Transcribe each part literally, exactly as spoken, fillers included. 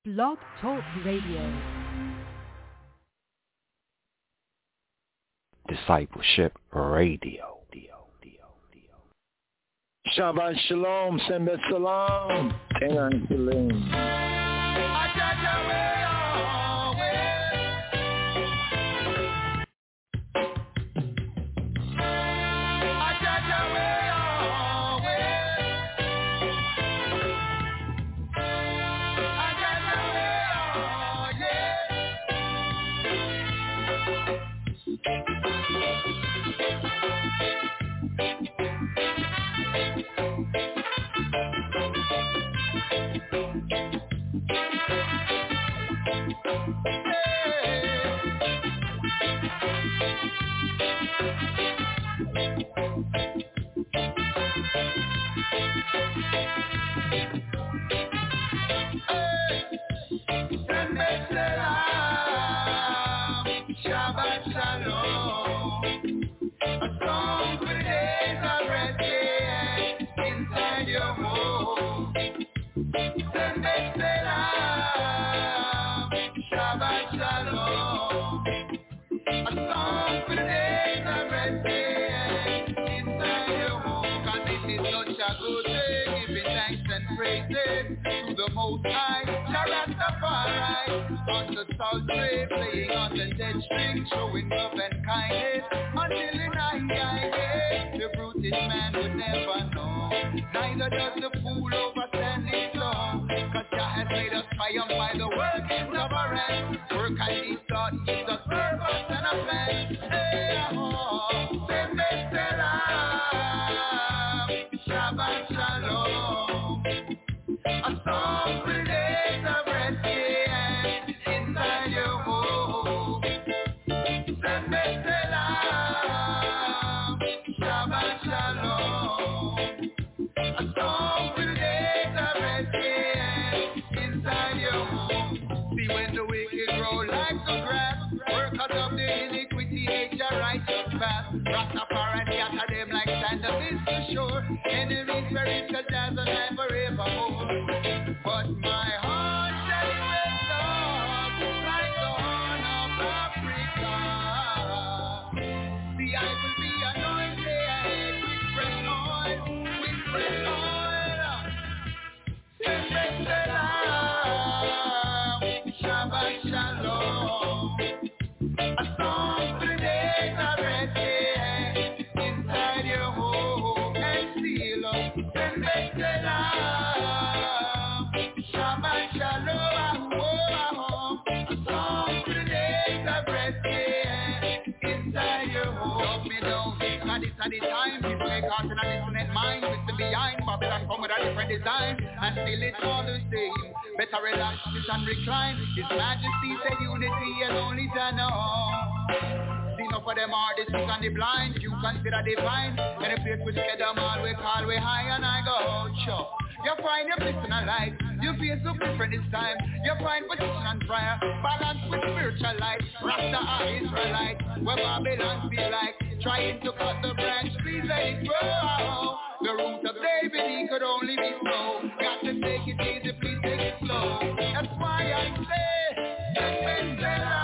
Blog Talk Radio. Discipleship Radio. Shabbat Shalom, Sembet Salam, Kenan Salim. Playing on the dead string, showing love and kindness until the night I get. The brutish man would never know, neither does the fool overstand his law. Cause Jah has made us triumph by the workings of our hands. Work and his thought gives us purpose and a plan. Hey, oh, Sembet Salam, Shabbat Shalom. A song for the days of rest, yeah, inside your home. Sembet Salam, Shabbat Shalom. A song for the days of rest, yeah, inside your home. See when the wicked grow like the grass, work out of the iniquity, hate your righteous path. Rastafari scatter them like sand that is the shore. Enemies perish cause there's a life forevermore. But my heart shall rest up like the horn of Africa. See, I will be anointed with fresh oil, with fresh oil. Sembet Salam, Shabbat Shalom. A song for the days of rest, yeah, inside your home and seal up. Sembet Salam, Shabbat Shalom, oh, a song for the days of rest, yeah, inside your home. Love me down, and it's at the time, people make heart and a dissonant mind, with the behind, Babylon come with a different design, and still it's all the same. Better relax, sit and recline. His Majesty said unity and only Jah know. See enough of them are the sick and the blind. You consider divine. And the place we scared them all, we call we high and I go sure. You find your bliss in a life. You feel so different this time. You find position and prayer, balance with spiritual light. Rasta are Israelite, where Babylon feel like trying to cut the branch. Please let it grow. The root of David, he could only be slow. Got to take it easy, please take it slow. That's why I say, Sembet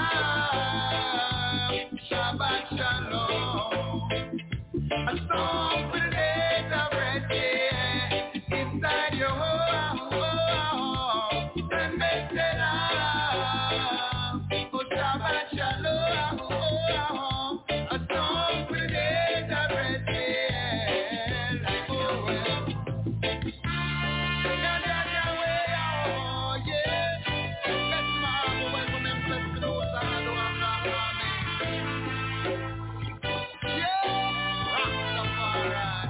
Salam, Shabbat Shalom. A song for the days of rest, yeah, inside your home. Sembet Salam, oh, Shabbat Shalom. A song for the days of rest, yeah. Oh, well. Yeah, yeah, yeah, well, oh, yeah. That's my welcome and bless the Lord, I know I'm not coming. Yeah, Rastafari.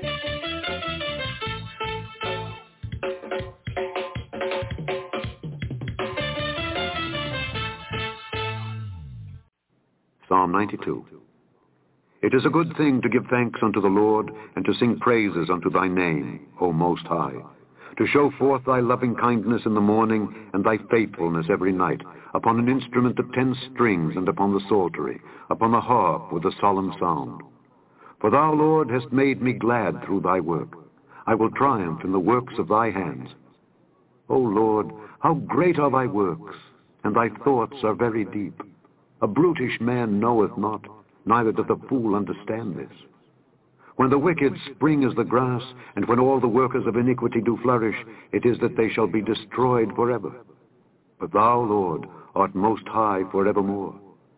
Psalm ninety-two. It is a good thing to give thanks unto the Lord, and to sing praises unto thy name, O Most High, to show forth thy loving kindness in the morning, and thy faithfulness every night, upon an instrument of ten strings, and upon the psaltery, upon the harp with a solemn sound. For thou, Lord, hast made me glad through thy work. I will triumph in the works of thy hands. O Lord, How great are thy works, and thy thoughts are very deep. A brutish man knoweth not, neither doth a fool understand this. When the wicked spring as the grass, and when all the workers of iniquity do flourish, it is that they shall be destroyed forever. But thou, Lord, art most high forevermore.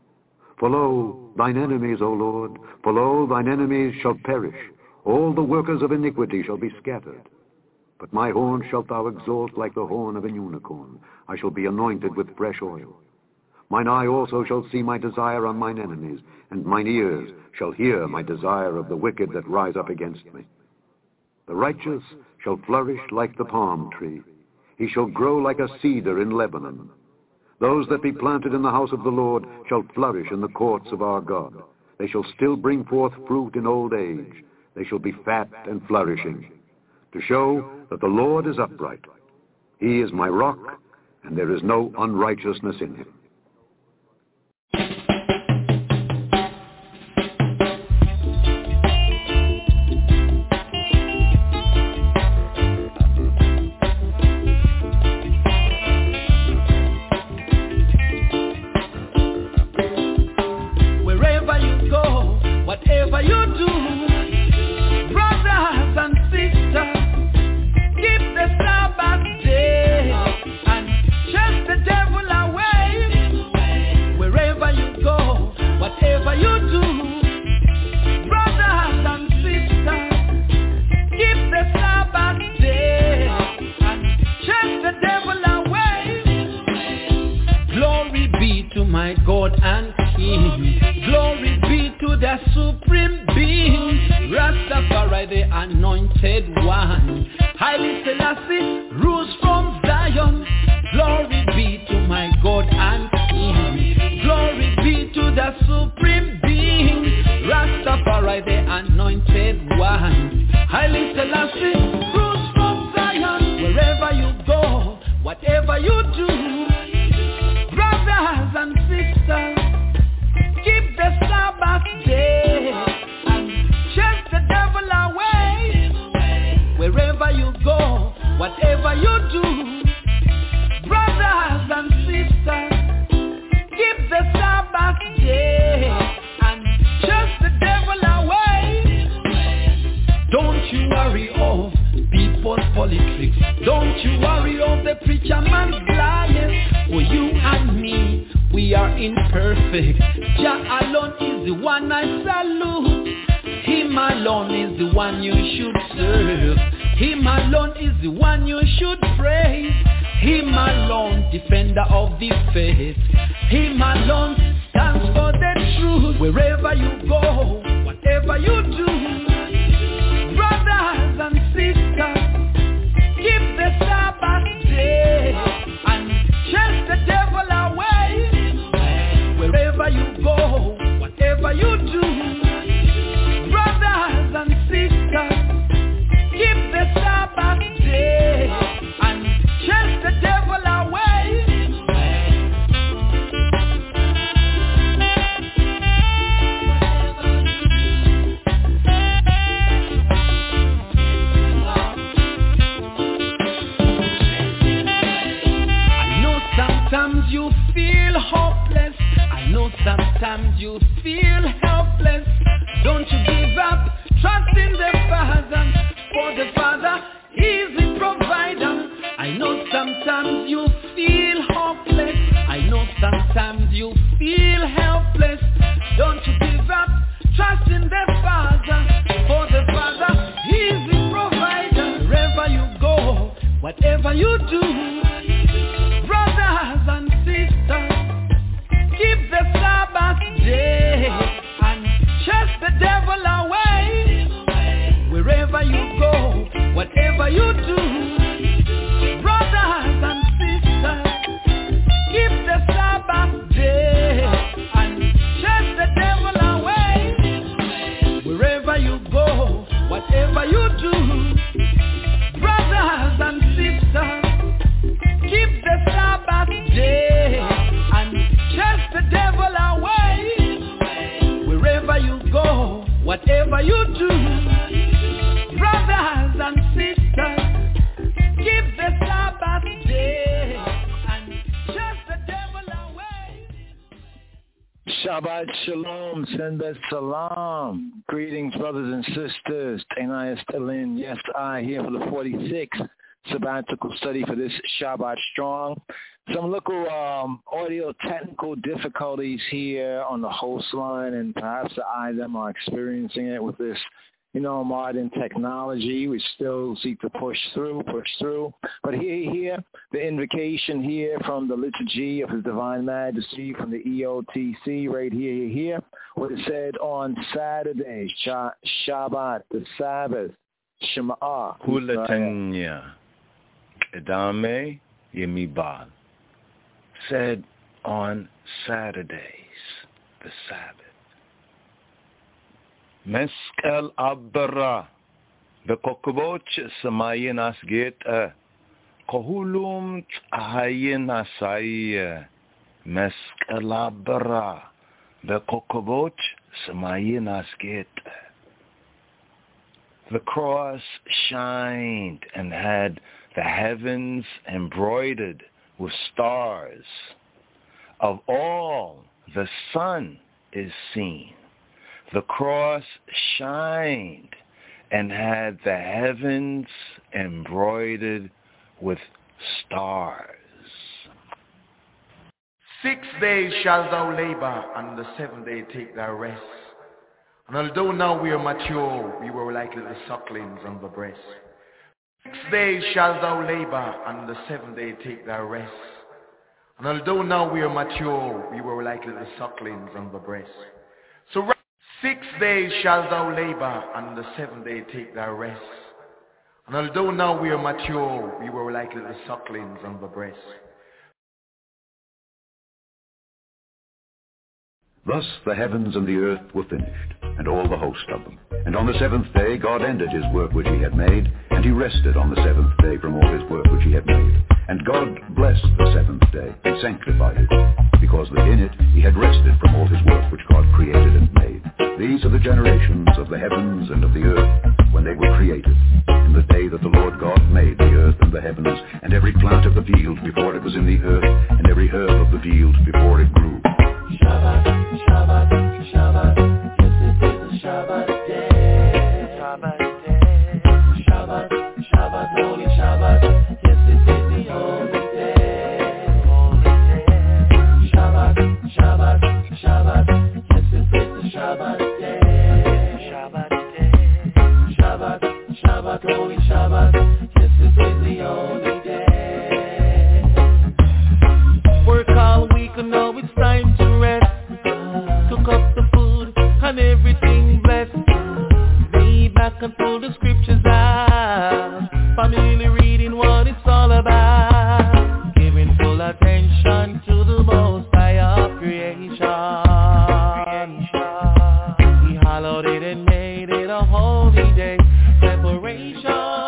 For lo, thine enemies, O Lord, for lo, thine enemies shall perish. All the workers of iniquity shall be scattered. But my horn shalt thou exalt like the horn of an unicorn. I shall be anointed with fresh oil. Mine eye also shall see my desire on mine enemies, and mine ears shall hear my desire of the wicked that rise up against me. The righteous shall flourish like the palm tree. He shall grow like a cedar in Lebanon. Those that be planted in the house of the Lord shall flourish in the courts of our God. They shall still bring forth fruit in old age. They shall be fat and flourishing, to show that the Lord is upright. He is my rock, and there is no unrighteousness in him. Brothers and sisters, keep the Sabbath day. Shabbat Shalom, Senbet Salam. Greetings, brothers and sisters. Tenai Estelin, yes, I, here for the forty-sixth sabbatical study for this Shabbat Strong. Some local um, audio technical difficulties here on the host line, and perhaps the I them are experiencing it with this, you know, modern technology. We still seek to push through, push through. But here, here, the invocation here from the liturgy of His Divine Majesty from the E O T C right here, here, here, what it said on Saturday, Shabbat, the Sabbath, Shema'ah. Hulatanya, Edame Yemibal, said on Saturdays, the Sabbath. Meskel Abra, Bekokboch Samayin Asget, Kohulum Ahayin Asai, Meskel Abra, Bekokboch Samayin Asget. The cross shined and had the heavens embroidered with stars. Of all, the sun is seen. The cross shined and had the heavens embroidered with stars. Six days shalt thou labor, and the seventh day take thy rest. And although now we are mature, we were like little sucklings on the breast. Six days shalt thou labor, and the seventh day take thy rest. And although now we are mature, we were like little sucklings on the breast. So six days shalt thou labor, and the seventh day take thy rest. And although now we are mature, we were like little sucklings on the breast. Thus the heavens and the earth were finished, and all the host of them. And on the seventh day God ended his work which he had made, and he rested on the seventh day from all his work which he had made. And God blessed the seventh day, and sanctified it, because that in it he had rested from all his work which God created and made. These are the generations of the heavens and of the earth, when they were created, in the day that the Lord God made the earth and the heavens, and every plant of the field before it was in the earth, and every herb of the field before it grew. Shabbat, Shabbat, Shabbat, yes it is a Shabbat day. Shabbat day. Shabbat, Shabbat, holy Shabbat, yes it is the holy day. Holy day. Shabbat, Shabbat, Shabbat, yes it is the Shabbat day. Shabbat day. Shabbat, Shabbat, holy Shabbat, yes it is the holy day. Work all week and now it's time to rest. Cook up the food and everything blessed. Lay back and pull the scriptures out. Family reading what it's all about. Giving full attention to the most high of creation. He hallowed it and made it a holy day. Separation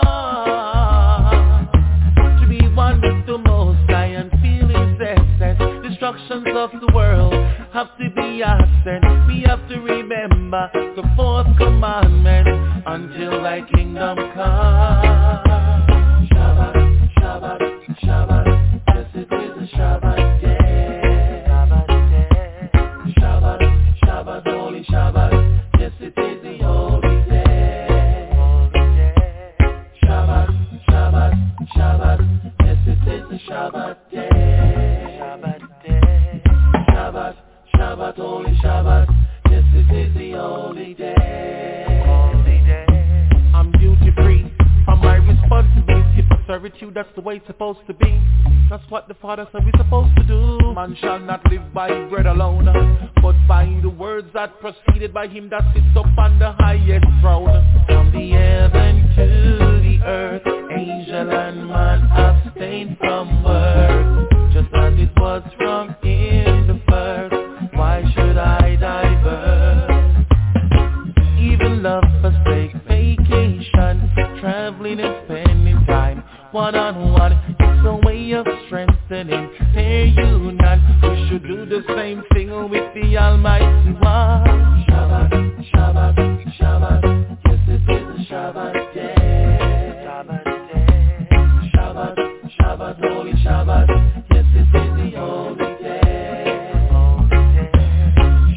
to be one with the most high and feel his essence. Destructions of the world have to be absent. We have to remember the fourth commandment until thy kingdom come. Shabbat, Shabbat, Shabbat, yes it is a Shabbat day. Shabbat day. Shabbat, Shabbat, holy Shabbat, yes it is the holy day. Holy day. Shabbat, Shabbat, Shabbat, yes it is the Shabbat day. Shabbat day. Shabbat, Shabbat, holy Shabbat, yes it is the holy day. Holy day. I'm duty free from my responsibility for servitude, that's the way it's supposed to be. That's what the Father said we're supposed to do. Man shall not live by bread alone, but by the words that proceeded by him that sits up on the highest throne. From the heaven to the earth, angel and man abstain from work, just as it was from in the first. Why should I divert? Even love forsake vacation, traveling and spending time one-on-one. It's a way of strengthening their union. We should do the same thing with the Almighty One. Shabbat, Shabbat, Shabbat, yes it is a Shabbat day. Shabbat day. Shabbat, Shabbat, holy Shabbat, yes it is the holy day. Holy day.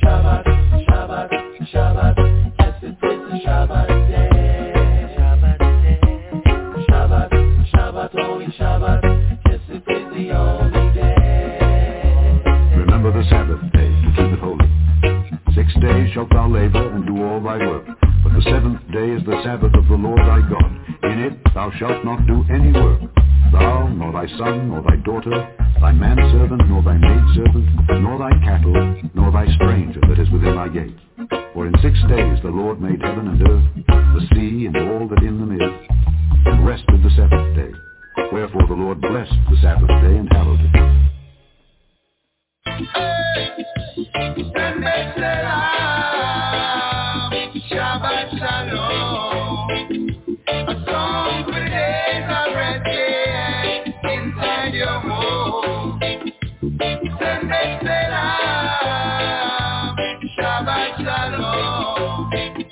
shalt thou labor and do all thy work. But the seventh day is the Sabbath of the Lord thy God. In it thou shalt not do any work, thou, nor thy son, nor thy daughter, thy manservant, nor thy maidservant, nor thy cattle, nor thy stranger that is within thy gates. For in six days the Lord made heaven and earth, the sea, and all that in them is, and rested the seventh day. Wherefore the Lord blessed the Sabbath day and hallowed it. Shabbat Shalom, a song for the days of resting inside your home. Sunday Salam, Shabbat Shalom.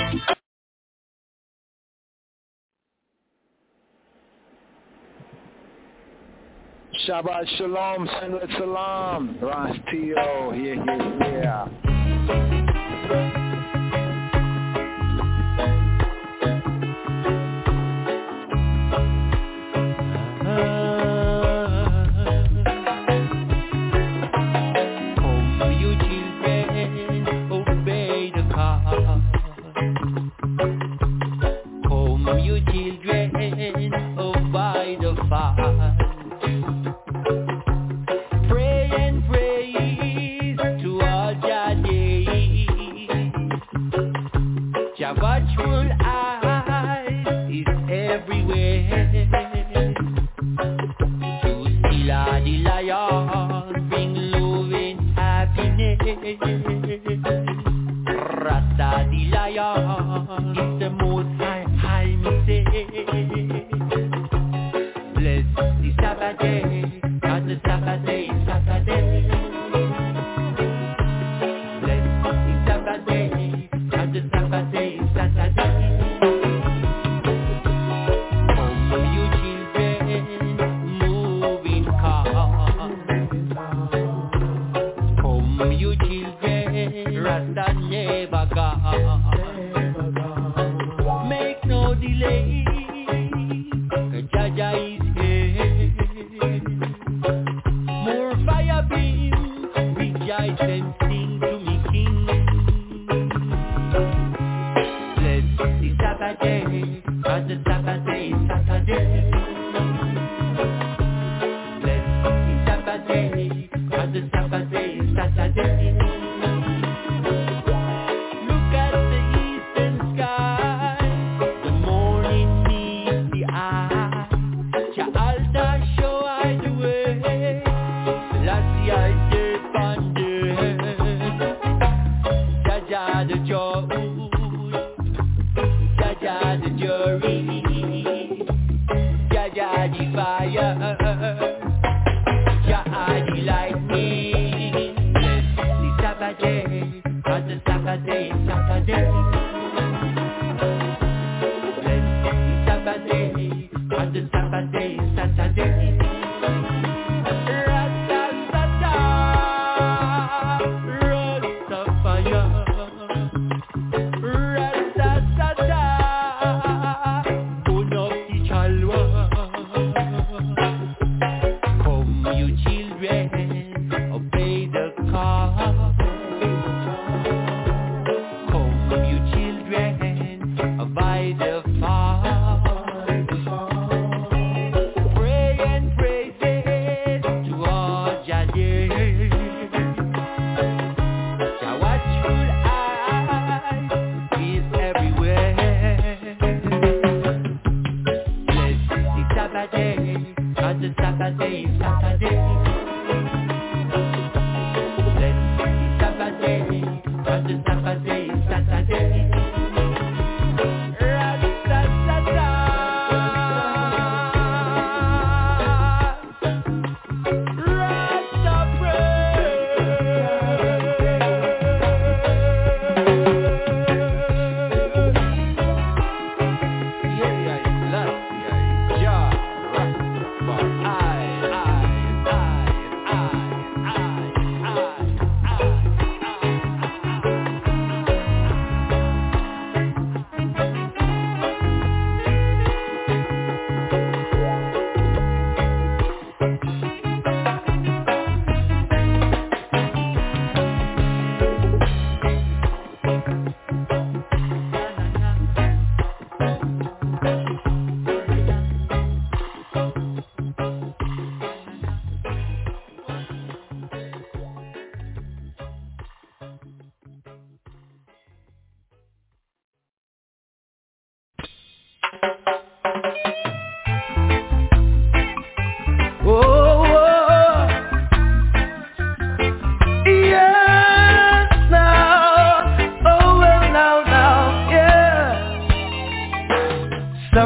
Shabbat Shalom, Sunday Salam, Ras Tio, yeah, yeah, yeah. Watchful eye is everywhere. To still the lion, bring love and happiness. Rasta the lion is the most high, high mistake. Bless the Sabbath day, and the Sabbath day is Saturday. Bless the Sabbath day, and the Sabbath day is Saturday. Come you children, moving cars. Come you children, Rasta never gone. Make no delay, Jaja is here. More fire beam, rejoice and sing to me King. Bless the Sabbath day, cause the Sabbath day is Saturday. Bless the Sabbath day, cause the Sabbath day is Saturday. Look at the eastern sky, the morning meets the eye. Jah Alta show I the way, Selassie I take on the Jaja the joy, Jaja the jury, Jaja the fire, Jah the lightning,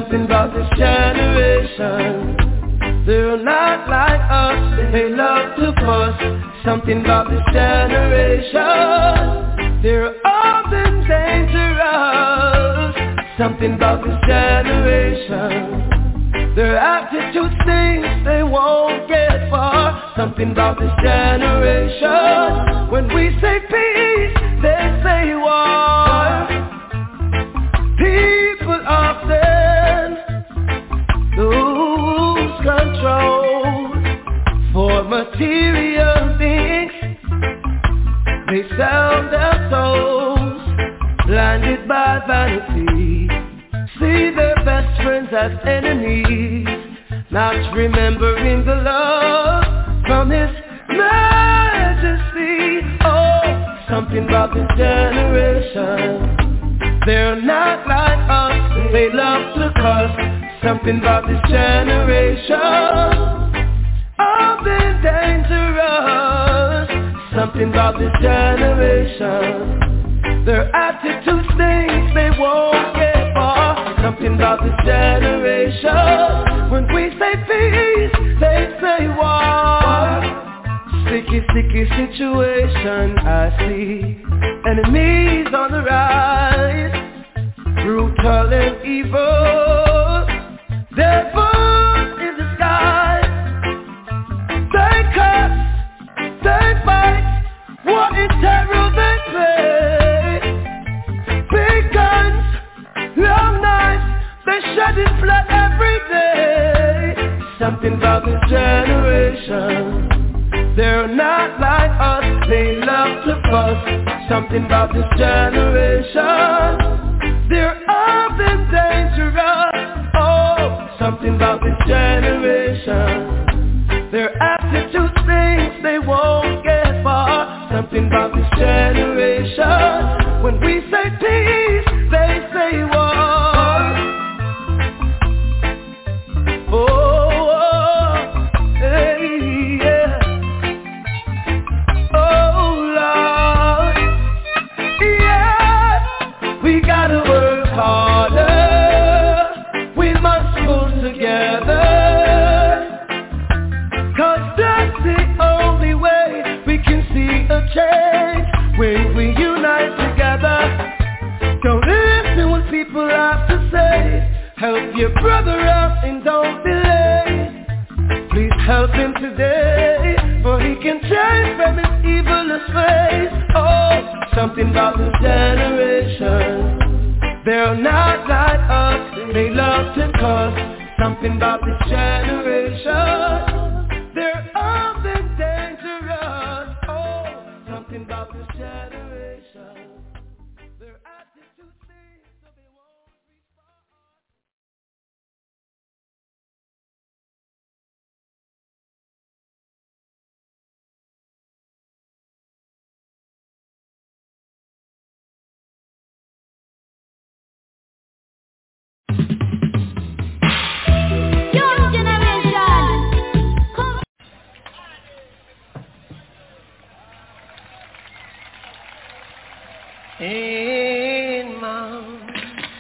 something about this generation. They're not like us, they love to fuss. Something about this generation. They're often dangerous. Something about this generation. Their attitude stinks, they won't get far. Something about this generation. When we say peace, they say war. People often lose control for material things. They sell their souls, blinded by vanity. See their best friends as enemies, not remembering the love from His Majesty. Oh, something about this generation. They're not like us, they love to cuss. Something about this generation. Oh, they're dangerous. Something about this generation. Their attitude stinks, they won't get far. Something about this generation. When we say peace, they say war. Sticky, sticky situation I see. Enemies on the rise, brutal and evil. Devils in the sky. They curse, they fight. What in terror they play. Big guns, long knives, they shedding blood every day. Something about this generation. They're not like us, they love to fuss. Something about this generation. They're often dangerous. Oh, something about this generation. Their attitude stinks, they won't get far. Something about this generation. When we say peace, they say war. Oh, oh, hey, yeah. Oh, Lord, yeah. We gotta work harder. We must pull together. Cause that's the only way we can see a change. When we unite together. Don't listen what people have to say. Help your brother out and don't delay. Please help him today, for he can change from his evilest ways. Oh, something about this generation. They're not like us, they love to cuss. Something about this generation. They're often dangerous. Oh, something about this generation. Their attitude stinks, so they won't respond. Young generation, come. In Mount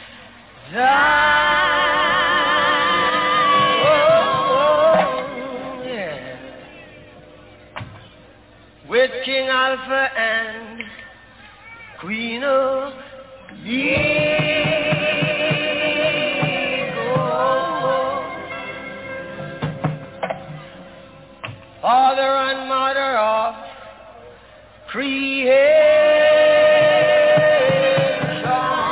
Zion, oh, yeah, with King Alpha and Queen of Father and Mother of creation,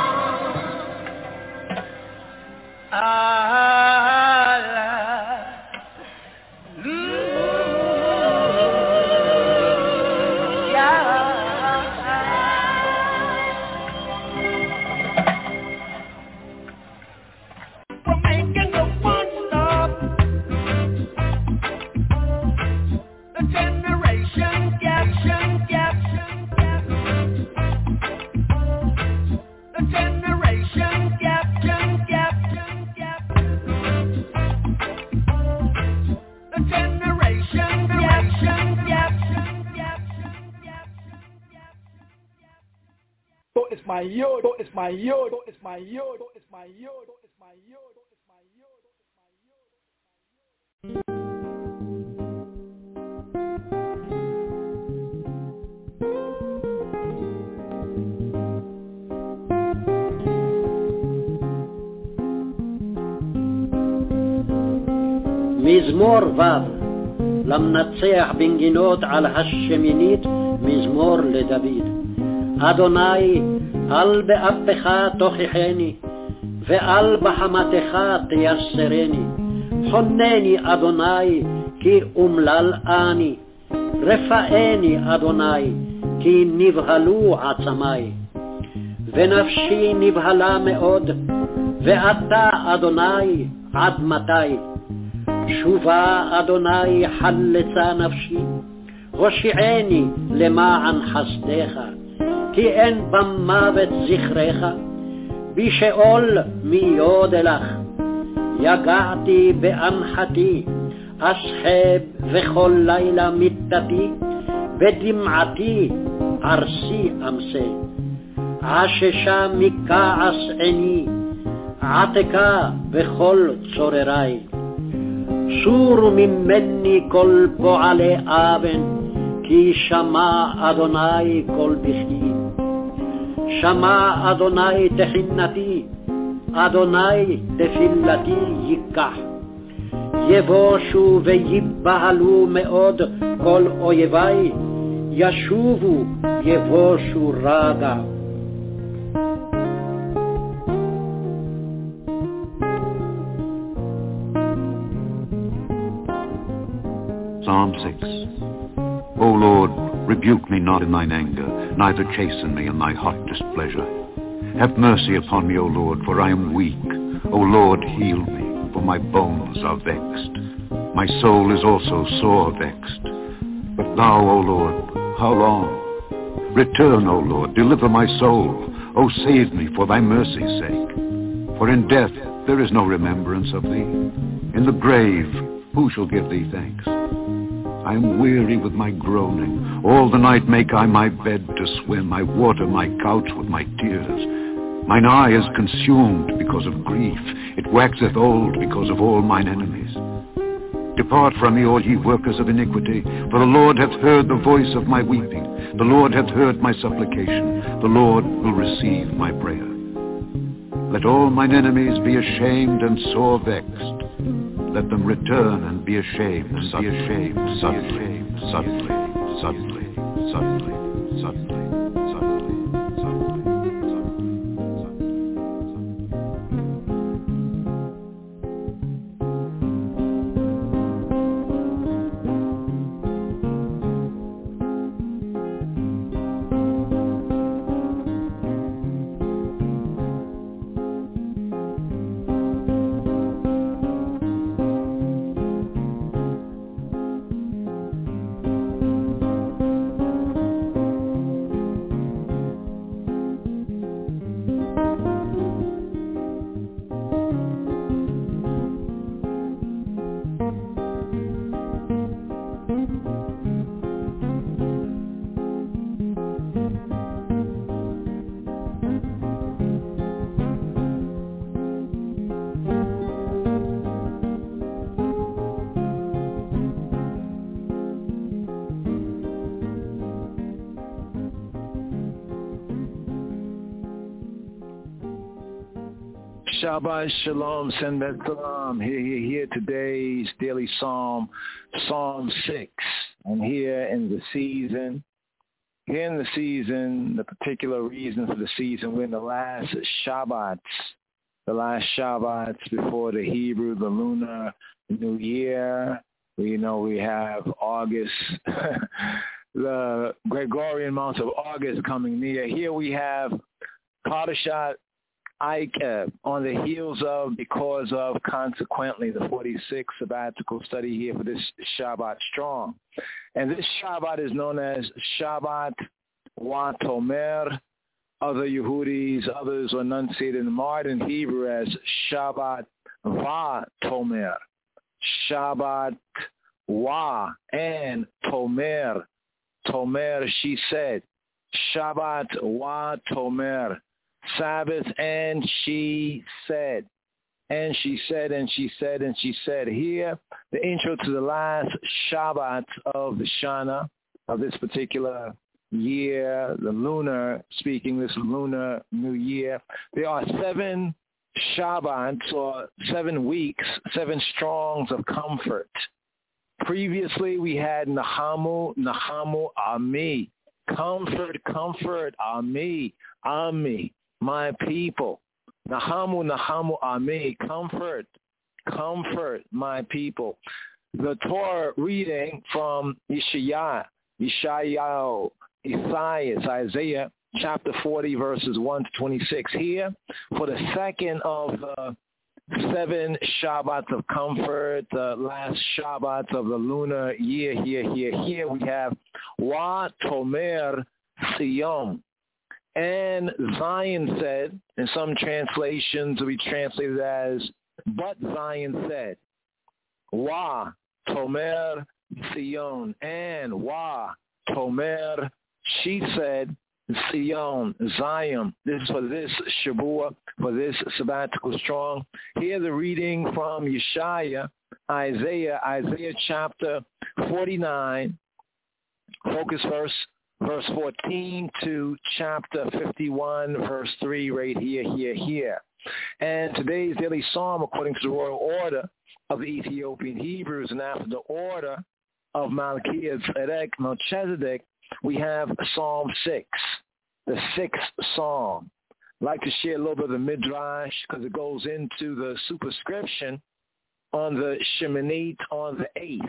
We're making the one stop. The generation gap, gap, gap. The generation gap, gap, gap, gap. The generation gap, gap, gap, gap. Oh, it's my yo, oh, it's my yo, oh, it's my yo, oh, it's my yo, oh, it's my yo, oh, it's my מזמור ו' למנצח בנגינות על השמינית, מזמור לדוד. אדוני, אל באפך תוכיחני, ואל בחמתך תייסרני. חונני אדוני, כי אומלל אני. רפאני אדוני, כי נבהלו עצמי. ונפשי נבהלה מאוד, ואתה אדוני עד מתי? שובה אדוני חלצה נפשי, הושיעני למען חסדך, כי אין במוות זכרך, בשאול מי יודלך. יגעתי באנחתי, אסחב וכל לילה מיטתי, בדמעתי ערסי אמסה. עששה מכעס עיני, עתקה בכל צורריי. סורו ממני כל פועלי אבן, כי שמע אדוני כל בכי. שמע אדוני תחינתי, אדוני תפילתי ייקח. יבושו ויבהלו מאוד כל אויבי, ישובו יבושו רגע. Psalm six. O Lord, rebuke me not in thine anger, neither chasten me in thy hot displeasure. Have mercy upon me, O Lord, for I am weak. O Lord, heal me, for my bones are vexed. My soul is also sore vexed. But thou, O Lord, how long? Return, O Lord, deliver my soul. O save me for thy mercy's sake. For in death there is no remembrance of thee. In the grave who shall give thee thanks? I am weary with my groaning. All the night make I my bed to swim. I water my couch with my tears. Mine eye is consumed because of grief. It waxeth old because of all mine enemies. Depart from me, all ye workers of iniquity, for the Lord hath heard the voice of my weeping. The Lord hath heard my supplication. The Lord will receive my prayer. Let all mine enemies be ashamed and sore vexed. Let them return and be ashamed, and be ashamed, suddenly, suddenly, suddenly, suddenly, suddenly, suddenly. Shabbat Shalom, Senbet Salam. Here, here, here today's daily psalm, Psalm six. And here in the season, here in the season, the particular reason for the season, we're in the last Shabbats, the last Shabbats before the Hebrew, the lunar New Year. We know we have August, the Gregorian month of August coming near. Here we have Parashat Ikeb, on the heels of, because of, consequently, the forty-sixth sabbatical study here for this Shabbat Strong. And this Shabbat is known as Shabbat Wa Tomer. Other Yehudis, others enunciate in modern Hebrew as Shabbat Va Tomer. Shabbat Wa and Tomer. Tomer, she said. Shabbat Wa Tomer. Sabbath, and she said. And she said, and she said, and she said. Here, the intro to the last Shabbat of the Shana, of this particular year, the lunar, speaking this lunar new year. There are seven Shabbats, or seven weeks, seven strongs of comfort. Previously, we had Nahamu, Nahamu, Ami. Comfort, comfort, Ami, Ami, my people. Nahamu, Nahamu, Ami. Comfort, comfort, my people. The Torah reading from Yeshaya, Yeshayahu, Isaiah, Isaiah, chapter forty, verses one to twenty-six. Here, for the second of the seven Shabbats of comfort, the last Shabbats of the lunar year, here, here, here, we have Wa Tomer Sion. And Zion said, in some translations we translated as, but Zion said, Wa Tomer Sion, and Wa Tomer, she said, Sion, Zion. This is for this Shabua, for this sabbatical strong. Here the reading from Yeshaya, Isaiah, Isaiah chapter forty-nine, focus verse, verse fourteen to chapter fifty-one, verse three, right here, here, here. And today's daily psalm, according to the royal order of the Ethiopian Hebrews, and after the order of Malkiah Tzedek Melchizedek, we have Psalm six, the sixth psalm. I'd like to share a little bit of the Midrash because it goes into the superscription on the Sheminit on the eighth.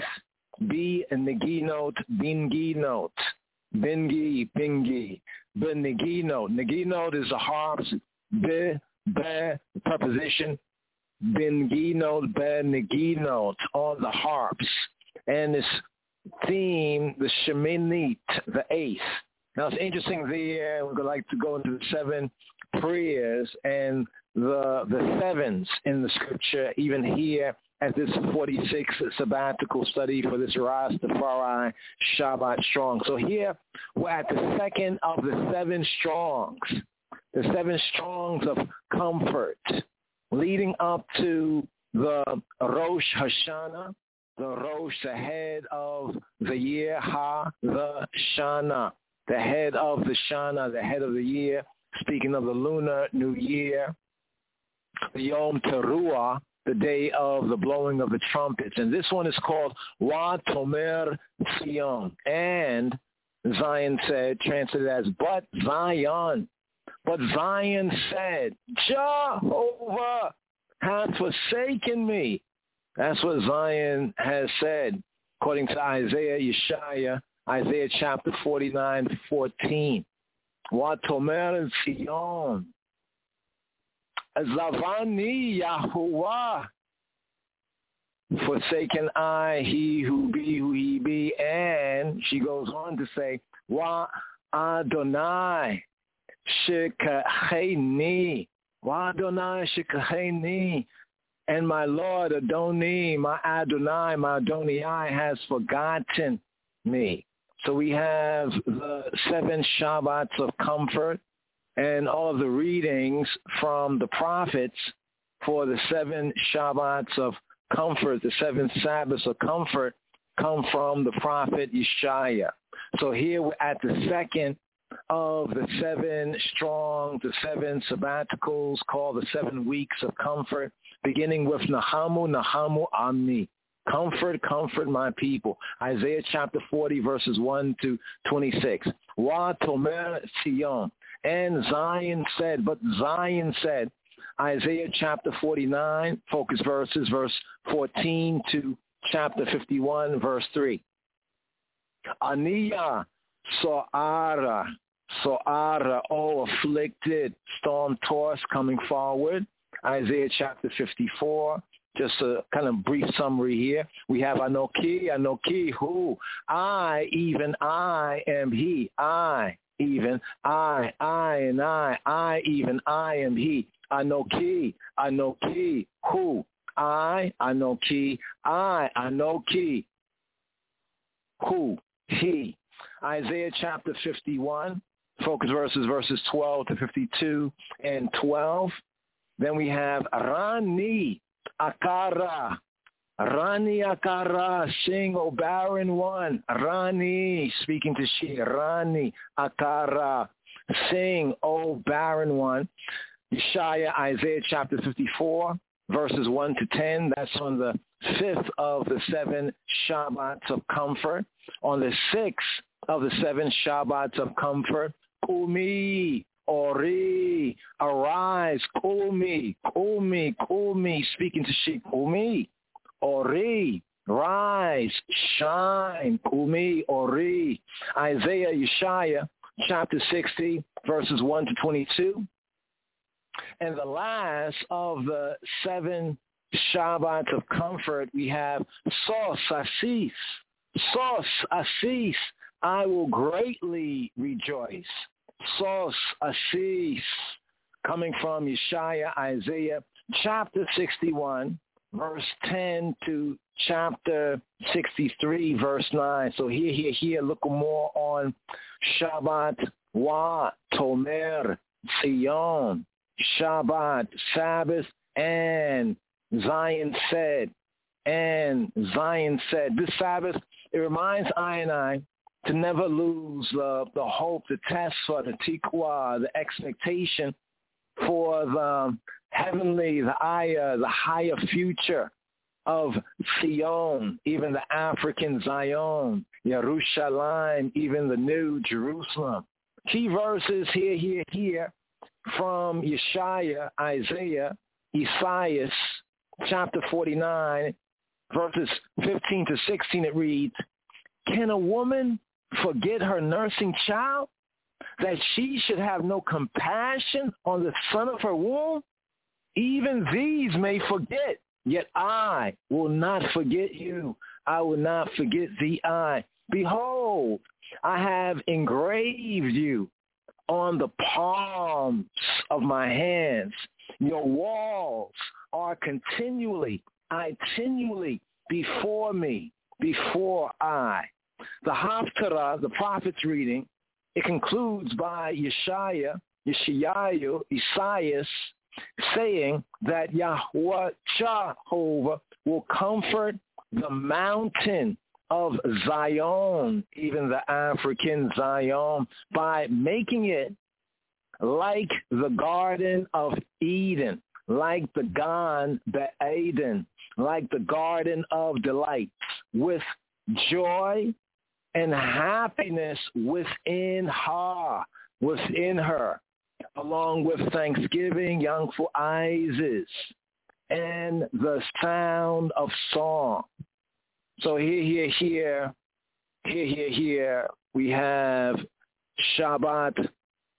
B and Negi note, Bingi note, Bingi, Bingi, Benegi note. Negi note is the harps, Be, Be, preposition, Bingi note, Be, Negi note on the harps. And this theme, the Sheminit, the eighth. Now it's interesting there, we'd like to go into the seven prayers and the the sevens in the scripture, even here at this forty-sixth sabbatical study for this Rastafari Shabbat strong. So here we're at the second of the seven strongs, the seven strongs of comfort, leading up to the Rosh Hashanah, the Rosh, the head of the year, Ha, the Shana, the head of the Shana, the head of the year, speaking of the lunar new year, the Yom Teruah, the day of the blowing of the trumpets. And this one is called Wa Tomer Sion. And Zion said, translated as, but Zion, but Zion said, Jehovah hath forsaken me. That's what Zion has said, according to Isaiah, Yeshaya, Isaiah chapter forty-nine, fourteen. Wa Tomer Sion, Zavani Yahuwah, forsaken I, he who be, who he be. And she goes on to say, Wa Adonai Shekacheni, Wa Adonai Shekacheni, and my Lord Adoni, my Adonai, my Adonai has forgotten me. So we have the seven Shabbats of comfort and all of the readings from the prophets for the seven Shabbats of comfort, the seven Sabbaths of comfort, come from the prophet Yeshaya. So here we're at the second of the seven strong, the seven sabbaticals called the seven weeks of comfort, beginning with Nahamu, Nahamu Ami. Comfort, comfort my people. Isaiah chapter forty, verses one to twenty-six. Wa Tomer Sion. And Zion said, but Zion said, Isaiah chapter forty-nine, focus verses, verse fourteen to chapter fifty-one, verse three. Aniyah So'ara, So'ara, oh afflicted, storm-tossed, coming forward. Isaiah chapter fifty-four. Just a kind of brief summary here. We have Anoki, Anoki, who? I, even I am he. I, even I, I and I, I, even I am he. Anoki, Anoki, who? I, Anoki, I, Anoki, who? He. Isaiah chapter fifty-one, focus verses, verses twelve to fifty-two and twelve. Then we have Rani Akara. Rani Akara, sing, O barren one. Rani, speaking to she. Rani Akara, sing, O barren one. Yeshaya, Isaiah chapter fifty-four, verses one to ten. That's on the fifth of the seven Shabbats of comfort. On the sixth of the seven Shabbats of comfort, Kumi, Ori, arise, Kumi, Kumi, Kumi, speaking to she. Kumi, Ori, rise, shine, Kumi, Ori. Isaiah, Yeshaya, chapter sixty, verses one to twenty-two. And the last of the seven Shabbats of comfort, we have Sos Asis. Sos Asis, I will greatly rejoice. Sos Asis, coming from Yeshaya, Isaiah, chapter sixty-one, verse ten to chapter sixty-three, verse nine. So here, here, here, look more on Shabbat, Wa, Tomer, Zion, Shabbat, Sabbath, and Zion said, and Zion said. This Sabbath, it reminds I and I to never lose uh, the hope, the tesla, the tikwa, the expectation for the heavenly, the ayah, the higher future of Zion, even the African Zion, Yerushalayim, even the new Jerusalem. Key verses here, here, here from Yeshaya, Isaiah, Isaiah, chapter forty-nine, verses fifteen to sixteen, it reads, can a woman forget her nursing child, that she should have no compassion on the son of her womb? Even these may forget, yet I will not forget you. I will not forget thee I. Behold, I have engraved you on the palms of my hands. Your walls are continually, continually before me, before I. The Haftarah, the prophet's reading, it concludes by Yeshaya, Yeshayahu, Isaiah, saying that Yahweh Jehovah will comfort the mountain of Zion, even the African Zion, by making it like the Garden of Eden, like the Gan Be'eden, like the Garden of Delights, with joy and happiness within her, within her, along with thanksgiving, youngful eyes, and the sound of song. So here, here, here, here, here, here, we have Shabbat,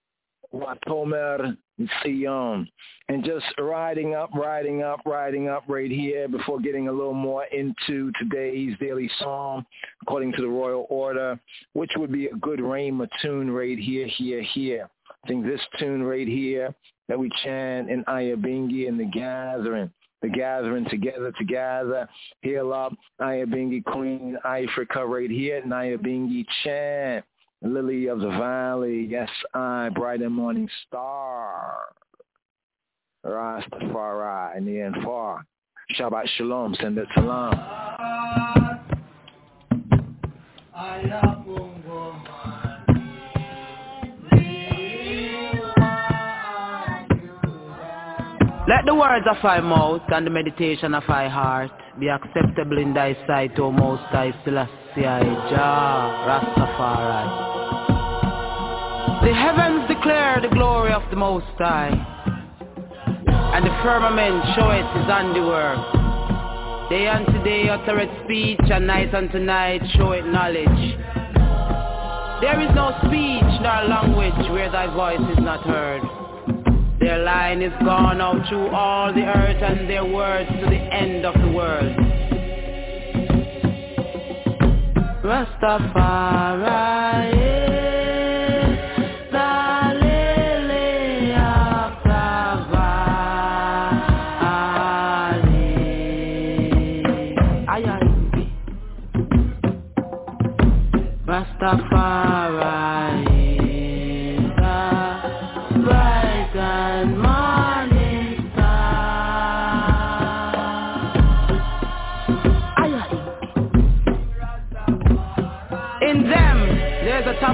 Watomer, Zion. And just riding up, riding up, riding up right here before getting a little more into today's daily psalm, according to the royal order, which would be a good Rhema tune right here, here, here. I think this tune right here that we chant in Ayabingi in the gathering, the gathering together, together, heal up, Ayabingi Queen Africa right here, and Ayabingi chant, Lily of the Valley, yes I, bright and morning star, Rastafari, near and far, Shabbat Shalom, send it salam. Let the words of thy mouth and the meditation of thy heart be acceptable in thy sight, O Most High Selassie, Jah, Rastafari. The heavens declare the glory of the Most High, and the firmament showeth his handiwork. Day unto day uttereth speech, and night unto night showeth knowledge. There is no speech nor language where thy voice is not heard. Their line is gone out through all the earth, and their words to the end of the world. Rastafari. Rastafari is the bright and morning star.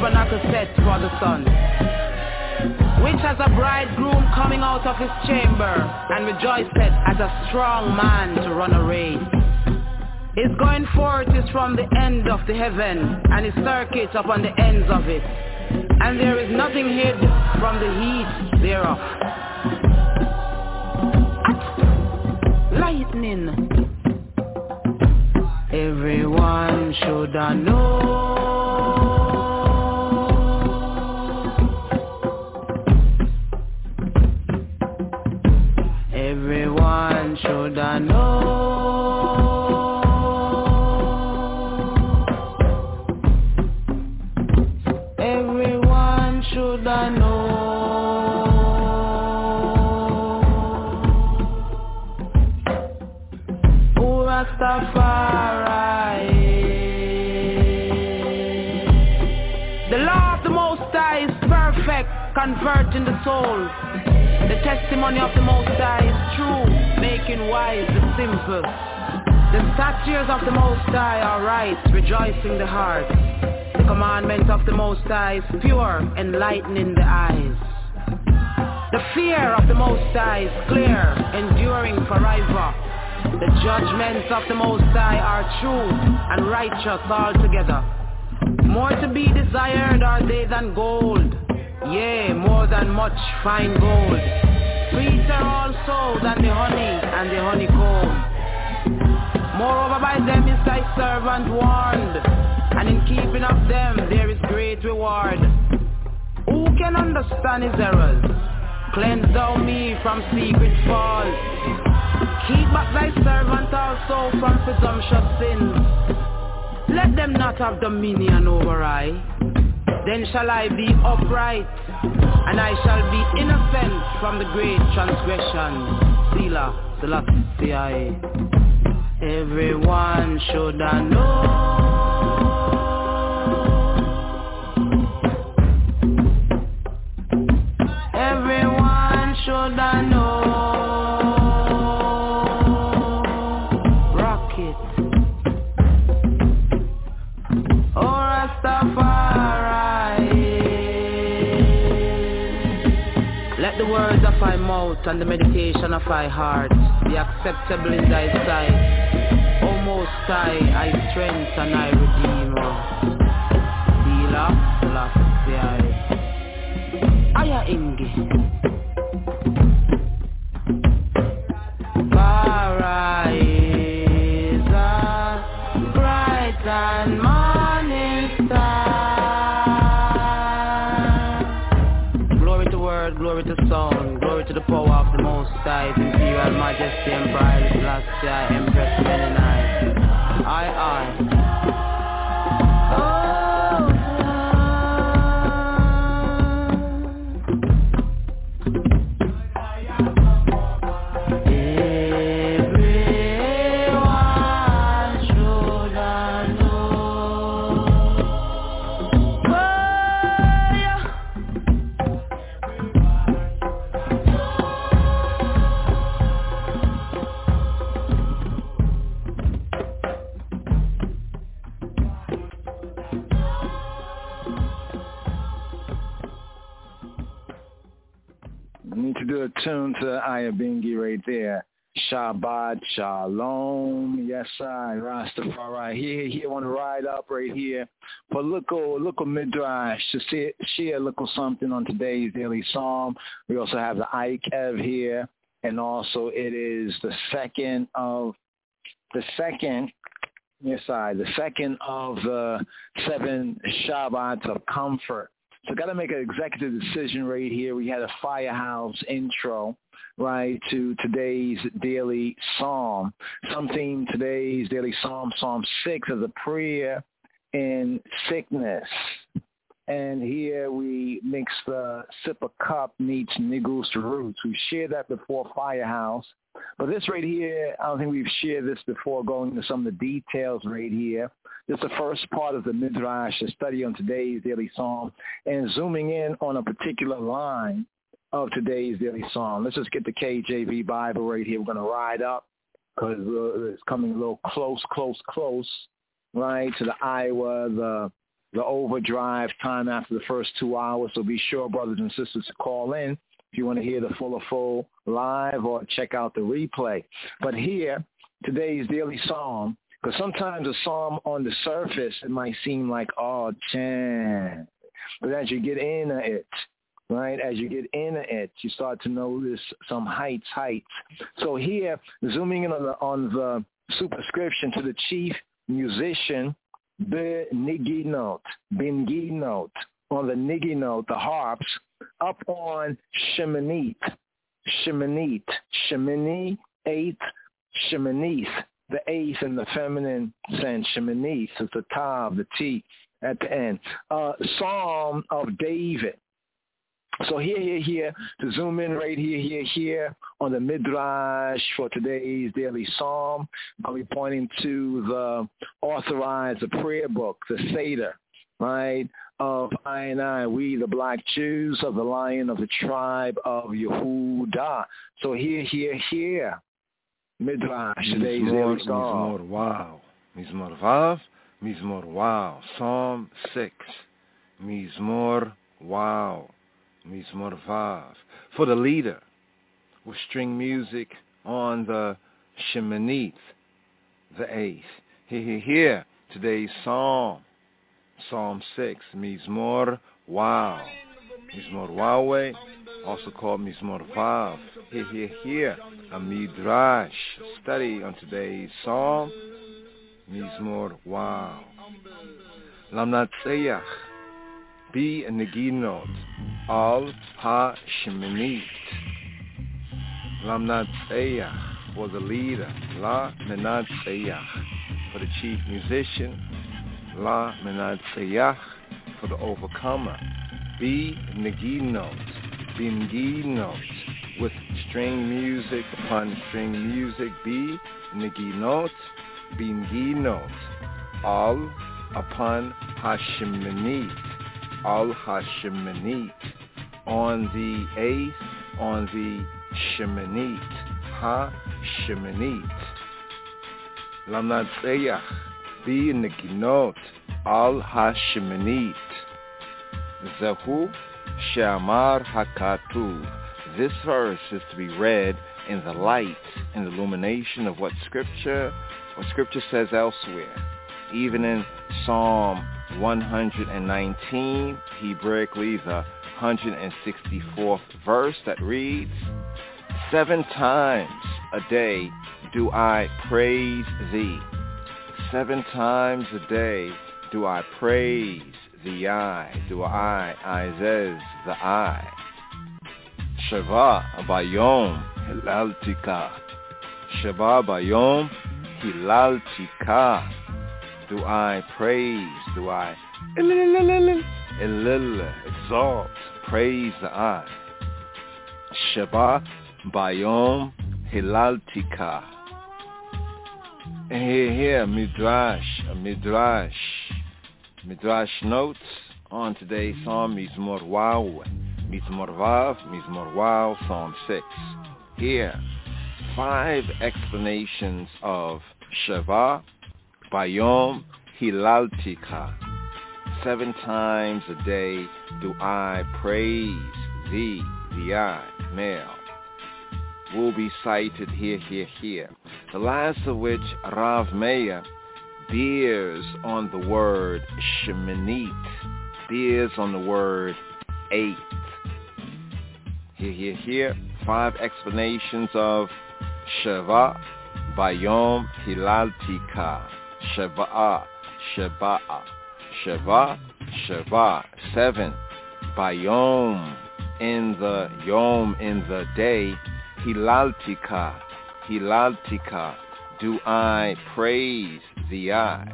tabernacle set for the sun, which as a bridegroom coming out of his chamber, and rejoiceth as a strong man to run a race. His going forth is from the end of the heaven, and his circuit upon the ends of it, and there is nothing hid from the heat thereof. Lightning. Everyone should know. Everyone should know. Everyone should know. Oh, Rastafari. The law of the Most High is perfect, converting the soul. The testimony of the Most High is true, making wise the simple. The statutes of the Most High are right, rejoicing the heart. The commandment of the Most High is pure, enlightening the eyes. The fear of the Most High is clear, enduring forever. The judgments of the Most High are true and righteous altogether. More to be desired are they than gold, yea, more than much fine gold. Sweeter also than the honey and the honeycomb. Moreover by them is thy servant warned, and in keeping of them there is great reward. Who can understand his errors? Cleanse thou me from secret faults. Keep back thy servant also from presumptuous sins. Let them not have dominion over I. Then shall I be upright, and I shall be innocent from the great transgression. Selah, Selassie. Everyone should know. Everyone should know. Rock it. Oh, Rastafari. Let the words of thy mouth and the meditation of thy heart be acceptable in thy sight, O Most High, I strength and I redeemer. Selah, Selassie. Aya Ingi. Para is a bright and morning star. Glory to word, glory to sound, glory to the power of the Most High, His Imperial Majesty, Emperor Selassie, Empress Melanite. I, I. Tune to Ayabingi right there. Shabbat Shalom. Yes, I Rastafari. Here, here on the ride up right here. But look, oh, look, oh, Midrash to see, share a little something on today's daily psalm. We also have the Ike Ev here, and also it is the second of the second. Yes, I the second of the seven Shabbats of comfort. So got to make an executive decision right here. We had a firehouse intro, right, to today's daily psalm. Something today's daily psalm, Psalm six, is a prayer in sickness. And here we mix the sip of cup meets niggles to roots. We've shared that before, firehouse. But this right here, I don't think we've shared this before, going into some of the details right here. This is the first part of the Midrash, the study on today's daily psalm, and zooming in on a particular line of today's daily psalm. Let's just get the K J V Bible right here. We're going to ride up because it's coming a little close, close, close, right, to the Iowa, the the overdrive time after the first two hours. So be sure, brothers and sisters, to call in if you want to hear the full or full live or check out the replay. But here, today's daily psalm, because sometimes a psalm on the surface, it might seem like, oh, chan. But as you get into it, right, as you get into it, you start to notice some heights, heights. So here, zooming in on the, on the superscription to the chief musician, the niggy note, bengi note, on the niggy note, the harps, up on shemanith, shemanith, shemini, eighth, shemanith, the eighth in the feminine sense, shemanith, is the tav, the T at the end. Uh, Psalm of David. So here, here, here, to zoom in right here, here, here, on the Midrash for today's daily psalm, I'll be pointing to the authorized, the prayer book, the Seder, right, of I and I, we the black Jews of the Lion of the tribe of Yehudah. So here, here, here, Midrash, today's daily psalm. Mizmor, wow. Mizmor Vav, Mizmor, wow. Psalm six, Mizmor, wow. Mizmor Vav, for the leader, with string music on the shemanith, the eighth. Here, here, here, today's psalm, Psalm six, Mizmor Wow, Mizmor Wawe, also called Mizmor Vav. Here, here, here, a midrash study on today's psalm, Mizmor Wow. Lamnatzeyach, be a neginot, al ha-shemanit. Lamnatzeyach, for the leader. La menatzeyach, for the chief musician. La menatzeyach, for the overcomer. Be neginot, binginot, with string music upon string music. Be neginot, binginot, al upon ha-shemanit. Al-Hashemanit, on the eighth, on the Shemanit, Ha-Shemanit. Lamnatzeyach, be neginot, Al-Hashemanit. Zehu She'amar HaKatuv. This verse is to be read in the light, in the illumination of what Scripture, what Scripture says elsewhere. Even in Psalm one hundred nineteen, Hebraically the one hundred sixty-fourth verse, that reads, seven times a day do I praise thee. Seven times a day do I praise the I, do I, Izez, the I. Sheva bayom hilaltika. Sheva bayom hilaltika. Do I praise, do I exalt, praise the I. Sheba bayom hilaltika. And here, here, Midrash, a Midrash, Midrash notes on today's Psalm, Mizmor Wow, Mizmor Vav, Mizmor Wow, Psalm six. Here, five explanations of Sheva Bayom hilaltika. Seven times a day do I praise thee, the I, male. Will be cited here, here, here. The last of which, Rav Meir, bears on the word shemanit, bears on the word eight. Here, here, here. Five explanations of Sheva Bayom hilaltika. Sheva, Sheva, Sheva, Sheva, seven. Bayom, in the Yom, in the day. Hilaltika, Hilaltika, do I praise the I.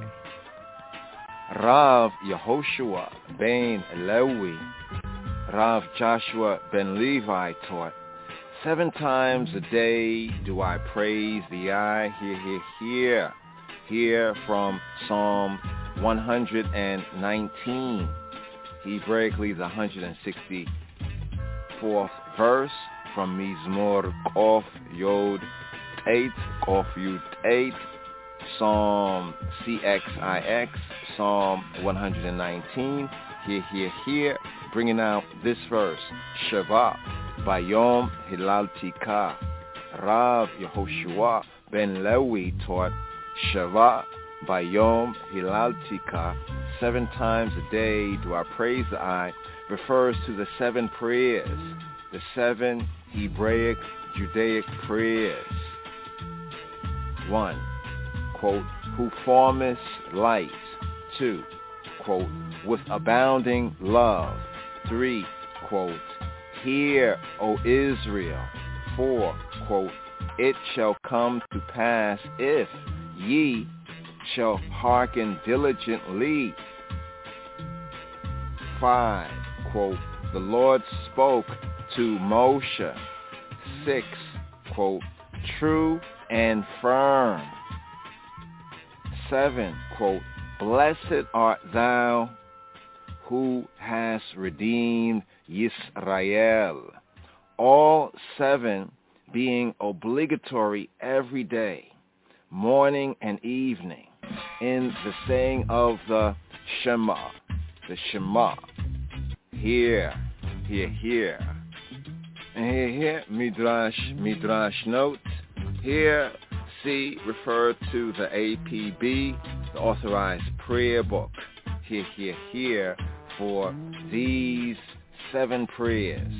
Rav Yehoshua ben Lewi, Rav Joshua ben Levi taught, seven times a day do I praise the I. Here, here, here. Here from Psalm one hundred nineteen, Hebraically the one hundred sixty-fourth verse, from Mizmor Kof Yod Eit, Kof Yud Eit, Psalm C X I X, Psalm one nineteen. Here, here, here, bringing out this verse. Shabbat, Bayom Hilaltika. Rav Yehoshua ben Lewi taught Shabbat, Bayom Hilaltika. Seven times a day do I praise I, refers to the seven prayers, the seven Hebraic, Judaic prayers. One, quote, who formeth light. Two, quote, with abounding love. Three, quote, hear, O Israel. Four, quote, it shall come to pass if ye shall hearken diligently. Five, quote, the Lord spoke to Moshe. Six, quote, true and firm. Seven, quote, blessed art thou who hast redeemed Yisrael. All seven being obligatory every day, morning and evening, in the saying of the Shema, the Shema. Here, here, here. And here, here, Midrash, Midrash note. Here, see, refer to the A P B, the Authorized Prayer Book. Here, here, here, for these seven prayers.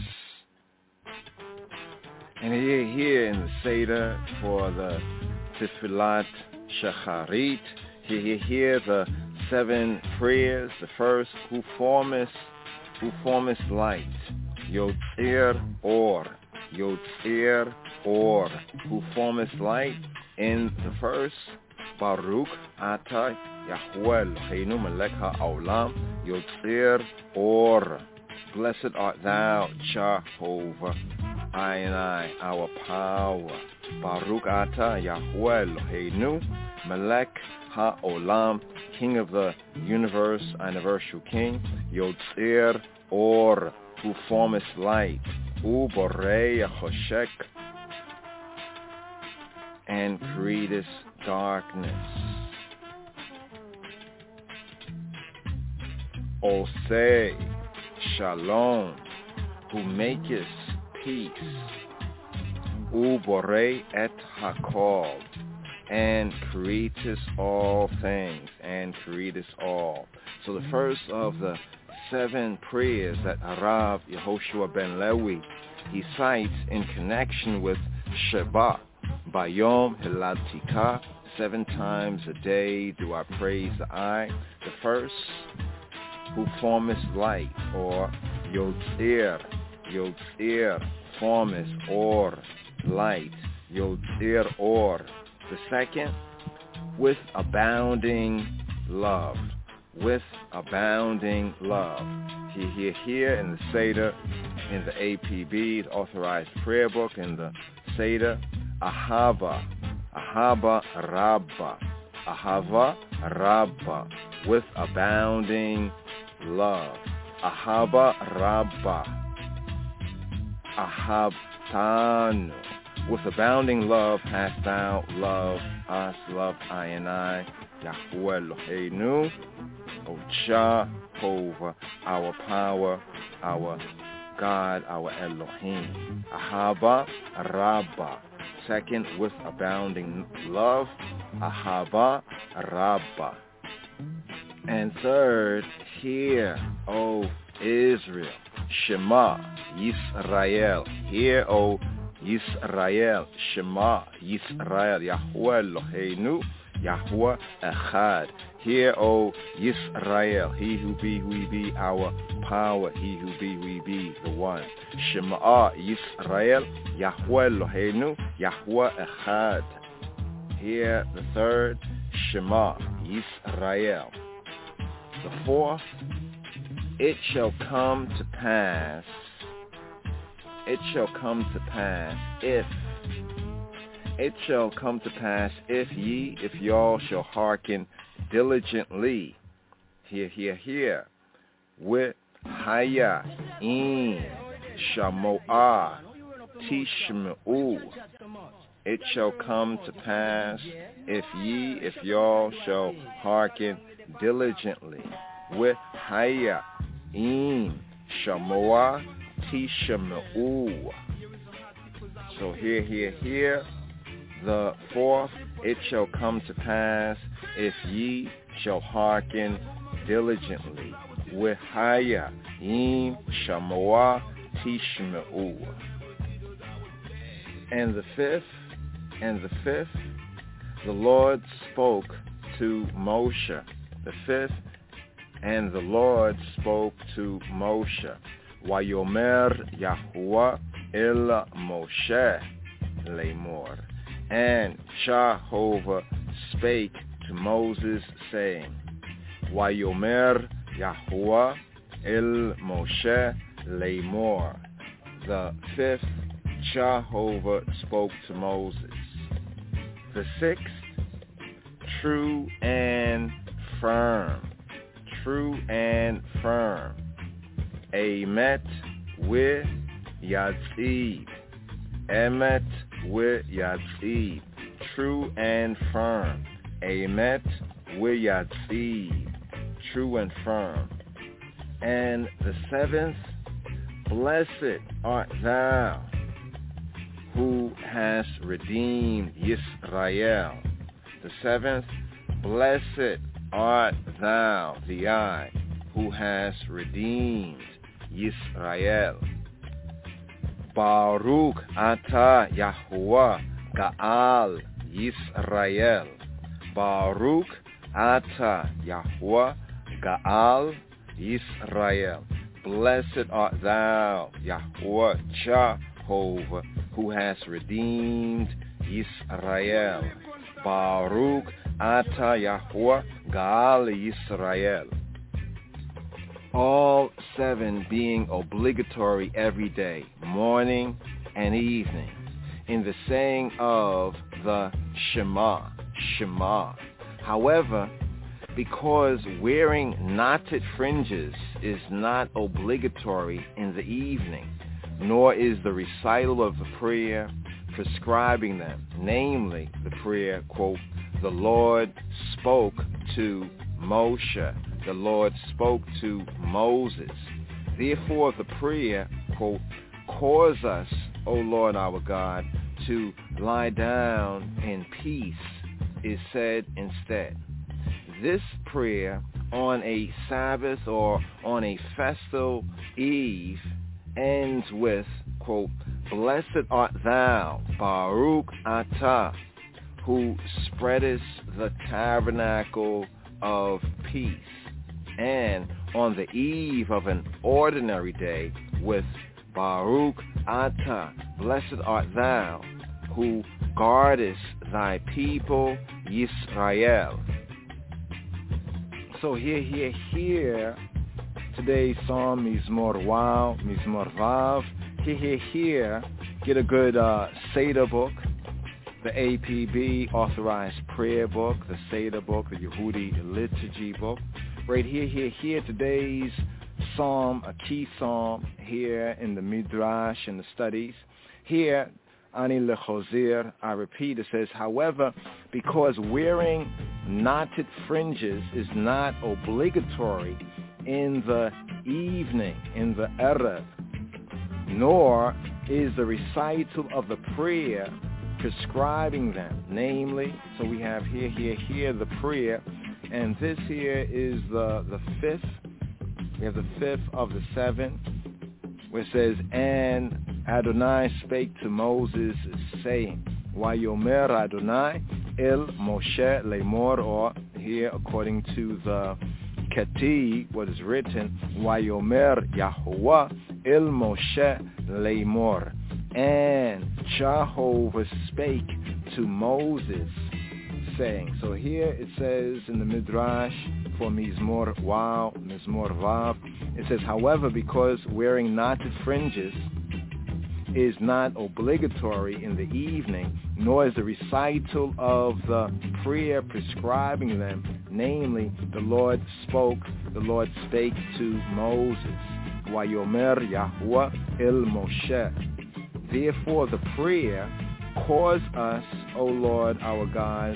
And here, here in the Seder for the Tefillat Shacharit. Here, here, here, the seven prayers. The first, who formeth, who formeth light. Yotzir Or. Yotzir Or. Who formeth light. In the first, Baruch Atah Yahweh Eloheinu Melech HaOlam Yotzir Or. Blessed art thou, Jehovah, I and I, our power. Baruch Atah Yahweh Eloheinu Melech HaOlam, King of the universe, universal King. Yotzir Or, who formeth light. Uborei Choshek, and createth darkness. Osei Shalom, who maketh peace. Uborei et Hakol, and createth all things, and createth all. So the first of the seven prayers that Arav Yehoshua ben Lewi, he cites in connection with Shabbat, Bayom Hilaltika, seven times a day do I praise I. The first, who formeth light, or Yotzir, Yotzir, formeth, or light, Yotzir Or. The second, with abounding love, with abounding love. Here, here, here in the Seder, in the A P B, the Authorized Prayer Book, in the Seder, Ahava, Ahava Rabbah, Ahava Rabbah, with abounding love. Ahava Rabbah, Ahabtanu, with abounding love hast thou loved us, loved I and I, Yahweh Eloheinu, O Jehovah, our power, our God, our Elohim. Ahava Rabbah. Second, with abounding love, Ahava Rabbah. And third, hear, O Israel, Shema Yisrael. Hear, O Yisrael, Shema Yisrael, Yahweh Eloheinu, Yahweh Echad. Hear, O Yisrael, he who be, who he be, our power, he who be, who he be, the one. Shema Yisrael, Yahweh Eloheinu, Yahweh Echad. Hear the third, Shema Yisrael. The fourth, it shall come to pass, it shall come to pass if, it shall come to pass if ye, if y'all shall hearken diligently. Hear, hear, hear. With Haya in Shamoah Tishmeu. It shall come to pass if ye, if y'all shall hearken diligently, with haya, in, shamoa, tishama'u. So here, here, here, the fourth, it shall come to pass, if ye shall hearken diligently, with haya, in, shamoa, tishma'u. And the fifth, and the fifth, the Lord spoke to Moshe. The fifth, and the Lord spoke to Moshe. Vayomer Yahuwah el Moshe lemor. And Jehovah spake to Moses, saying, Vayomer Yahuwah el Moshe lemor. The fifth, Jehovah spoke to Moses. The sixth, true and firm. True and firm. Emet with Yatzib. Emet with Yatzib. True and firm. Emet with Yatzib. True and firm. And the seventh, blessed art thou, who has redeemed Yisrael. The seventh, blessed art thou, the I, who has redeemed Yisrael. Baruch ata Yahuwah Gaal Yisrael. Baruch ata Yahuwah Gaal Yisrael. Blessed art thou, Yahuwah Jehovah, who has redeemed Yisrael. Baruch ata Yahuwah Gaal Yisrael. All seven being obligatory every day, morning and evening, in the saying of the Shema, Shema. However, because wearing knotted fringes is not obligatory in the evening, nor is the recital of the prayer prescribing them, namely the prayer, quote, the Lord spoke to Moshe, the Lord spoke to Moses. Therefore the prayer, quote, cause us, O Lord our God, to lie down in peace, is said instead. This prayer on a Sabbath or on a festal eve ends with, quote, blessed art thou, Baruch atah, who spreadest the tabernacle of peace. And on the eve of an ordinary day with Baruch atah, blessed art thou, who guardest thy people Yisrael. So here, here, here, today's Psalm Mizmor Wow, Mizmor Vav. Here, here, here, get a good uh, Seder book, the A P B Authorized Prayer book, the Seder book, the Yehudi Liturgy book. Right here, here, here, today's Psalm, a key Psalm here in the Midrash and the studies. Here, Ani Lechozir, I repeat, it says, however, because wearing knotted fringes is not obligatory in the evening, in the Erev, nor is the recital of the prayer prescribing them, namely, so we have here, here, here, the prayer, and this here is the, the fifth, we have the fifth of the seven, where it says, and Adonai spake to Moses, saying, Vayomer Adonai el Moshe lemor, or here according to the Ketib, what is written, Vayomer Yahuwah el Moshe lemor. And Jehovah spake to Moses, saying. So here it says in the Midrash for Mizmor Wow, Mizmor Vav, it says, however, because wearing knotted fringes is not obligatory in the evening, nor is the recital of the prayer prescribing them, namely, the Lord spoke, the Lord spake to Moses, Vayomer Yahuwah el Moshe. Therefore the prayer, cause us, O Lord our God,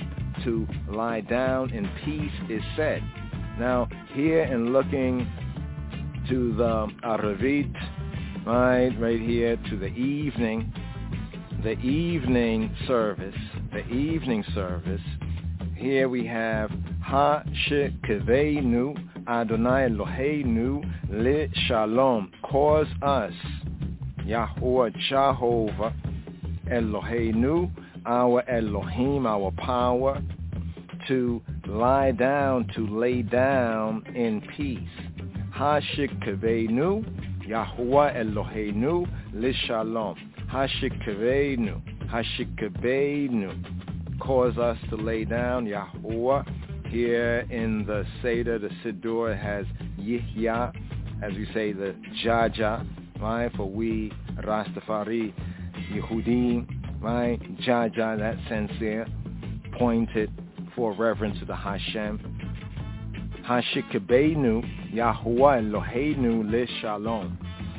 to lie down in peace is said. Now, here in looking to the Aravit, right, right here to the evening, the evening service, the evening service, here we have Ha Shekevenu Adonai Eloheinu Le Shalom. Cause us, Yahuwah Jehovah Eloheinu, our Elohim, our power, to lie down, to lay down in peace. Ha Shekevenu Yahuwah Eloheinu Le Shalom. Ha Shekevenu, Ha Shekevenu. Cause us to lay down, Yahuwah. Here in the Seder, the Siddur has Yihya, as we say the Jaja, right? For we, Rastafari, Yehudim, right? Jaja, that sense there, pointed for reverence to the Hashem. Hashikabenu, Yahuwah Eloheinu Le Shalom.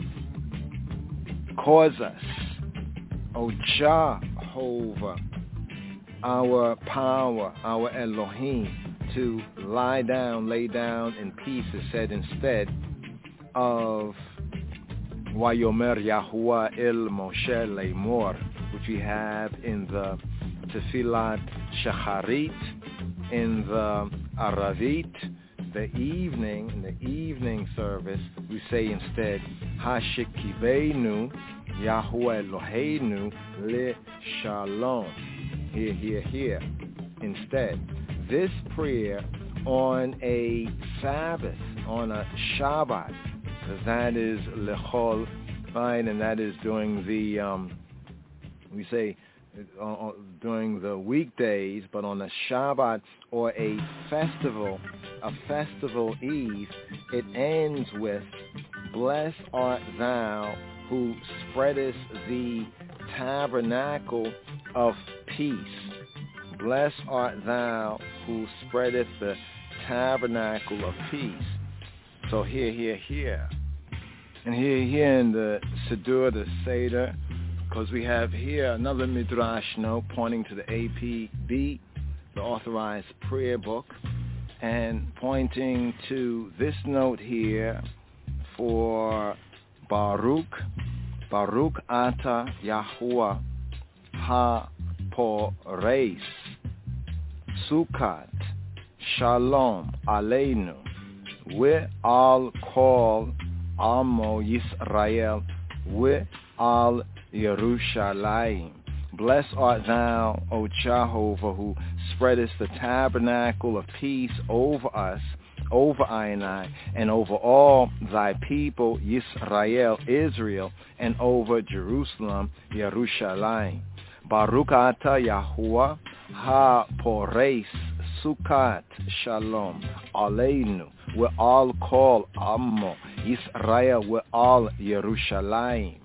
Cause us, O Jehovah, our power, our Elohim, to lie down, lay down in peace is said instead of Wayomer Yahuwah El Moshe Leimor, which we have in the Tefillat Shacharit, in the Aravit, the evening, in the evening service, we say instead Hashikivenu Yahuwah Eloheinu Le Shalom. Here, here, here. Instead, this prayer on a Sabbath, on a Shabbat, because that is lechol, fine, and that is during the, um, we say, uh, during the weekdays, but on a Shabbat or a festival, a festival eve, it ends with, blessed art thou who spreadest the tabernacle of peace. Blessed art thou who spreadeth the tabernacle of peace. So here, here, here. And here, here in the Siddur, the Seder, because we have here another Midrash note pointing to the A P B, the Authorized Prayer Book, and pointing to this note here for Baruch, Baruch Ata Yahuwah Ha-Poreis, Sukkot, Shalom, Aleinu. We all call Amo Yisrael, we all Yerushalayim. Blessed art thou, O Jehovah, who spreadest the tabernacle of peace over us, over Ainai, and over all thy people, Yisrael, Israel, and over Jerusalem, Yerushalayim. Baruch Ata Yahuwah Ha-Poreis, Sukkot, Shalom, Aleinu. We all call Ammo, Yisrael, we all Yerushalayim.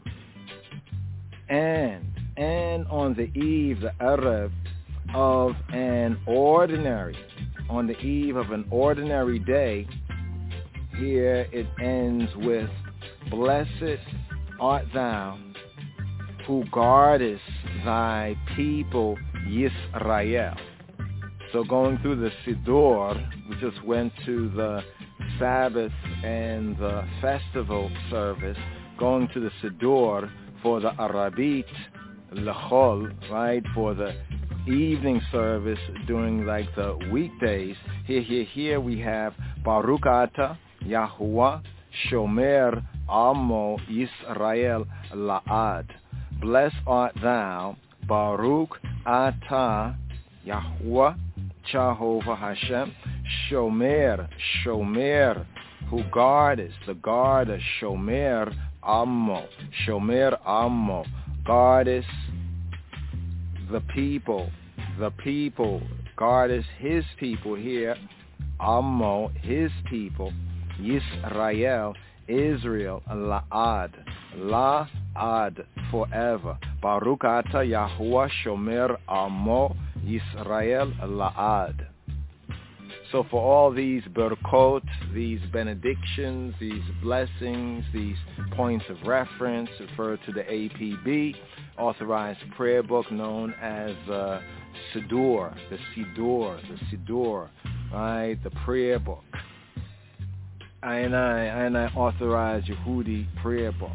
And, and on the eve, the Erev of an ordinary, on the eve of an ordinary day, here it ends with, blessed art thou who guardest thy people Yisrael. So going through the Siddur, we just went to the Sabbath and the festival service, going to the Siddur for the Arabit, Lechol, right, for the evening service during like the weekdays. Here, here, here we have Baruch Ata Yahuwah Shomer Amo Yisrael La'ad. Blessed art thou, Baruch Ata Yahuwah Jehovah Hashem Shomer, Shomer, who guardest, the guarder, Shomer Amo, Shomer Amo, guardest the people, the people, guardest his people here, Amo, his people, Yisrael, Israel, La'ad, La'ad, forever. Baruch Ata Yahuwah Shomer Amo Yisrael La'ad. So for all these barakot, these benedictions, these blessings, these points of reference, refer to the A P B, authorized prayer book known as uh, Siddur, the Siddur, the Siddur, right, the prayer book. I and I, I and I authorized Yehudi prayer book.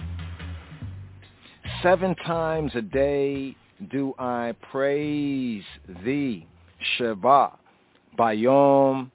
Seven times a day do I praise thee, Shabbat, Bayom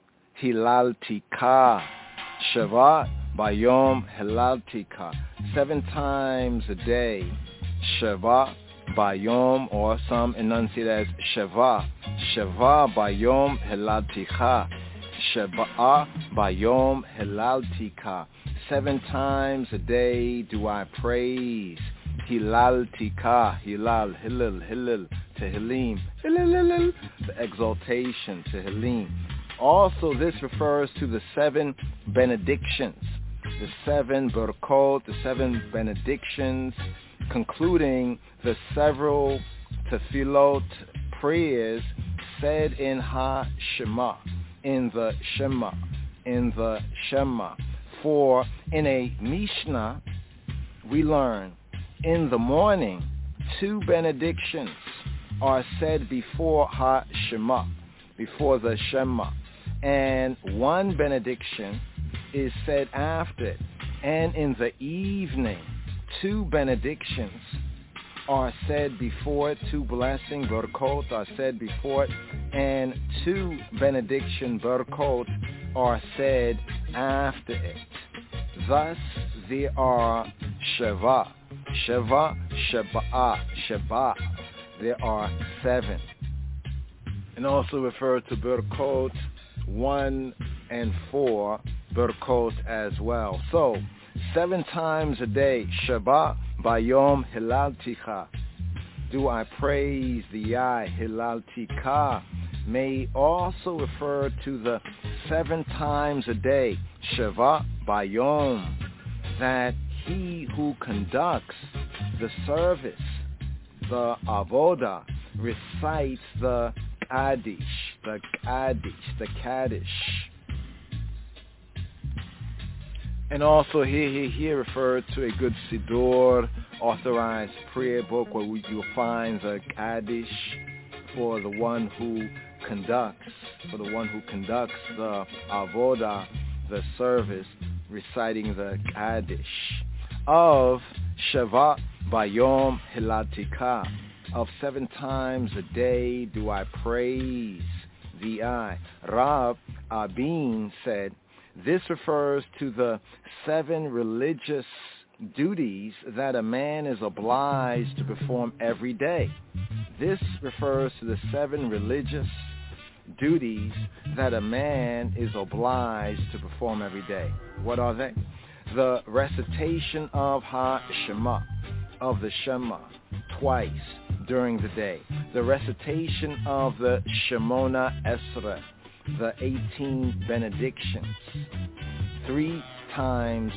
Hilaltika, Shabbat, Bayom Hilaltika. Seven times a day, Shabbat, Bayom, or some enunciate as Shava, Shava, Bayom Hilaltika, Shabbat, Bayom Hilaltika. Seven times a day do I praise Hilal Tika, Hilal, Hillel, Hillel, Tehillim, Hillel, Hillel, the exaltation, Tehillim. Also, this refers to the seven benedictions, the seven barakot, the seven benedictions, concluding the several tefillot prayers said in Ha Shema, in the Shema, in the Shema. For in a Mishnah, we learn in the morning, two benedictions are said before Ha Shema, before the Shema, and one benediction is said after it. And in the evening, two benedictions are said before it, two blessing barakot are said before it, and two benediction barakot are said after it. Thus, there are Sheva, Sheva, Sheba, Sheba. There are seven. And also refer to Barakot one and four, Barakot as well. So, seven times a day, Sheba, Bayom, Hilaltika. Do I praise the Yah, Hilaltika. May also refer to the seven times a day, Sheva, Bayom, that he who conducts the service, the avoda, recites the Kaddish, the Kaddish, the Kaddish. And also here, here, here referred to a good Siddur, authorized prayer book where you'll find the Kaddish for the one who conducts, for the one who conducts the avoda, the service, reciting the Kaddish. Of Sheva Bayom Hilatika, of seven times a day do I praise thee I. Rab Abin said, this refers to the seven religious duties that a man is obliged to perform every day. This refers to the seven religious duties that a man is obliged to perform every day. What are they? The recitation of Ha Shema, of the Shema, twice during the day. The recitation of the Shemona Esrei, the eighteen benedictions, three times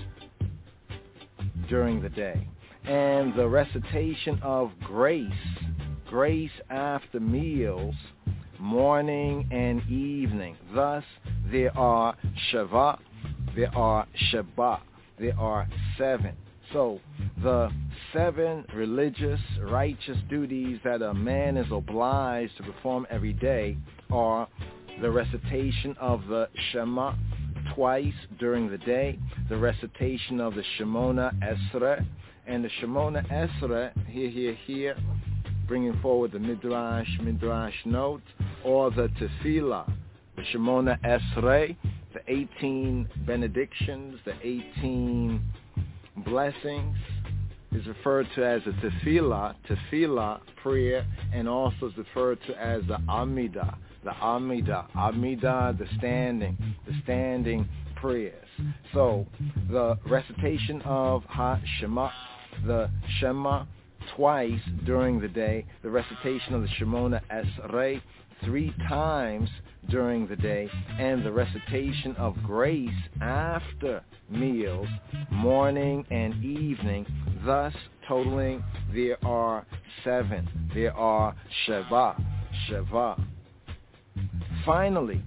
during the day. And the recitation of grace, grace after meals, morning and evening. Thus, there are Sheva, there are Sheba, there are seven. So, the seven religious, righteous duties that a man is obliged to perform every day are the recitation of the Shema twice during the day, the recitation of the Shemona Esrei, and the Shemona Esrei, here, here, here, bringing forward the Midrash, Midrash note, or the Tefillah, the Shemona Esrei, the eighteen benedictions, the eighteen blessings, is referred to as the Tefillah, Tefillah, prayer, and also is referred to as the Amidah, the Amidah, Amidah, the standing, the standing prayers. So, the recitation of Ha Shema, the Shema, twice during the day, the recitation of the Shemona Esrei, three times during the day, and the recitation of grace after meals, morning and evening, thus totaling there are seven. There are Sheva, Sheva. Finally,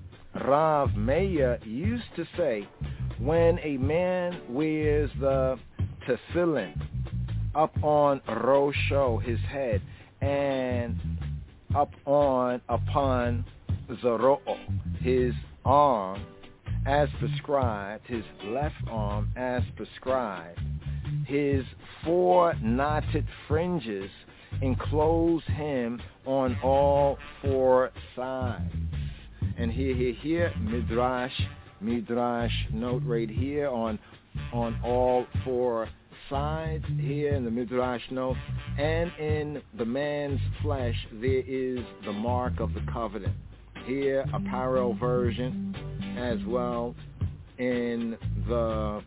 Rav Meir used to say, when a man wears the tefillin up on Rosho, his head, and up on, upon Zoro'o, his arm, as prescribed, his left arm as prescribed, his four knotted fringes enclose him on all four sides. And here, here, here, Midrash, Midrash note right here on on all four sides, here in the Midrash note, and in the man's flesh there is the mark of the covenant. Here, a parallel version as well in the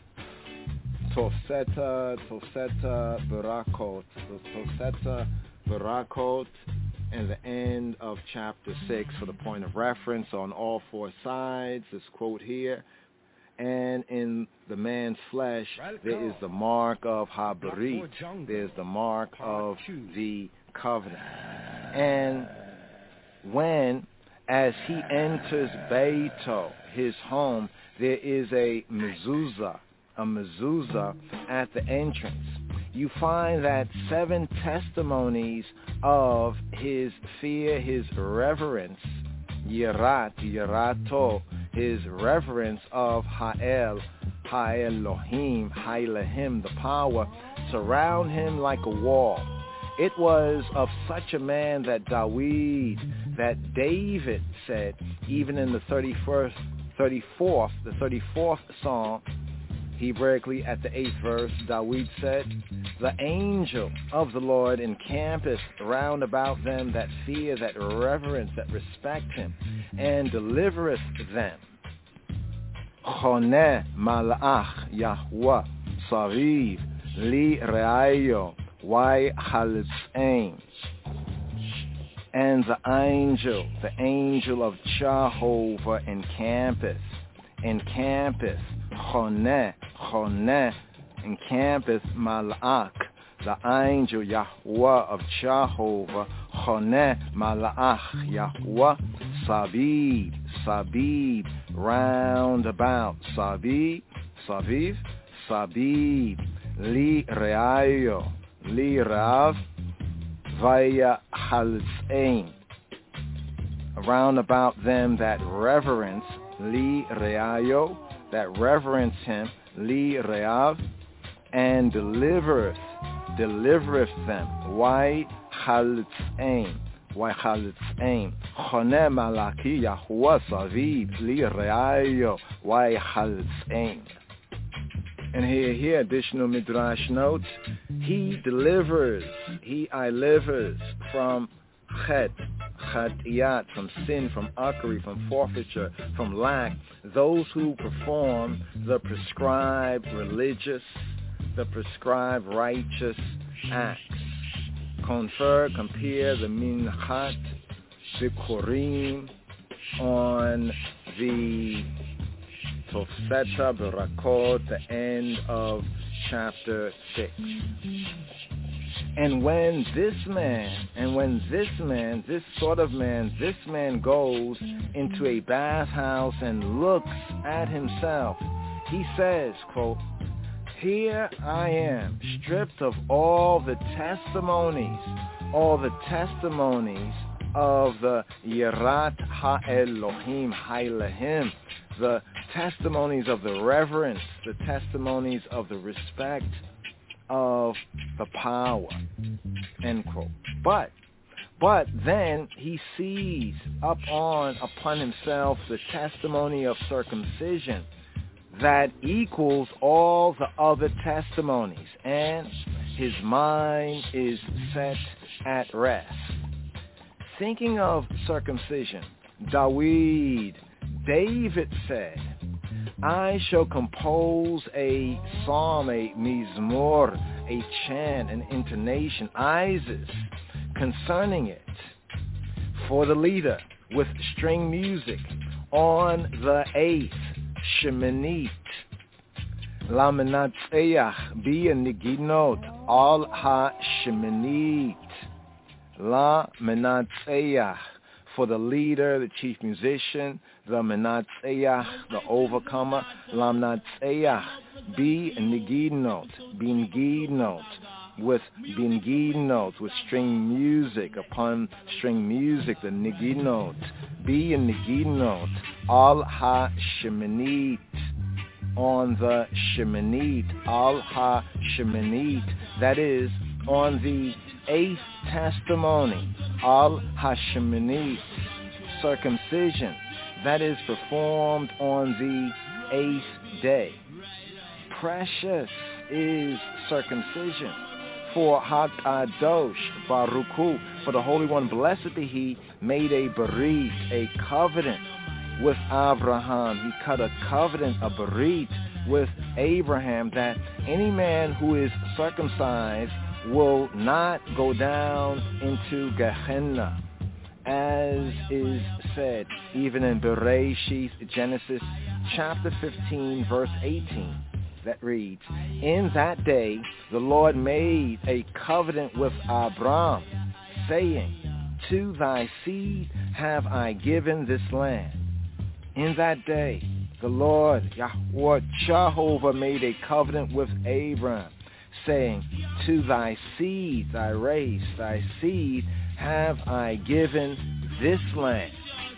Toseta, Toseta Barakot, the Toseta Barakot, and the end of chapter six for the point of reference on all four sides, this quote here. And in the man's flesh, there is the mark of Habarit. There's the mark of the covenant. And when, as he enters Beito, his home, there is a mezuzah, a mezuzah at the entrance. You find that seven testimonies of his fear, his reverence, Yirat, Yirato, his reverence of Ha'el, Ha'elohim, Ha'elohim, the power, surround him like a wall. It was of such a man that Dawid, that David said, even in the thirty-first, thirty-fourth, the thirty-fourth Psalm, Hebraically at the eighth verse, Dawid said, the angel of the Lord encampeth round about them that fear, that reverence, that respect him, and delivereth them. Choneh malach Yahweh saviv li reayo why halitz'ain. And the angel, the angel of Jehovah encampeth, encampeth, Choneh, Choneh, encampeth malach, the angel Yahweh of Jehovah, Choneh malach Yahweh, Saviv, Saviv, round about, Saviv, Saviv, Saviv, li reayo, li rav, vaya halzein, around about them that reverence, li reayo, that reverence him, li reav, and delivereth, delivereth them. Why halitzain? Why halitzain? Choneh malaki Yahuwah saviv li reayo. Why halitzain? And here, here, additional midrash notes. He delivers, he delivers from chet, chatiyat, from sin, from uckery, from forfeiture, from lack, those who perform the prescribed religious, the prescribed righteous acts. Confer, compare the minchat, the korim, on the Toseta Barakot, the end of chapter six. And when this man, and when this man, this sort of man, this man goes into a bathhouse and looks at himself, he says, quote, here I am, stripped of all the testimonies, all the testimonies of the Yirat HaElohim, Ha'elohim, the testimonies of the reverence, the testimonies of the respect of the power, end quote. But, but then he sees up on, upon himself the testimony of circumcision that equals all the other testimonies, and his mind is set at rest. Thinking of circumcision, Dawid, David said, I shall compose a psalm, a mizmor, a chant, an intonation, Isis, concerning it for the leader with string music on the eighth Sheminit. La menatzeach bi niginot al ha Sheminit. La menatzeach, for the leader, the chief musician, the Menatzeach, the overcomer, Lamnatzeach, be Nigidnot, Bingidnot, with Bingidnot, with string music upon string music, the Nigidnot, be Nigidnot, Al Ha-Shemanit, on the Shemanit, Al Ha-Shemanit, that is, on the eighth testimony, Al Ha-Shemanit, circumcision, that is performed on the eighth day. Precious is circumcision for Hakadosh Baruch Hu, for the Holy One, blessed be He, made a berit, a covenant with Abraham. He cut a covenant, a berit, with Abraham, that any man who is circumcised will not go down into Gehenna, as is said even in Bereshith, Genesis chapter fifteen, verse eighteen, that reads, in that day the Lord made a covenant with Abram, saying, to thy seed have I given this land. In that day the Lord, Yahweh Jehovah, made a covenant with Abram, saying, to thy seed, thy race, thy seed, have I given this land.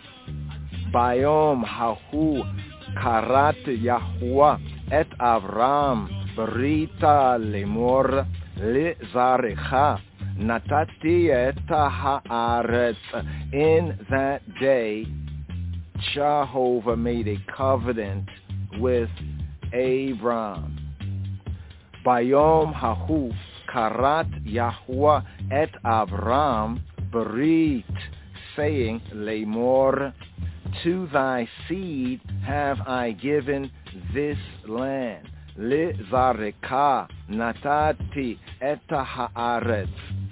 Bayom hahu karat Yahweh et Avram berita lemor lezarecha natati et haaretz. In that day Jehovah made a covenant with Abram. Bayom hahu karat Yahweh et Avram berit, saying, lemor, to thy seed have I given this land. Lizareka natati et haaretz.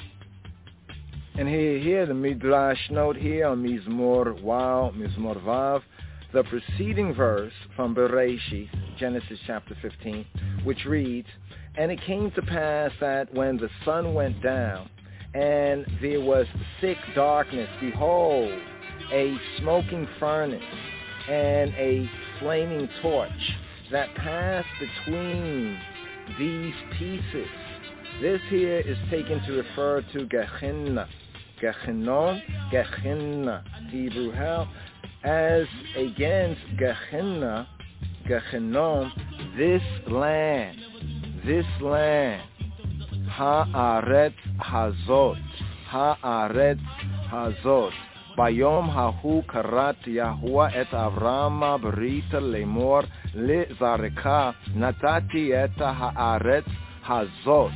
And here, here the Midrash note here on Mizmor Wow, Mizmor Vav, the preceding verse from Bereshith, Genesis chapter fifteen, which reads, and it came to pass that when the sun went down, and there was thick darkness, behold, a smoking furnace and a flaming torch that passed between these pieces. This here is taken to refer to Gehenna, Gehenom, Gehenna, Hebrew hell, as against Gehenna, Gehenom, this land, this land, Haaretz Hazot, Haaretz Hazot. Bayom hahu karat Yahweh et Avrama berita lemor lezareka natati et haaretz hazot.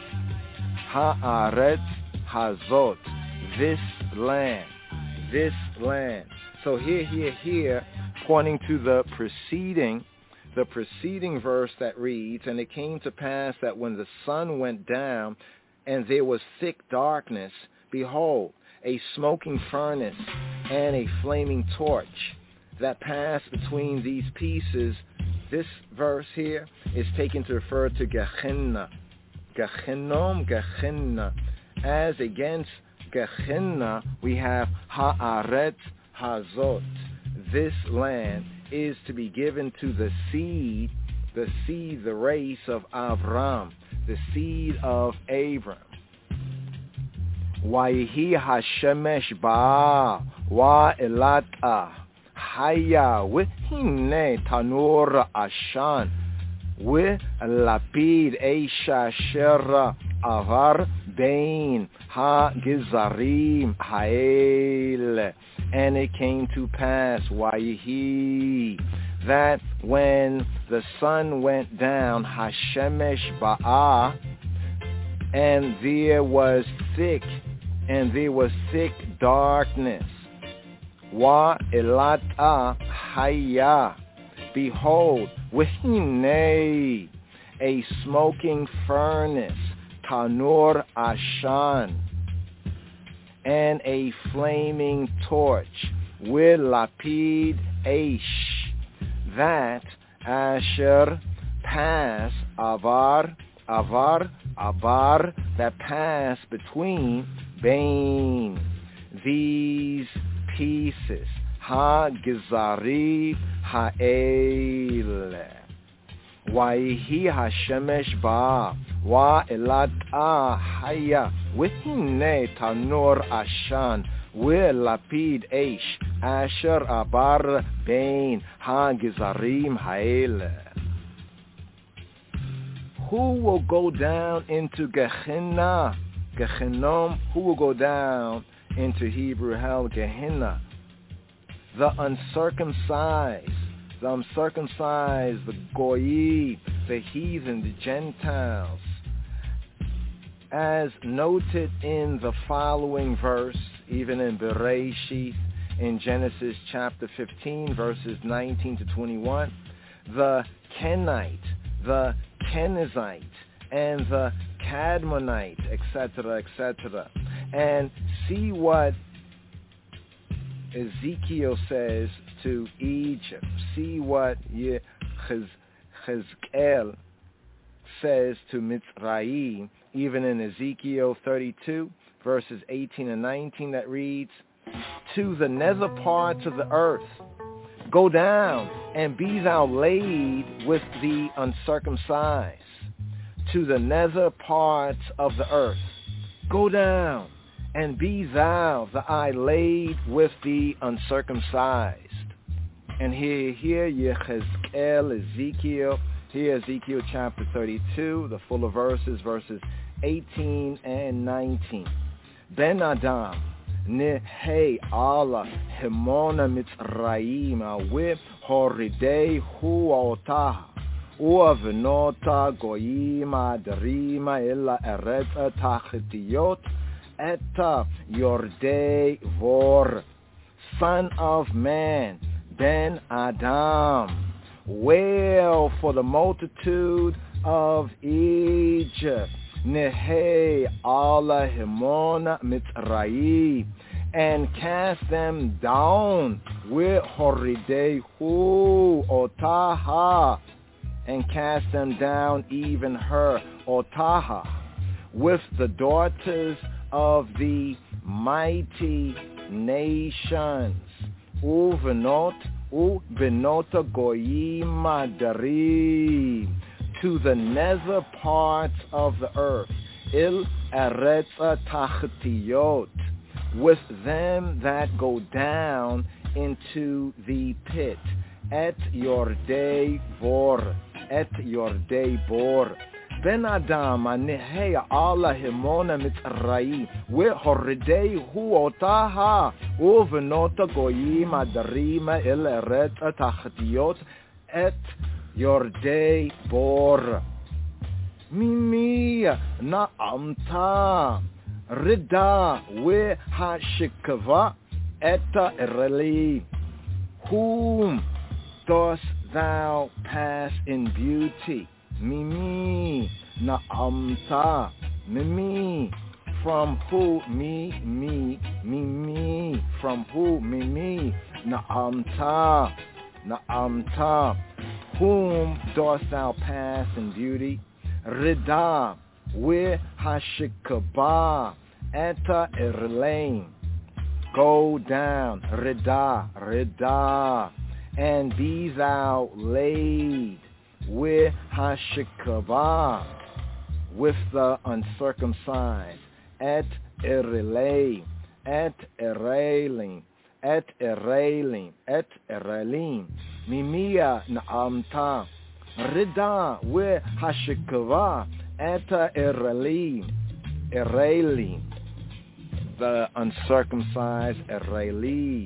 Haaretz hazot, this land, this land. So here, here, here, pointing to the preceding, the preceding verse that reads, and it came to pass that when the sun went down and there was thick darkness, behold, a smoking furnace and a flaming torch that passed between these pieces. This verse here is taken to refer to Gehenna, Gehenom, Gehenna. As against Gehenna, we have Haaretz Hazot. This land is to be given to the seed, the seed, the race of Avram, the seed of Abram. Wayihi hashemesh ba wa elata haya wehine tanur ashan we lapid eisha shera avar bain ha gizarim hael. And it came to pass, Wayihi, that when the sun went down, hashemesh ba'a, and there was thick And there was thick darkness. Wa elata haya. Behold, wehine, a smoking furnace, tanur ashan, and a flaming torch, with lapid eish, that asher pass avar, avar, avar, that pass between Bain, these pieces. Ha-gizari ha'ele. Waihi hashemesh ba. Wa elata haya. Wihine tanur ashan. We lapid eish. Asher abar bain. Ha-gizarim ha'ele. Who will go down into Gehenna? Gehenom. Who will go down into Hebrew hell? Gehenna. The uncircumcised. The uncircumcised, the goyi, the heathen, the Gentiles. As noted in the following verse, even in Bereshit, in Genesis chapter fifteen, verses nineteen to twenty-one, the Kenite, the Kenizzite, and the Cadmonite, et cetera, et cetera. And see what Ezekiel says to Egypt. See what Yechezkel says to Mitzrayim, even in Ezekiel thirty-two, verses eighteen and nineteen, that reads, to the nether parts of the earth, go down and be thou laid with the uncircumcised. To the nether parts of the earth, go down and be thou the eye laid with the uncircumcised. And here, here, Yechezkel, Ezekiel, here Ezekiel chapter thirty-two, the fuller verses, verses eighteen and nineteen. Ben Adam, Nehei Allah, Hemona Mitzrayim, Awib, Horidei, Huotaha, Uavenota, Goyima, Derima, Illa Ereta, Tachetiot, Eta, Yordei, Vor, Son of Man, Ben Adam, wail for the multitude of Egypt. Nehei Allah Hemona Mitzrayim, and cast them down with Horidei Hu Otaha, and cast them down even her Otaha, with the daughters of the mighty nations. Uvenot uvenota goyim adarim, to the nether parts of the earth. Il eretza tachtiot, with them that go down into the pit. Et yordei vor, et yordei bor. Ben Adam, Anehei Allah Hemona Mitzrayim, Wehoridei Huotaha, Uvenota Goyim Adarima El Eret Tachtiot, Et Yordei Bor. Mimi Naamta, Rida, We Hashikava, Eta Ereli. Whom dost thou pass in beauty? Mimi Naamta, Mimi, from who? Me, me, Mimi, from who? Mimi Naamta, Naamta, whom dost thou pass in beauty? Rida, we hashikaba, eta erlein, go down, Rida, Rida, and be thou laid. With hashikava, with the uncircumcised, et erelei, et erelim, et erelim, et erelim, mimia naamta, rida, with hashikava, et erelim, erelim, the uncircumcised erelim.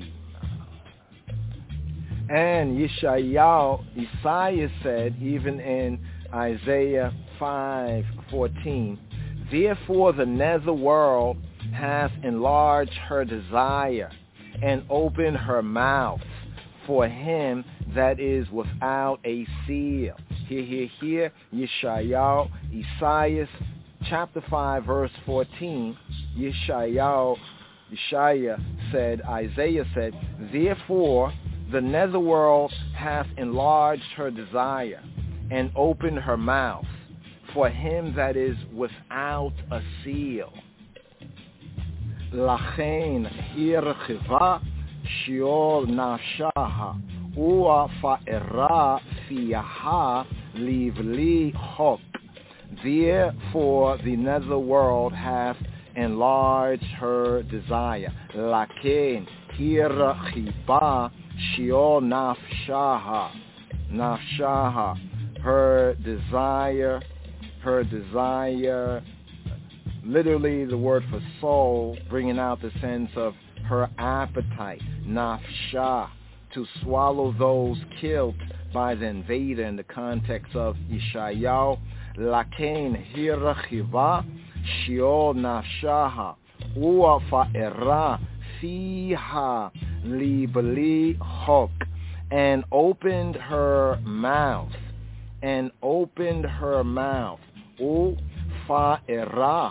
And Yeshayahu, Isaiah said, even in Isaiah five fourteen, therefore the nether world hath enlarged her desire, and opened her mouth for him that is without a seal. Here, here, here, Yeshayahu, Isaiah chapter five, verse fourteen, Yeshayahu, Yeshaya said, Isaiah said, therefore the netherworld hath enlarged her desire, and opened her mouth for him that is without a seal. Lachen hirchiva Sheol nafshaha. Ua fa'era fiyaha livli hok. Therefore the netherworld hath enlarged her desire. Laken hirachiba Sheol nafshaha. Nafshaha. Her desire, her desire, literally the word for soul, bringing out the sense of her appetite, nafsha, to swallow those killed by the invader in the context of Yeshayahu. Lakein hirachiva Sheol nafshaha ua fa'era fiha libli hok, and opened her mouth, and opened her mouth, u fa'era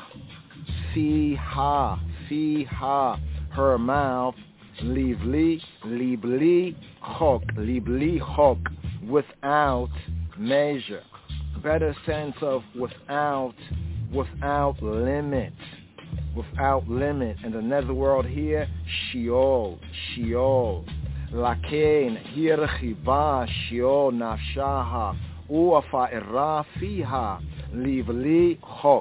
fiha, fiha, her mouth, livli, libli hok, libli hok, without measure. Better sense of without, without limit, without limit. And the netherworld here, Sheol, Sheol. Lakein hirchiba Sheol nafshaha ua fa'era fiha livli hok.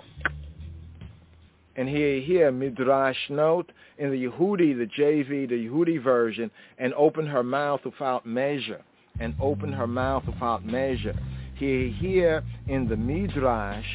And here, here, Midrash note, in the Yehudi, the J V, the Yehudi version, and open her mouth without measure, and open her mouth without measure. Here, here, in the Midrash,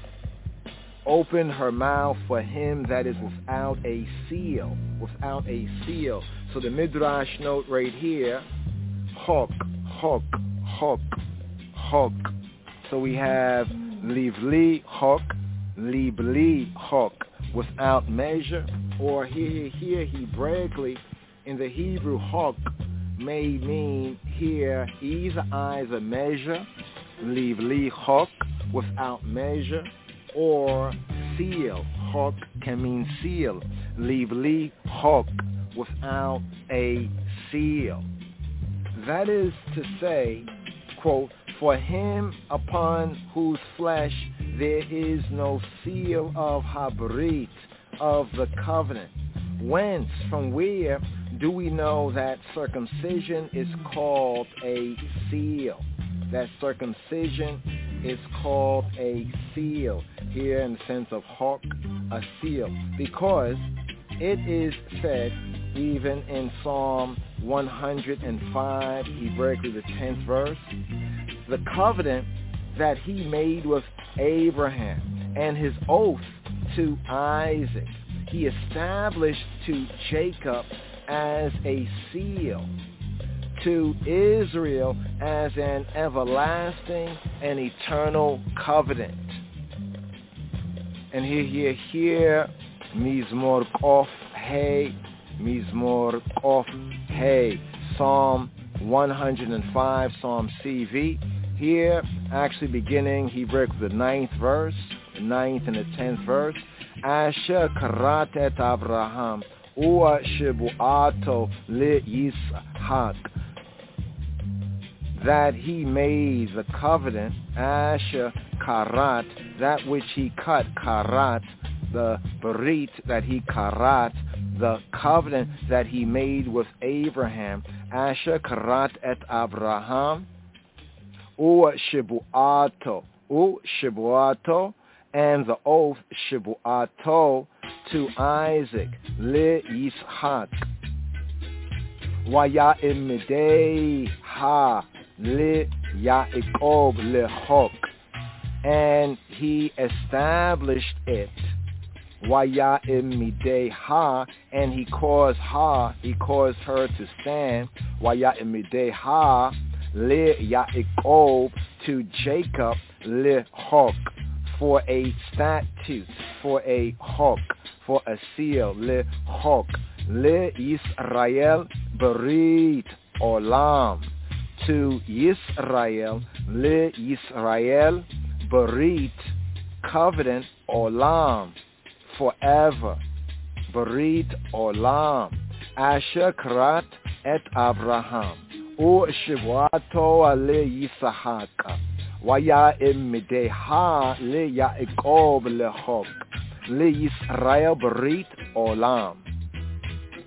open her mouth for him that is without a seal, without a seal. So the Midrash note right here, hok, hok, hok, hok. So we have livli hok, libli hok, without measure, or here, here, Hebraically, in the Hebrew, hok may mean here either either measure, livli hok, without measure, or seal. Hok can mean seal. Livli hok, without a seal. That is to say, quote, for him upon whose flesh there is no seal of habrit, of the covenant. Whence, from where do we know that circumcision is called a seal? That circumcision is called a seal. Here in the sense of hok, a seal. Because it is said, even in Psalm one hundred five, Hebraically the tenth verse, the covenant that he made with Abraham and his oath to Isaac, he established to Jacob as a seal, to Israel as an everlasting and eternal covenant. And here, here, here, Mizmor Kof Hey, Mizmor Kof Hey, Psalm one hundred five, Psalm C V. Here, actually beginning, he breaks the ninth verse, the ninth and the tenth verse. Asher karat et Abraham, ua shibuato le Yishak, that he made the covenant, Asher karat, that which he cut, karat, the berit that he karat, the covenant that he made with Abraham, Asher karat et Abraham, u shibuato, u shibuato, and the oath shibuato to Isaac, le Yishak, waya imidei ha le Yaakov le hok, and he established it, waya imidei ha, and he caused ha, he caused her to stand, waya imidei ha le Yaakov, to Jacob le hok, for a statute, for a hok, for a seal, le hok, le Yisrael berit olam, to Yisrael, le Yisrael berit, covenant olam, forever, berit olam, asher karat et Abraham, u shivato ale Yishak, waya imidei ha le Yaakov le hok, le Yisrael berit olam.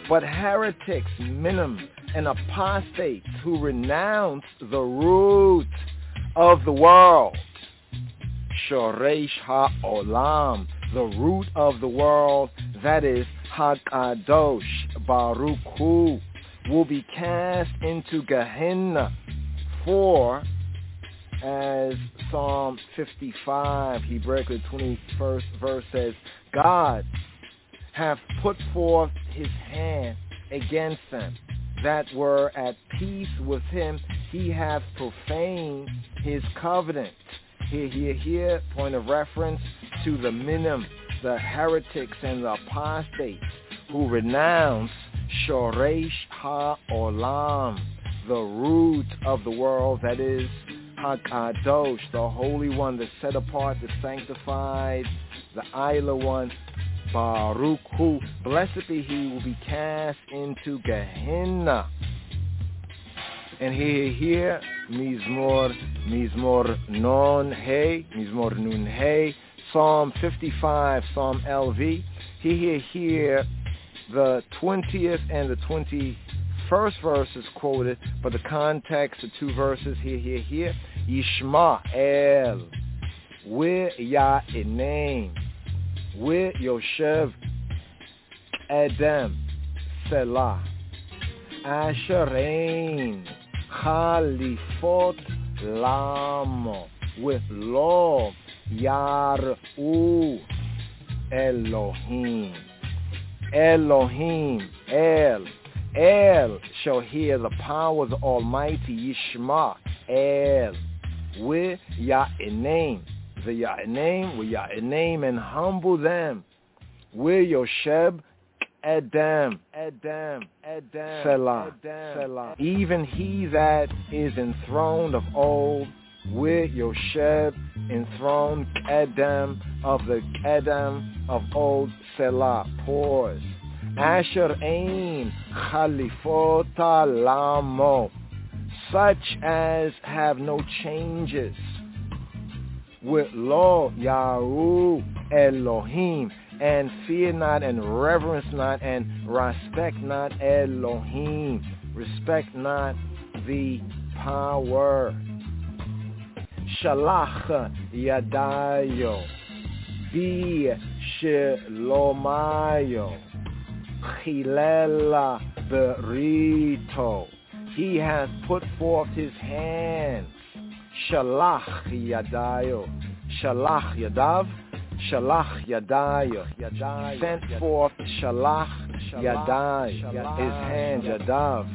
But heretics, minim, and apostates who renounce the root of the world, Shoresh ha'olam, the root of the world, that is HaKadosh Baruch Hu, will be cast into Gehenna. For, as Psalm fifty-five, Hebrew twenty-first verse says, God hath put forth his hand against them that were at peace with him. He hath profaned his covenant. Here, here, here, point of reference to the minim, the heretics and the apostates who renounce Shoresh ha'olam, the root of the world, that is HaKadosh, the Holy One, the set apart, the sanctified, the Isla One, Baruch Hu, blessed be he, will be cast into Gehenna. And here, here, Mizmor, Mizmor Non Hey, Mizmor Nun Hey, Psalm fifty-five, Psalm L V. Here, here, here, the twentieth and the twenty-first verse is quoted, but the context, the two verses, here, here, here, Yishma El, where Ya'enem, where Yoshev Edem, Selah, Asherein, Chalifot Lamo, with Lo Yaru Elohim. Elohim, El, El shall hear the power of the Almighty. Yishma, El, with Ya'enem, the Ya'enem, with Ya'enem, and humble them. With Yosheb Edem, Edem, Edem, Selah, Selah. Even he that is enthroned of old, with Yosheb enthroned, Edem, of the Edem of old, Selah. Pause. Asher ein Chalifota Lamo, such as have no changes. With Lo Yaru Elohim, and fear not, and reverence not, and respect not Elohim, respect not the power. Shalach Yadayo, Bi Shelomayo, Chilela Berito, he has put forth his hands. Shalach Yadayo, Shalach Yadav, Shalach Yadayo, sent forth Shalach Yadai, his hand, Yadav.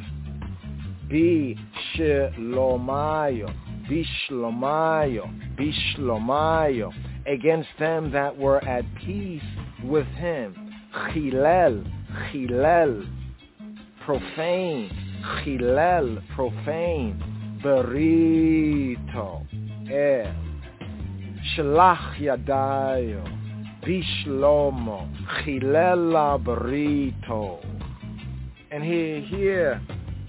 Bi Shelomayo, Bishlomayo, Bishlomayo, against them that were at peace with him. Chilel, Chilel, profane, Chilel, profane, Berito, El, Shalach Yadayo, Bishlomo, Chilela Berito. And here, here,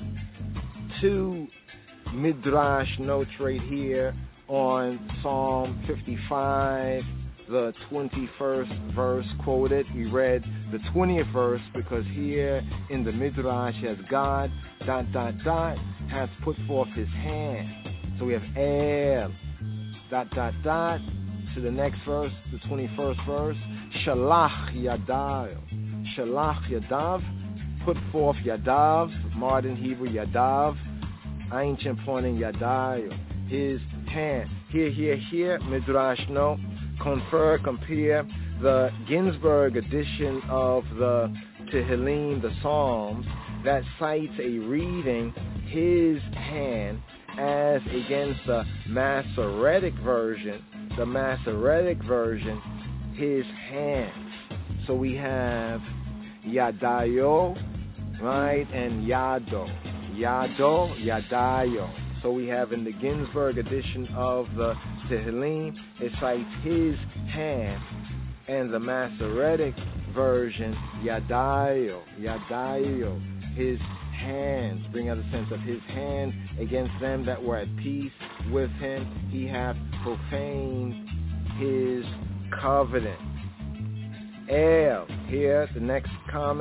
two Midrash notes right here on Psalm fifty-five, the twenty-first verse quoted. We read the twentieth verse because here in the Midrash has God, dot, dot, dot, has put forth his hand. So we have El, dot, dot, dot, to the next verse, the twenty-first verse, Shalach Yadav, Shalach Yadav, put forth Yadav, modern Hebrew Yadav, ancient pointing Yadav, his hand. Here, here, here, Midrash note, confer, compare the Ginsburg edition of the Tehillim, the Psalms, that cites a reading, his hand, as against the Masoretic version, the Masoretic version, his hands. So we have Yadayo, right, and Yado. Yado, Yadayo. So we have in the Ginsburg edition of the Tehillim, it cites his hand, and the Masoretic version, Yadayo, Yadayo, his hands, bring out the sense of his hand against them that were at peace with him. He hath profaned his covenant. El, here, the next comment,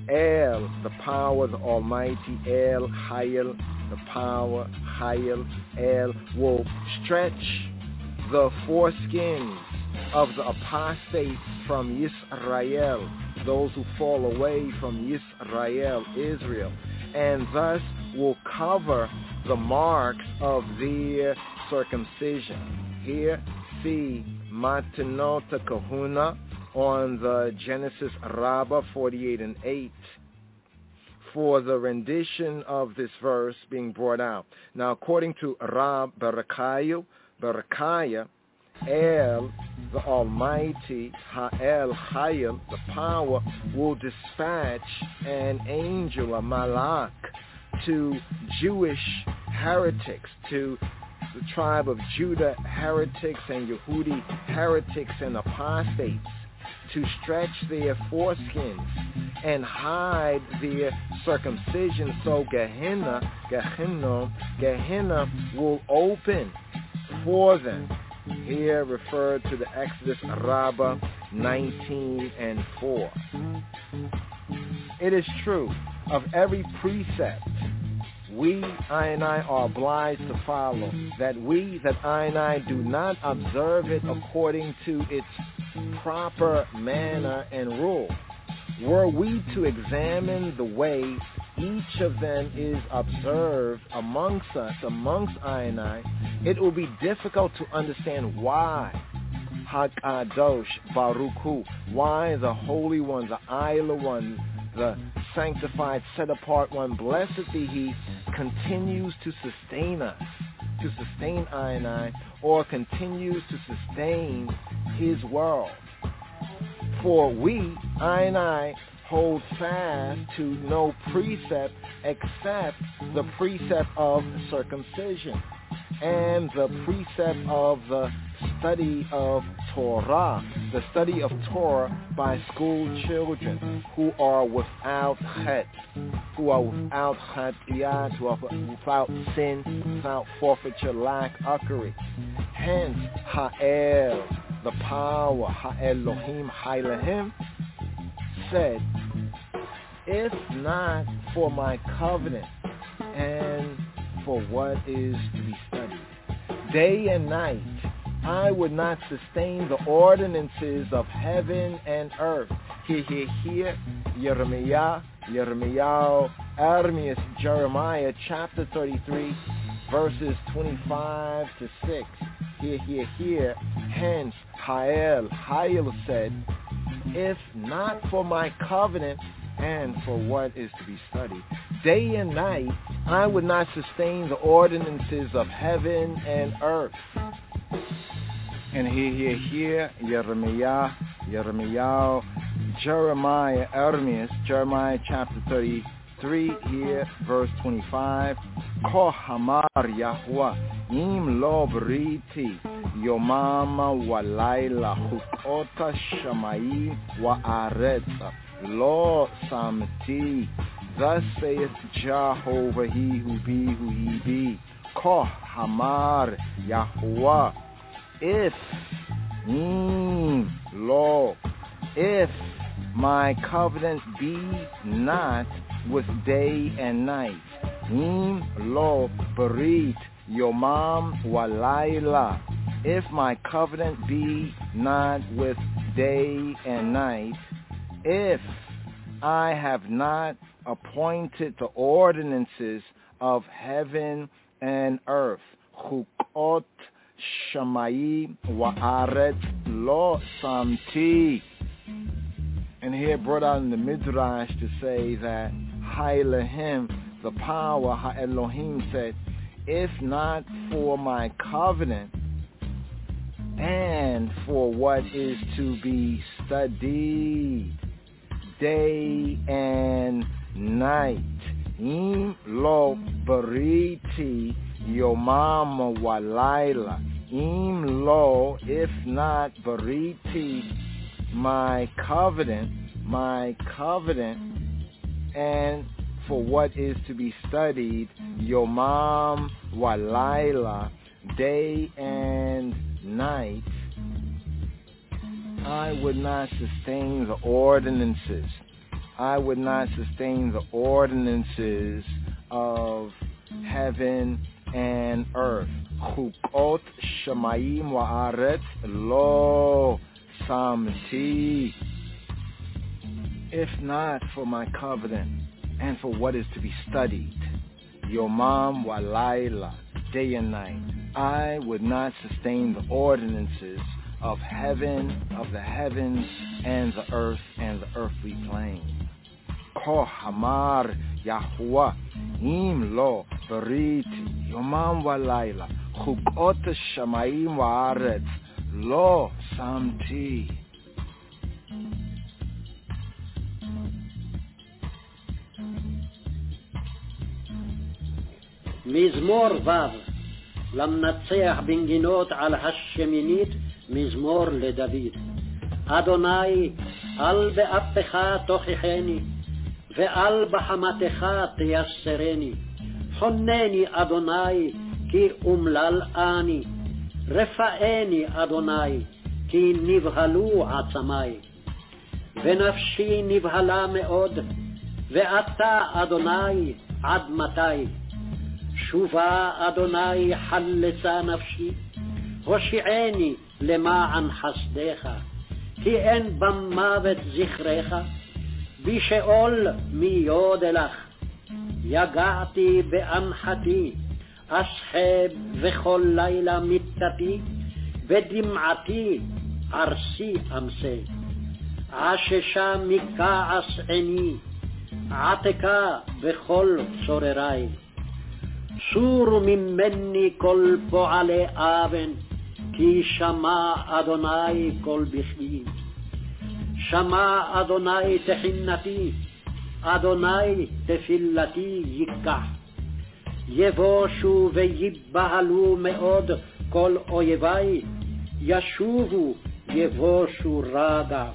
El, the power, the Almighty, El, Hayel, the power, Hayel, El, will stretch the foreskins of the apostates from Yisrael, those who fall away from Yisrael, Israel, and thus will cover the marks of their circumcision. Here, see Matanota Kahuna on the Genesis Rabbah forty-eight and eight for the rendition of this verse being brought out. Now, according to Rab Barakayu, Barakaya, El, the Almighty, Ha'el, Hayel, the power, will dispatch an angel, a malak, to Jewish heretics, to the tribe of Judah heretics and Yehudi heretics and apostates, to stretch their foreskins and hide their circumcision, so Gehenna, Gehenna, Gehenna will open for them. Here referred to the Exodus Rabbah nineteen and four. It is true, of every precept we, I and I, are obliged to follow, that we, that I and I, do not observe it according to its proper manner and rule. Were we to examine the way each of them is observed amongst us, amongst I and I, it will be difficult to understand why Hakadosh Baruch Hu, why the Holy One, the Isla One, the sanctified, set-apart One, blessed be He, continues to sustain us, to sustain I and I, or continues to sustain His world. For we, I and I, hold fast to no precept except the precept of circumcision and the precept of the study of Torah, the study of Torah by school children who are without chet, who are without chatiyat, who are without sin, without forfeiture, lack, uckery. Hence, Ha'el, the power, Ha'elohim, Ha'elohim, said, if not for my covenant and for what is to be studied, day and night, I would not sustain the ordinances of heaven and earth. Here, here, here, Jeremiah, Jeremiah, Armius, Jeremiah, chapter thirty-three, verses twenty-five to six. Here, here, here, hence, Ha'el, Ha'el said, if not for my covenant and for what is to be studied, day and night, I would not sustain the ordinances of heaven and earth. And here, here, here, Jeremiah, Jeremiah, Jeremiah, Ermias, Jeremiah chapter thirty-three, here, verse twenty-five, Ko hamar Yahuwah, im lo briti, yomama walayla, hukota shamai wa aretza, lo samti. Thus saith Jehovah, He who be, who He be. Ko hamar Yahuwah, if, mm, lo, if my covenant be not with day and night, mm, lo, berit, yomam walayla, if my covenant be not with day and night, if I have not appointed the ordinances of heaven and earth, chukot Shamayim wa'aret lo samti. And here brought out in the Midrash to say that Ha'elohim, the power, Ha'elohim said, if not for my covenant and for what is to be studied day and night, im lo bariti yomam walayla, im lo, if not bariti, my covenant, my covenant, and for what is to be studied, yomam walayla, day and night, I would not sustain the ordinances I would not sustain the ordinances of heaven and earth. Chukot shamayim wa'aretz lo samti. If not for my covenant and for what is to be studied, Yomam walayla, day and night, I would not sustain the ordinances of heaven, of the heavens, and the earth, and the earthly plane. Ko hamar Yahuwah, im lo beriti, Yomam walayla, chukot shamayim wa'aretz, lo samti. מזמור ו' למנצח בנגינות על השמינית, מזמור לדוד. אדוני, אל באפך תוכיחני, ואל בחמתך תייסרני. חונני אדוני, כי אומלל אני. רפאני אדוני, כי נבהלו עצמי. ונפשי נבהלה מאוד, ואתה אדוני עד מתי? שובה אדוני חלצה נפשי, הושיעני למען חסדך, כי אין במוות זכרך, בשאול מי יודלך. יגעתי באנחתי, אסחב וכל לילה מיטתי, בדמעתי ערסי אמסה. עששה מכעס עיני, עתקה בכל צורריי. סורו ממני כל פועלי אבן, כי שמע אדוני כל בכי. שמע אדוני תחינתי, אדוני תפילתי ייקח. יבושו ויבהלו מאוד כל אויבי, ישובו יבושו רגע.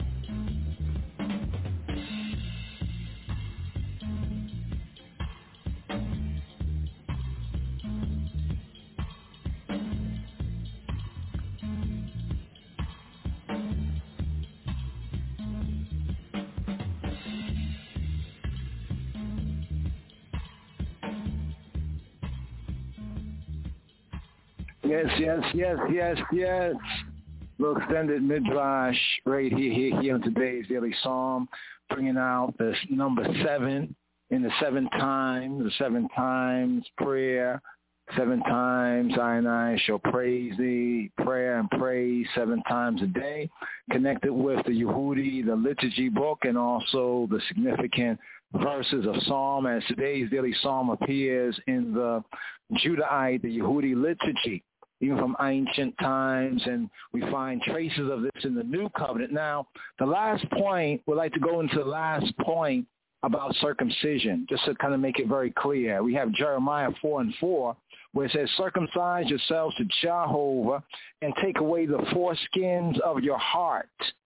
Yes, yes, yes, yes, yes. Little extended midrash right here, here, here in today's daily psalm, bringing out this number seven in the seven times, the seven times prayer, seven times I and I shall praise thee, prayer and praise seven times a day, connected with the Yehudi, the liturgy book, and also the significant verses of psalm, as today's daily psalm appears in the Judahite, the Yehudi liturgy, even from ancient times, and we find traces of this in the New Covenant. Now, the last point, we'd like to go into the last point about circumcision, just to kind of make it very clear. We have Jeremiah four and four, where it says, circumcise yourselves to Jehovah and take away the foreskins of your heart.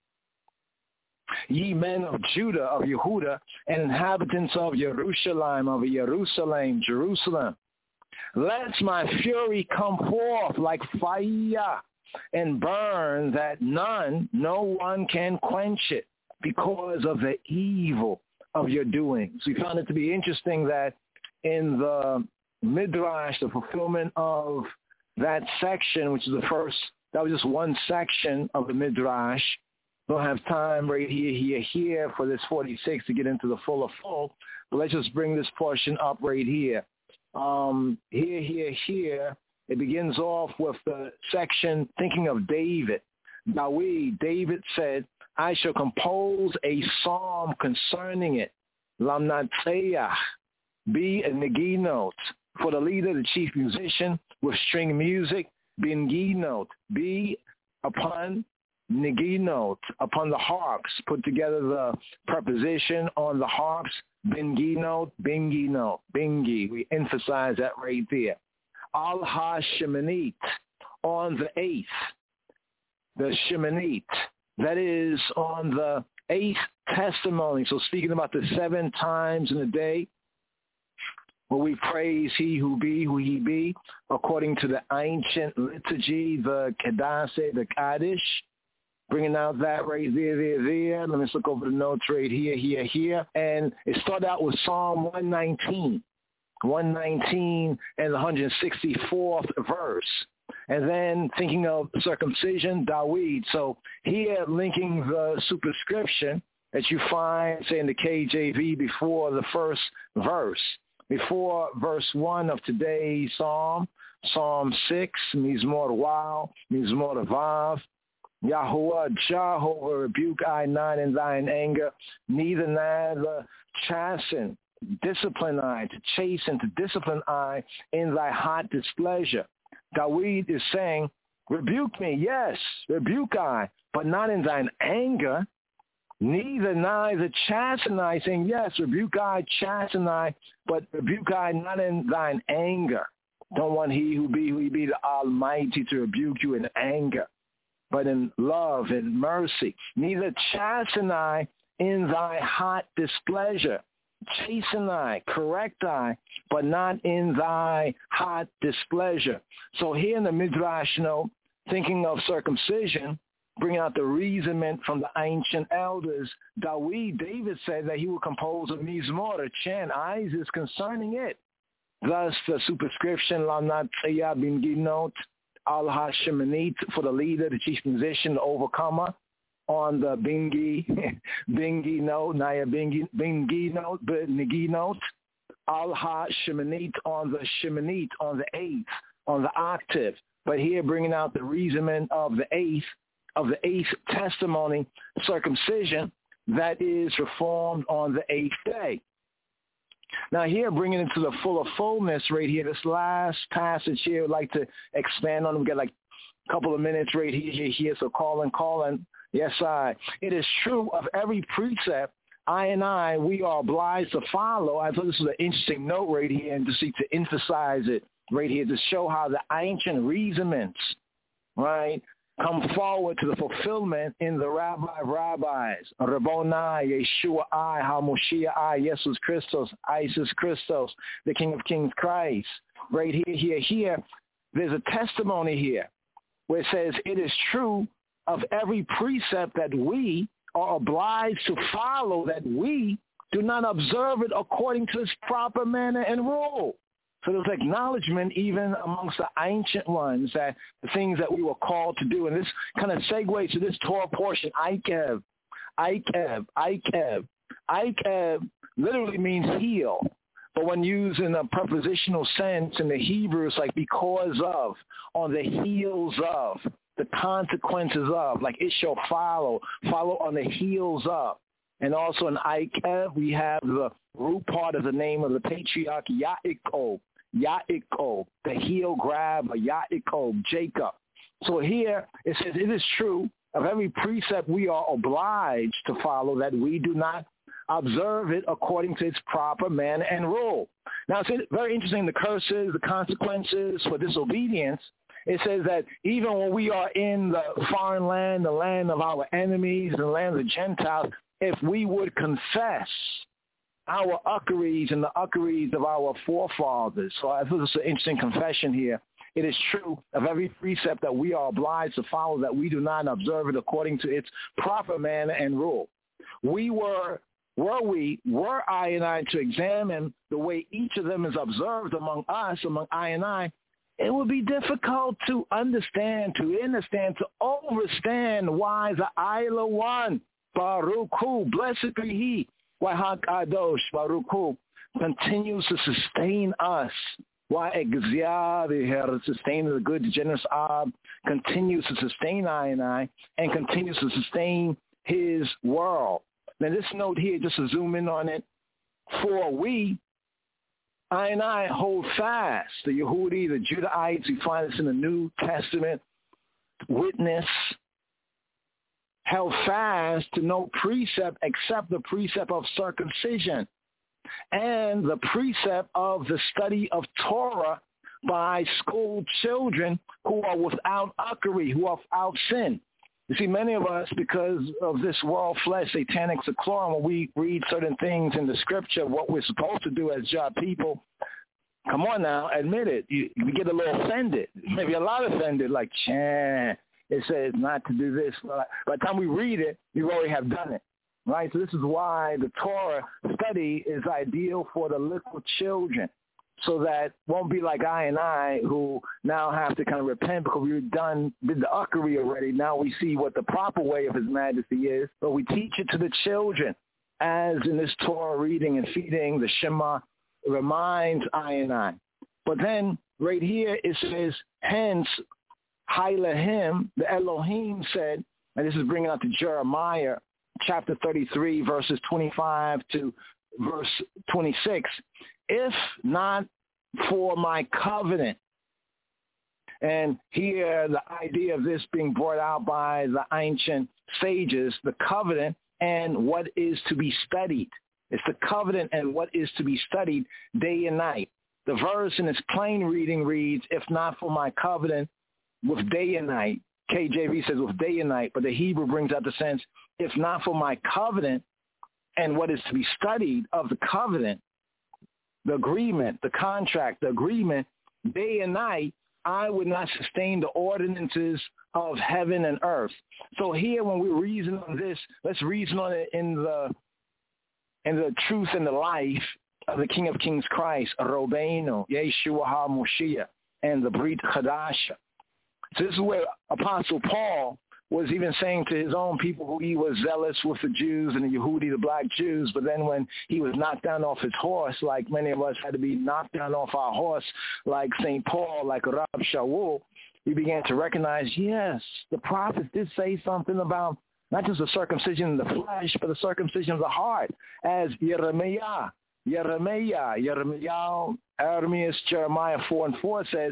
Ye men of Judah, of Yehuda, and inhabitants of Jerusalem, of Jerusalem, Jerusalem. Let my fury come forth like fire and burn, that none, no one can quench it because of the evil of your doings. We found it to be interesting that in the Midrash, the fulfillment of that section, which is the first, that was just one section of the Midrash. Don't have time right here, here, here for this forty-six to get into the full of full, but let's just bring this portion up right here. Um, here, here, here, it begins off with the section thinking of David. Dawid, David said, I shall compose a psalm concerning it. Lamnatseach, be a neginot, for the leader, the chief musician, with string music, binginot, be upon neginot, upon the harps, put together the preposition on the harps, binginot, binginot, bingi. We emphasize that right there. Al ha-shemanit, on the eighth, the shemanit, that is on the eighth testimony. So speaking about the seven times in a day, where we praise he who be, who he be, according to the ancient liturgy, the Kedasse, the Kaddish, bringing out that right there, there, there. Let me just look over the notes right here, here, here. And it started out with Psalm one nineteen. one nineteen and the one hundred sixty-fourth verse. And then thinking of circumcision, Dawid. So here linking the superscription that you find, say, in the K J V before the first verse. Before verse one of today's psalm, Psalm six, Mizmor Wow, Mizmor Vav, Yahuwah, Jehovah, rebuke I not in thine anger, neither neither chasten, discipline I, to chasten, to discipline I in thy hot displeasure. Dawid is saying, rebuke me, yes, rebuke I, but not in thine anger, neither neither chasten I, saying, yes, rebuke I, chasten I, but rebuke I not in thine anger. Don't want he who be, who he be the Almighty to rebuke you in anger, but in love and mercy. Neither chasten I in thy hot displeasure. Chasten I, correct I, but not in thy hot displeasure. So here in the Midrash, you know, thinking of circumcision, bringing out the reasonment from the ancient elders, Dawid, David said that he would compose a mizmor, a chant, Isis concerning it. Thus, the superscription, Lamnat Tzeya bin Ginot, Al Hashemanit, for the leader, the chief musician, the overcomer, on the Bingi, Bingi note, Naya Bingi, Bingi note, Nigi note, Al Hashemanit on the Shemanit, on the eighth, on the octave. But here bringing out the reasonment of the eighth, of the eighth testimony, circumcision, that is performed on the eighth day. Now here, bringing it to the fuller fullness right here, this last passage here, I'd like to expand on. We got like a couple of minutes right here, here, here. So calling, calling. Yes, I. It is true of every precept, I and I, we are obliged to follow. I thought this was an interesting note right here, and to seek to emphasize it right here, to show how the ancient reasonments, right, come forward to the fulfillment in the Rabbi of Rabbis, Rabboni, Yeshua I, HaMoshiach I, Jesus Christos, Isis Christos, the King of Kings Christ. Right here, here, here, there's a testimony here where it says, it is true of every precept that we are obliged to follow, that we do not observe it according to its proper manner and rule. So there's acknowledgement even amongst the ancient ones that the things that we were called to do. And this kind of segues to this Torah portion, Ikev, Ikev, Ikev. Ikev literally means heal. But when used in a prepositional sense in the Hebrew, it's like because of, on the heels of, the consequences of, like it shall follow, follow on the heels of. And also in Ikev, we have the root part of the name of the patriarch Yaakov, Yaakov, the heel grabber, Yaakov, Jacob. So here it says, it is true of every precept we are obliged to follow, that we do not observe it according to its proper manner and rule. Now it's very interesting, the curses, the consequences for disobedience. It says that even when we are in the foreign land, the land of our enemies, the land of the Gentiles, if we would confess our uckeries and the uckeries of our forefathers. So I think this is an interesting confession here. It is true of every precept that we are obliged to follow, that we do not observe it according to its proper manner and rule. We were, were we, were I and I to examine the way each of them is observed among us, among I and I, it would be difficult to understand, to understand, to overstand why the Isla One, Baruch Hu, blessed be He, why HaKadosh, Baruch Hu, continues to sustain us. Why Exia, the sustainer, the good, generous Ab, continues to sustain I and I, and continues to sustain His world. Now this note here, just to zoom in on it, for we, I and I hold fast, the Yehudi, the Judahites, we find this in the New Testament, witness, held fast to no precept except the precept of circumcision and the precept of the study of Torah by school children who are without uckery, who are without sin. You see, many of us, because of this world flesh, satanic seclorum, when we read certain things in the scripture, what we're supposed to do as job people, come on now, admit it. You, you get a little offended, maybe a lot offended, like, Chan, it says not to do this. But by the time we read it, you already have done it, right? So this is why the Torah study is ideal for the little children, so that won't be like I and I who now have to kind of repent because we've done, did the uckery already. Now we see what the proper way of His Majesty is, but we teach it to the children, as in this Torah reading and feeding, the Shema reminds I and I. But then right here it says, hence, Hailahim, the Elohim said, and this is bringing out to Jeremiah chapter thirty-three, verses twenty-five to verse twenty-six, if not for my covenant. And here the idea of this being brought out by the ancient sages, the covenant and what is to be studied. It's the covenant and what is to be studied day and night. The verse in its plain reading reads, if not for my covenant with day and night. K J V says with day and night, but the Hebrew brings out the sense, if not for my covenant and what is to be studied of the covenant, the agreement, the contract, the agreement, day and night, I would not sustain the ordinances of heaven and earth. So here when we reason on this, let's reason on it in the in the truth and the life of the King of Kings Christ, Robbeinu, Yeshua HaMoshiach, and the Brit Chadasha. So this is where Apostle Paul was even saying to his own people who he was zealous with the Jews and the Yehudi, the black Jews, but then when he was knocked down off his horse, like many of us had to be knocked down off our horse, like Saint Paul, like Rab Shaul, we began to recognize, yes, the prophets did say something about not just the circumcision of the flesh, but the circumcision of the heart, as Jeremiah, Jeremiah, Jeremiah, Ermias, Jeremiah four and four says,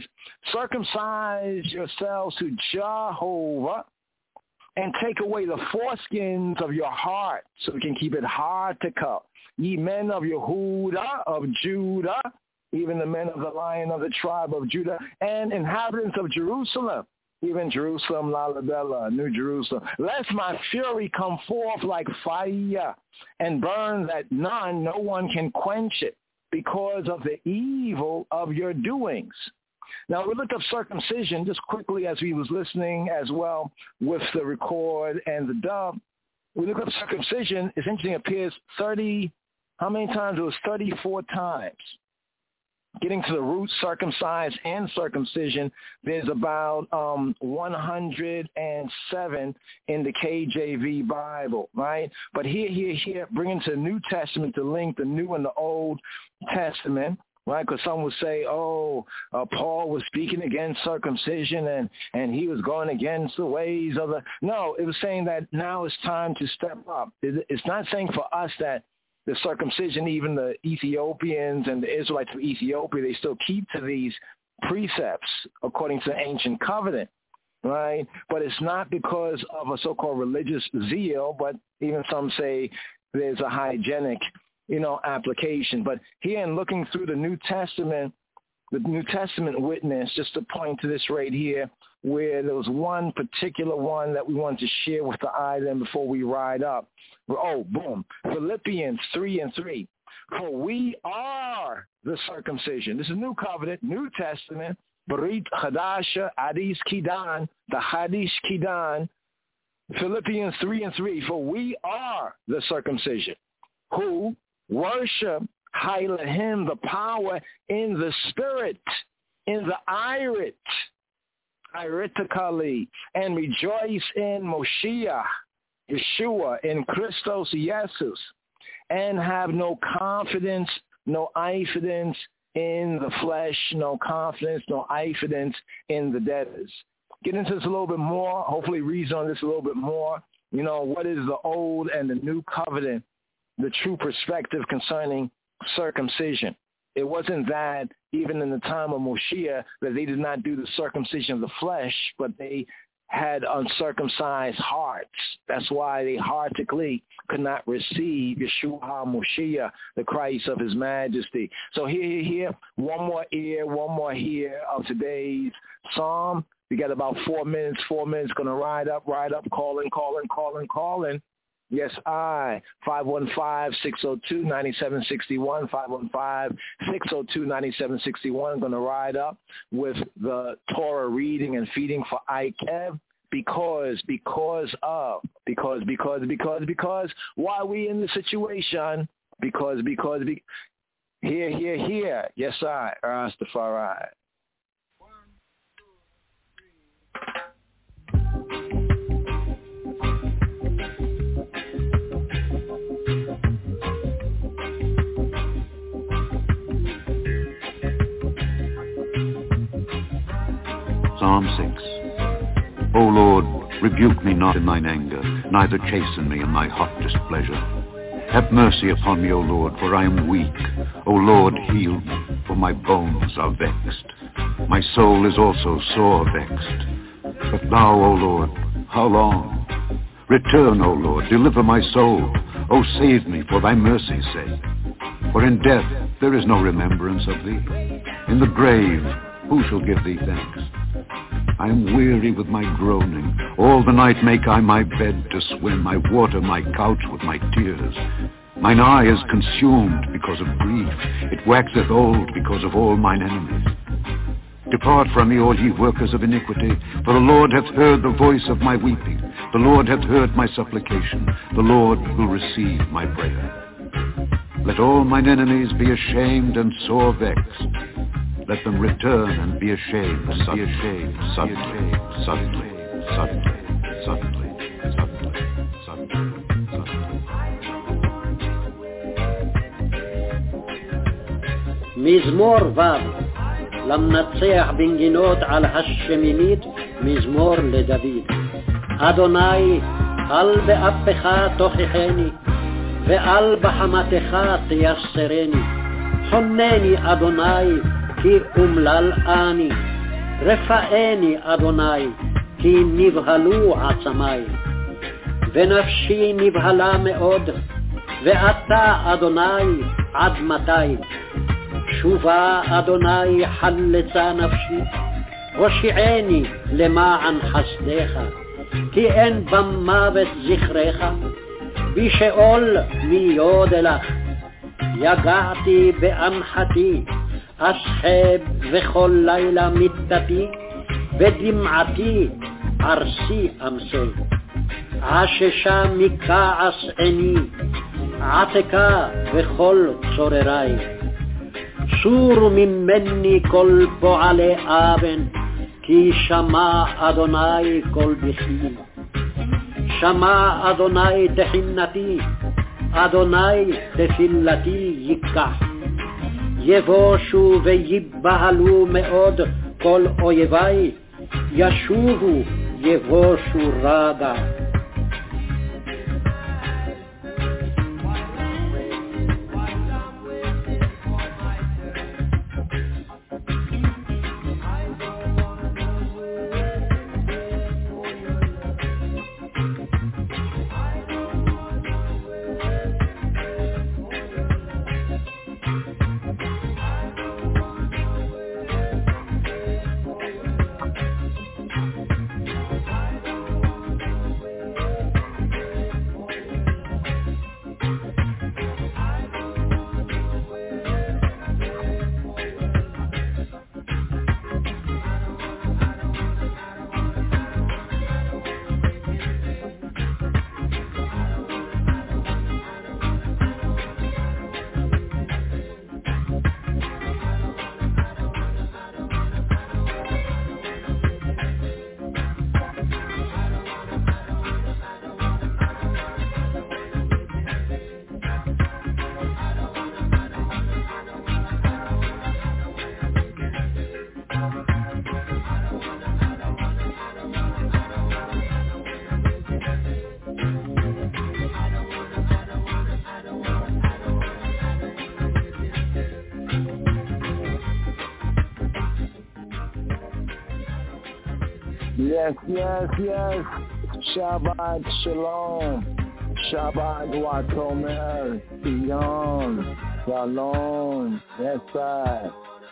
circumcise yourselves to Jehovah, and take away the foreskins of your heart so we can keep it hard to cut. Ye men of Yehuda, of Judah, even the men of the lion of the tribe of Judah, and inhabitants of Jerusalem, even Jerusalem, Lalabella, New Jerusalem, lest my fury come forth like fire and burn that none, no one can quench it because of the evil of your doings. Now, we looked up circumcision just quickly as we was listening as well with the record and the dub. We looked up circumcision. It's interesting, it appears thirty, how many times? It was thirty-four times. Getting to the root, circumcise and circumcision, there's about um, one hundred seven in the K J V Bible, right? But here, here, here, bringing to the New Testament to link the New and the Old Testament, right? Because some would say, oh, uh, Paul was speaking against circumcision and, and he was going against the ways of the... No, it was saying that now it's time to step up. It, it's not saying for us that the circumcision, even the Ethiopians and the Israelites of Ethiopia, they still keep to these precepts according to the ancient covenant, right? But it's not because of a so-called religious zeal, but even some say there's a hygienic, you know, application. But here in looking through the New Testament, the New Testament witness, just to point to this right here, where there was one particular one that we wanted to share with the island before we ride up. Oh, boom. Philippians three and three. For we are the circumcision. This is New Covenant, New Testament, Brit Chadasha, Hadis Kidan, the Hadis Kidan. Philippians three and three. For we are the circumcision, who worship Hailahim, the power in the spirit, in the irit, iritically, and rejoice in Moshiach, Yeshua, in Christos Jesus, and have no confidence, no ifidence in the flesh, no confidence, no ifidence in the debtors. Get into this a little bit more, hopefully reason on this a little bit more. You know, what is the old and the new covenant, the true perspective concerning circumcision. It wasn't that even in the time of Moshiach that they did not do the circumcision of the flesh, but they had uncircumcised hearts. That's why they heartily could not receive Yeshua HaMoshiach, the Christ of His Majesty. So here, here, here, one more ear, one more here of today's psalm. We got about four minutes, four minutes, going to ride up, ride up, calling, calling, calling, calling. Yes, I, five one five, six oh two, nine seven six one, five one five, six oh two, nine seven six one. I'm going to ride up with the Torah reading and feeding for I K E V, because, because of, because, because, because, because, why are we in the situation? Because, because, be, here, here, here. Yes, I, Rastafari. Psalm six. O Lord, rebuke me not in thine anger, neither chasten me in thy hot displeasure. Have mercy upon me, O Lord, for I am weak. O Lord, heal me, for my bones are vexed. My soul is also sore vexed. But thou, O Lord, how long? Return, O Lord, deliver my soul. O save me for thy mercy's sake. For in death there is no remembrance of thee. In the grave who shall give thee thanks? I am weary with my groaning. All the night make I my bed to swim. I water my couch with my tears. Mine eye is consumed because of grief. It waxeth old because of all mine enemies. Depart from me, all ye workers of iniquity, for the Lord hath heard the voice of my weeping. The Lord hath heard my supplication. The Lord will receive my prayer. Let all mine enemies be ashamed and sore vexed. Let them return and be ashamed, and be ashamed, suddenly, suddenly, suddenly, suddenly, suddenly, suddenly, suddenly. מזמור ו' למנצח בנגינות על השמינית, מזמור לדוד. אדוני, אל באפך תוכיחני, ואל בחמתך תייסרני. חונני אדוני, כי אומלל אני, רפאני אדוני, כי נבהלו עצמי. ונפשי נבהלה מאוד, ואתה אדוני עד מתי? שובה אדוני חלצה נפשי, הושיעני למען חסדך, כי אין במוות זכרך, בשאול מי יודלך. יגעתי באנחתי, אשחב וכל לילה מיטתי, ודמעתי ערסי אמסה. עששה מכעס עיני, עתקה וכל צוררי. סורו ממני כל פועלי אבן, כי שמע אדוני כל בכי. שמע אדוני תחינתי, אדוני תפילתי ייקח. יבושו ויבהלו מאוד כל אויבי, ישובו יבושו רגע. Yes, yes, yes. Shabbat Shalom. Shabbat Watomer. Shalom. Shalom. Yes, sir.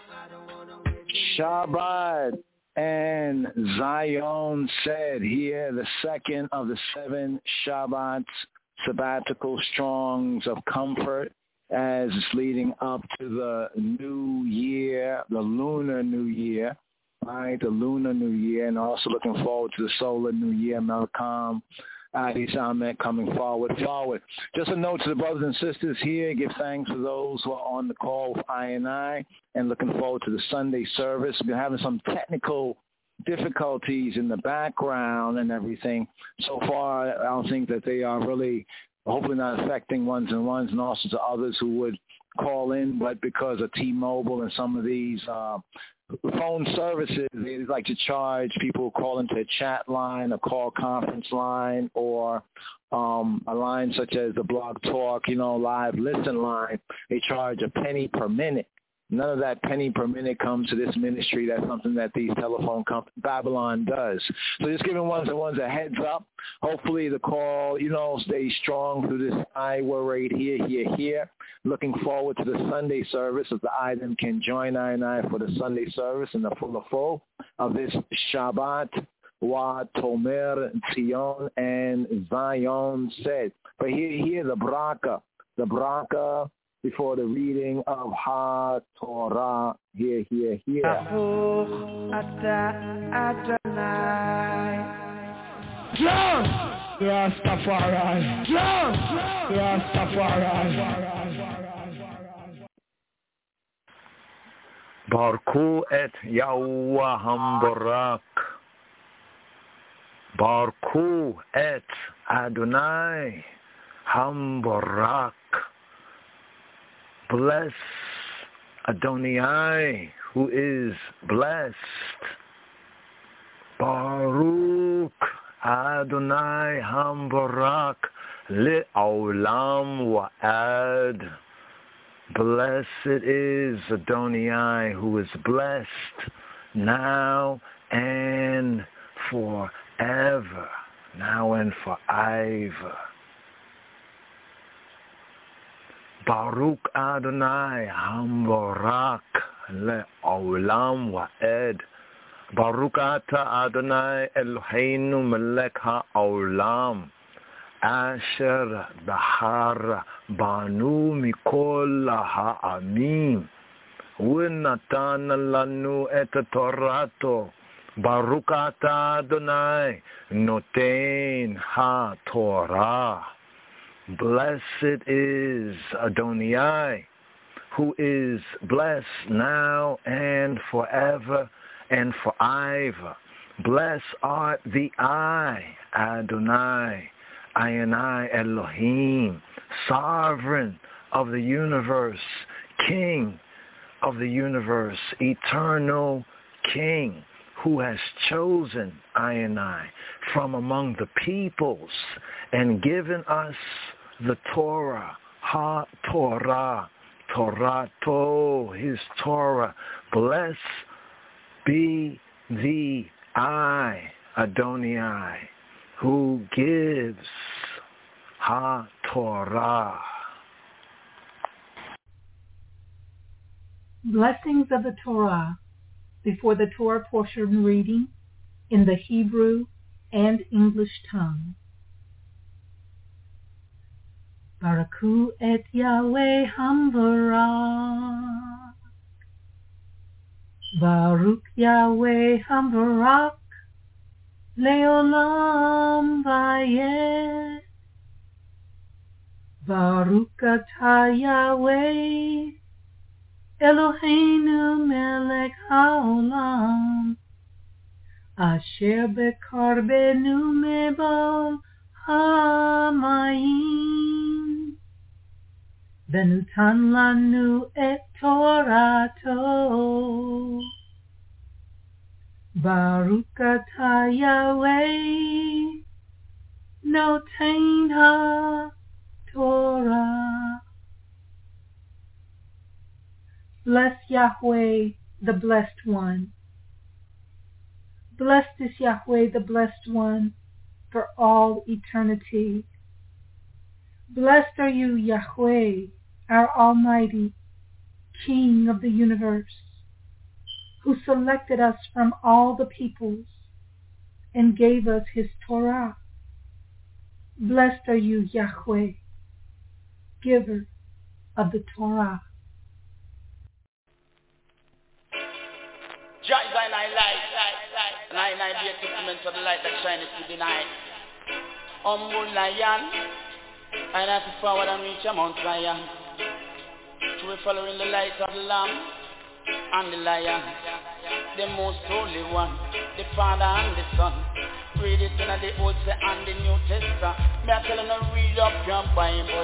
Shabbat. And Zion said here, the second of the seven Shabbats, sabbatical strongs of comfort, as it's leading up to the new year, the lunar new year. right? The Lunar New Year, and also looking forward to the Solar New Year, Malcolm. Adi Samet coming forward, forward. Just a note to the brothers and sisters here, give thanks for those who are on the call with I and I, and looking forward to the Sunday service. We're having some technical difficulties in the background and everything. So far, I don't think that they are really, hopefully not affecting ones and ones, and also to others who would call in, but because of T-Mobile and some of these uh, phone services, they like to charge people who call into a chat line, a call conference line, or um, a line such as the Blog Talk, you know, live listen line. They charge a penny per minute. None of that penny per minute comes to this ministry. That's something that these telephone companies, Babylon does. So just giving ones and ones a heads up. Hopefully the call, you know, stays strong through this I word right here, here, here. Looking forward to the Sunday service if the item can join I and I for the Sunday service in the full of full of this Shabbat. Wa Tomer Tzion and Zion said. But here, here the Braka, the Braka, before the reading of Ha Torah, here, here, here. John! Rastafari! John! Rastafari! Barku et Yahuwah Hambarak. Barku et Adonai Hambarak. Bless Adonai, who is blessed. Baruch Adonai Hambarak Le'olam Wa'ad. Blessed is Adonai, who is blessed now and forever, now and forever. Baruch Adonai Hambarak Le'olam Wa'ed. Baruch Ata Adonai Eloheinu Melech HaOlam Asher Bahar Banu Mikol Ha'amim U'natan Lanu Et Torato. Baruch Ata Adonai Noten HaTorah. Blessed is Adonai, who is blessed now and forever and forever. Blessed art the I, Adonai, I and I, Elohim, sovereign of the universe, King of the universe, eternal King, who has chosen I and I from among the peoples and given us the Torah, Ha Torah, Torah to, his Torah. Blessed be the I, Adonai, who gives Ha Torah. Blessings of the Torah before the Torah portion reading in the Hebrew and English tongue. Baraku et Yahweh Hambarak. Baruch Yahweh Hambarak Leolam Vayed. Baruch Atah Yahweh Eloheinu Melech HaOlam Asher Bekarbenu Mebal HaMayim Venutan Lanu Et Torato. Baruch Atah Yahweh Noten HaTorah. Bless Yahweh, the Blessed One. Blessed is Yahweh, the Blessed One, for all eternity. Blessed are you, Yahweh, our Almighty, King of the universe, who selected us from all the peoples and gave us his Torah. Blessed are you, Yahweh, giver of the Torah. Jah is in our life. of the light that shines through the night. Humble lion, I have to forward and reach a Mount Zion. To be following the light of the Lamb and the Lion, the most holy one, the Father and the Son. Read it in the Old and the New Testament. Me I tell you to read up your Bible.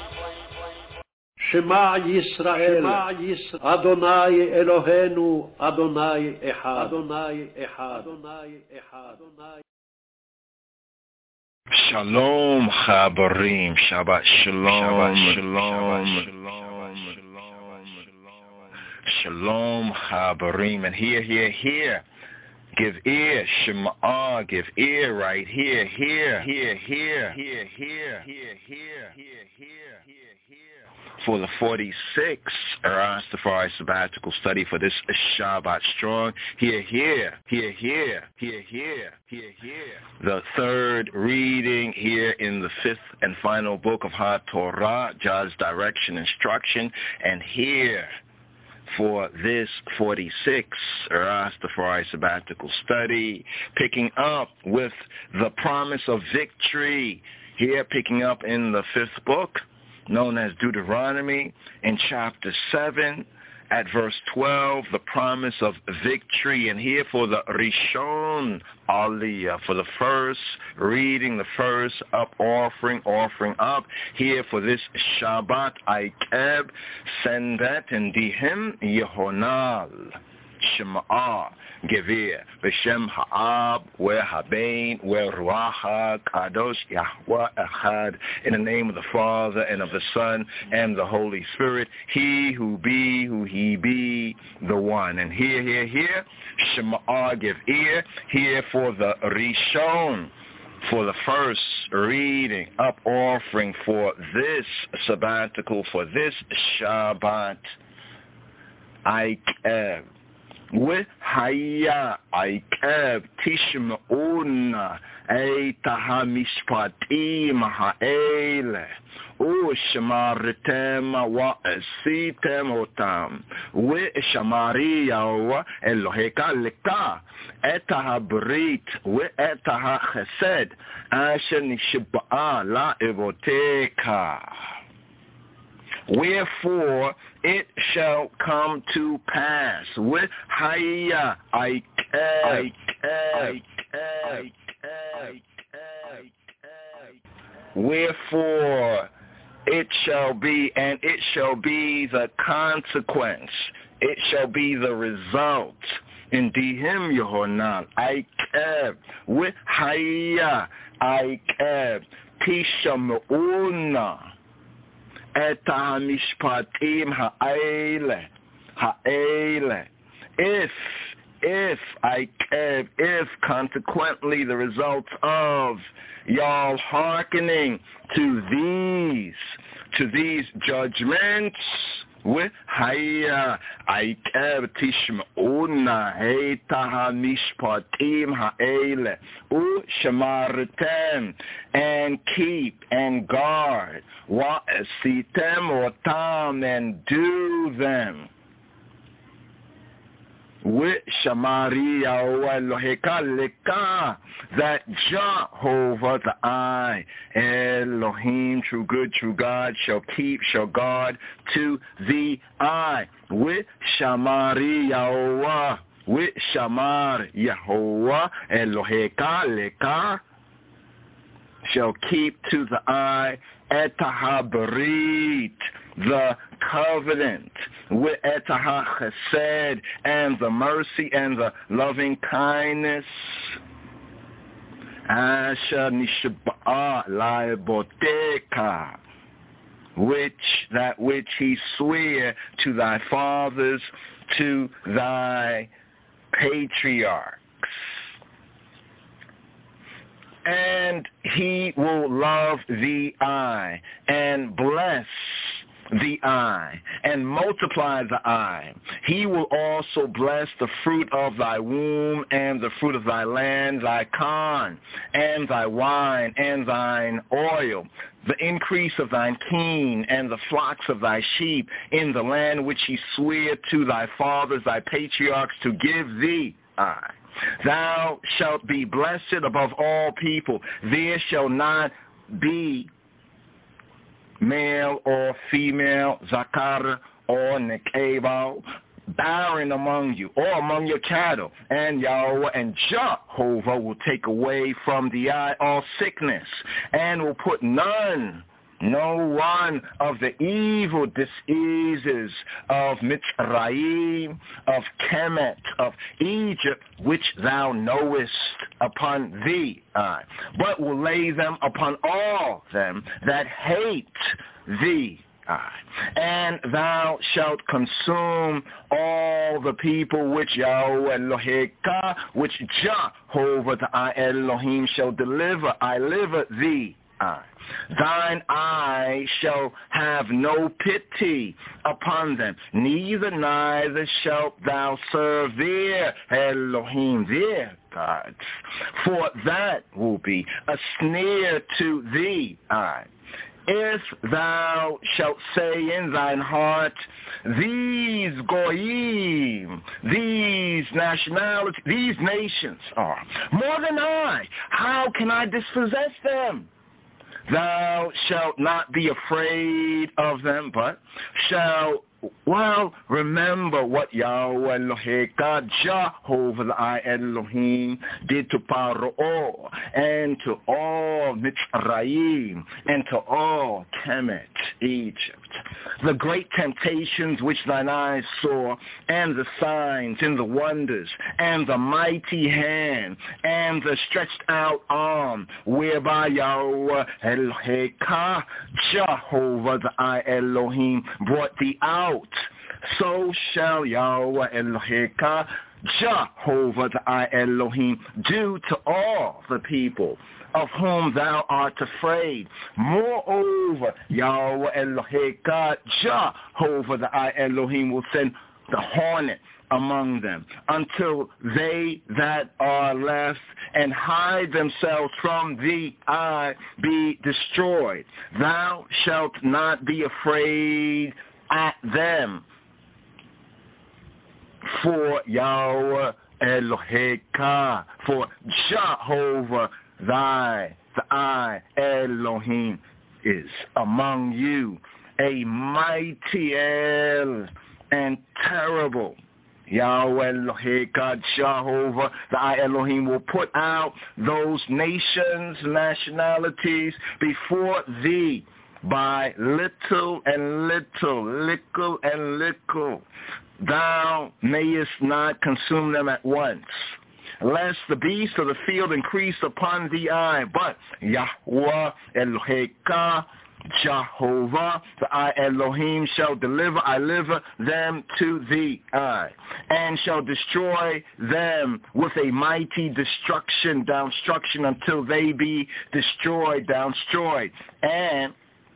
Shema Yisrael, Adonai Eloheinu, Adonai Echad, Adonai Echad, Adonai Echad. Shalom Chabarim, Shabbat Shalom, Shalom, Shalom Chabarim, and here, here, here. Give ear, Shema, give ear right here, here, here, here, here, here, here, here, here, here, here. For the forty-sixth Rastafari sabbatical study for this Shabbat Strong, here, here, here, here, here, here, here, here. The third reading here in the fifth and final book of HaTorah, God's direction, instruction, and here. For this forty-sixth Rastafari sabbatical study, picking up with the promise of victory, here picking up in the fifth book, known as Deuteronomy, in chapter seven, at verse twelve, the promise of victory. And here for the Rishon Aliyah, for the first reading, the first up offering, offering up, here for this Shabbat Aikeb, Sendet and Dihim Yehonal. Shema, Gevir, B'Shem Ha'ab, Wer Habein, Wer Ruach Kadosh, Yahweh Echad, in the name of the Father and of the Son and the Holy Spirit, He who be, who He be, the One. And here, here, here, Shema, give ear, here for the Rishon, for the first reading, up offering for this sabbatical, for this Shabbat, Aikeb. Wehaya Aikeb Tishmauna Eitaha Mishpatim Ha'ele Ushmaritem Wa'asitem Otam Weshamariya Eloheka Leka Etaha Brit We'etaha Chesed Asher Nishba'a La Evoteka. Wherefore it shall come to pass with Haya Aikeb, wherefore it shall be, and it shall be the consequence, it shall be the result. In Dihim Yehonal Aikeb, with Haya Aikeb, Tishamu'una. Eta mishpatim ha'ele, ha'ele. If, if, I, if, consequently, the results of y'all hearkening to these, to these judgments, with Haya Aikeb Tishmauna Heitaha Mishpatim Ha'ele U Shamartem, and keep and guard Wa'asitem Otam, and do them. With Shamaria Eloheka Leka, that Jehovah the I, Elohim, true good, true God, shall keep, shall guard to the I. With Shamaria, with Shamar Yehovah Eloheka Leka, shall keep to the eye etahabrit, the covenant, with etah chesed, and the mercy and the loving kindness, asher nishba'a la'eboteka, which that which he swore to thy fathers, to thy patriarchs. And he will love thee I, and bless the I, and multiply the I. He will also bless the fruit of thy womb, and the fruit of thy land, thy corn, and thy wine, and thine oil, the increase of thine kine, and the flocks of thy sheep, in the land which he sware to thy fathers, thy patriarchs, to give thee I. Thou shalt be blessed above all people. There shall not be male or female, zakar or nekeba, barren among you or among your cattle. And Yahweh and Jehovah will take away from the eye all sickness, and will put none, no one of the evil diseases of Mitzrayim, of Kemet, of Egypt, which thou knowest, upon thee, I, but will lay them upon all them that hate thee. I. And thou shalt consume all the people which Yahweh Eloheka, which Jehovah the I Elohim shall deliver. I deliver thee. I. Thine eye shall have no pity upon them, neither neither shalt thou serve their Elohim, their gods, for that will be a snare to thee. I. If thou shalt say in thine heart, these goyim, these nationalities, these nations are more than I, how can I dispossess them? Thou shalt not be afraid of them, but shalt well remember what Yahweh Eloheka, Jehovah the I Elohim, did to Paro and to all Mitzrayim and to all Kemet, Egypt. The great temptations which thine eyes saw, and the signs and the wonders, and the mighty hand, and the stretched out arm, whereby Yahweh Eloheka, Jehovah the I Elohim, brought thee out. So shall Yahweh Eloheka, Jehovah the I Elohim, do to all the people of whom thou art afraid. Moreover, Yahweh Eloheka, Jehovah the I Elohim, will send the hornet among them, until they that are left and hide themselves from thee eye be destroyed. Thou shalt not be afraid at them, for Yahweh Eloheka, for Jehovah thy, the I Elohim, is among you, a mighty El and terrible. Yahweh Eloheka, Jehovah the I Elohim, will put out those nations, nationalities before thee, by little and little, little and little. Thou mayest not consume them at once, lest the beasts of the field increase upon the eye. But Yahweh Eloheka, Jehovah the I Elohim, shall deliver, I deliver them to thee, I, and shall destroy them with a mighty destruction, downstruction, until they be destroyed, downstroyed. And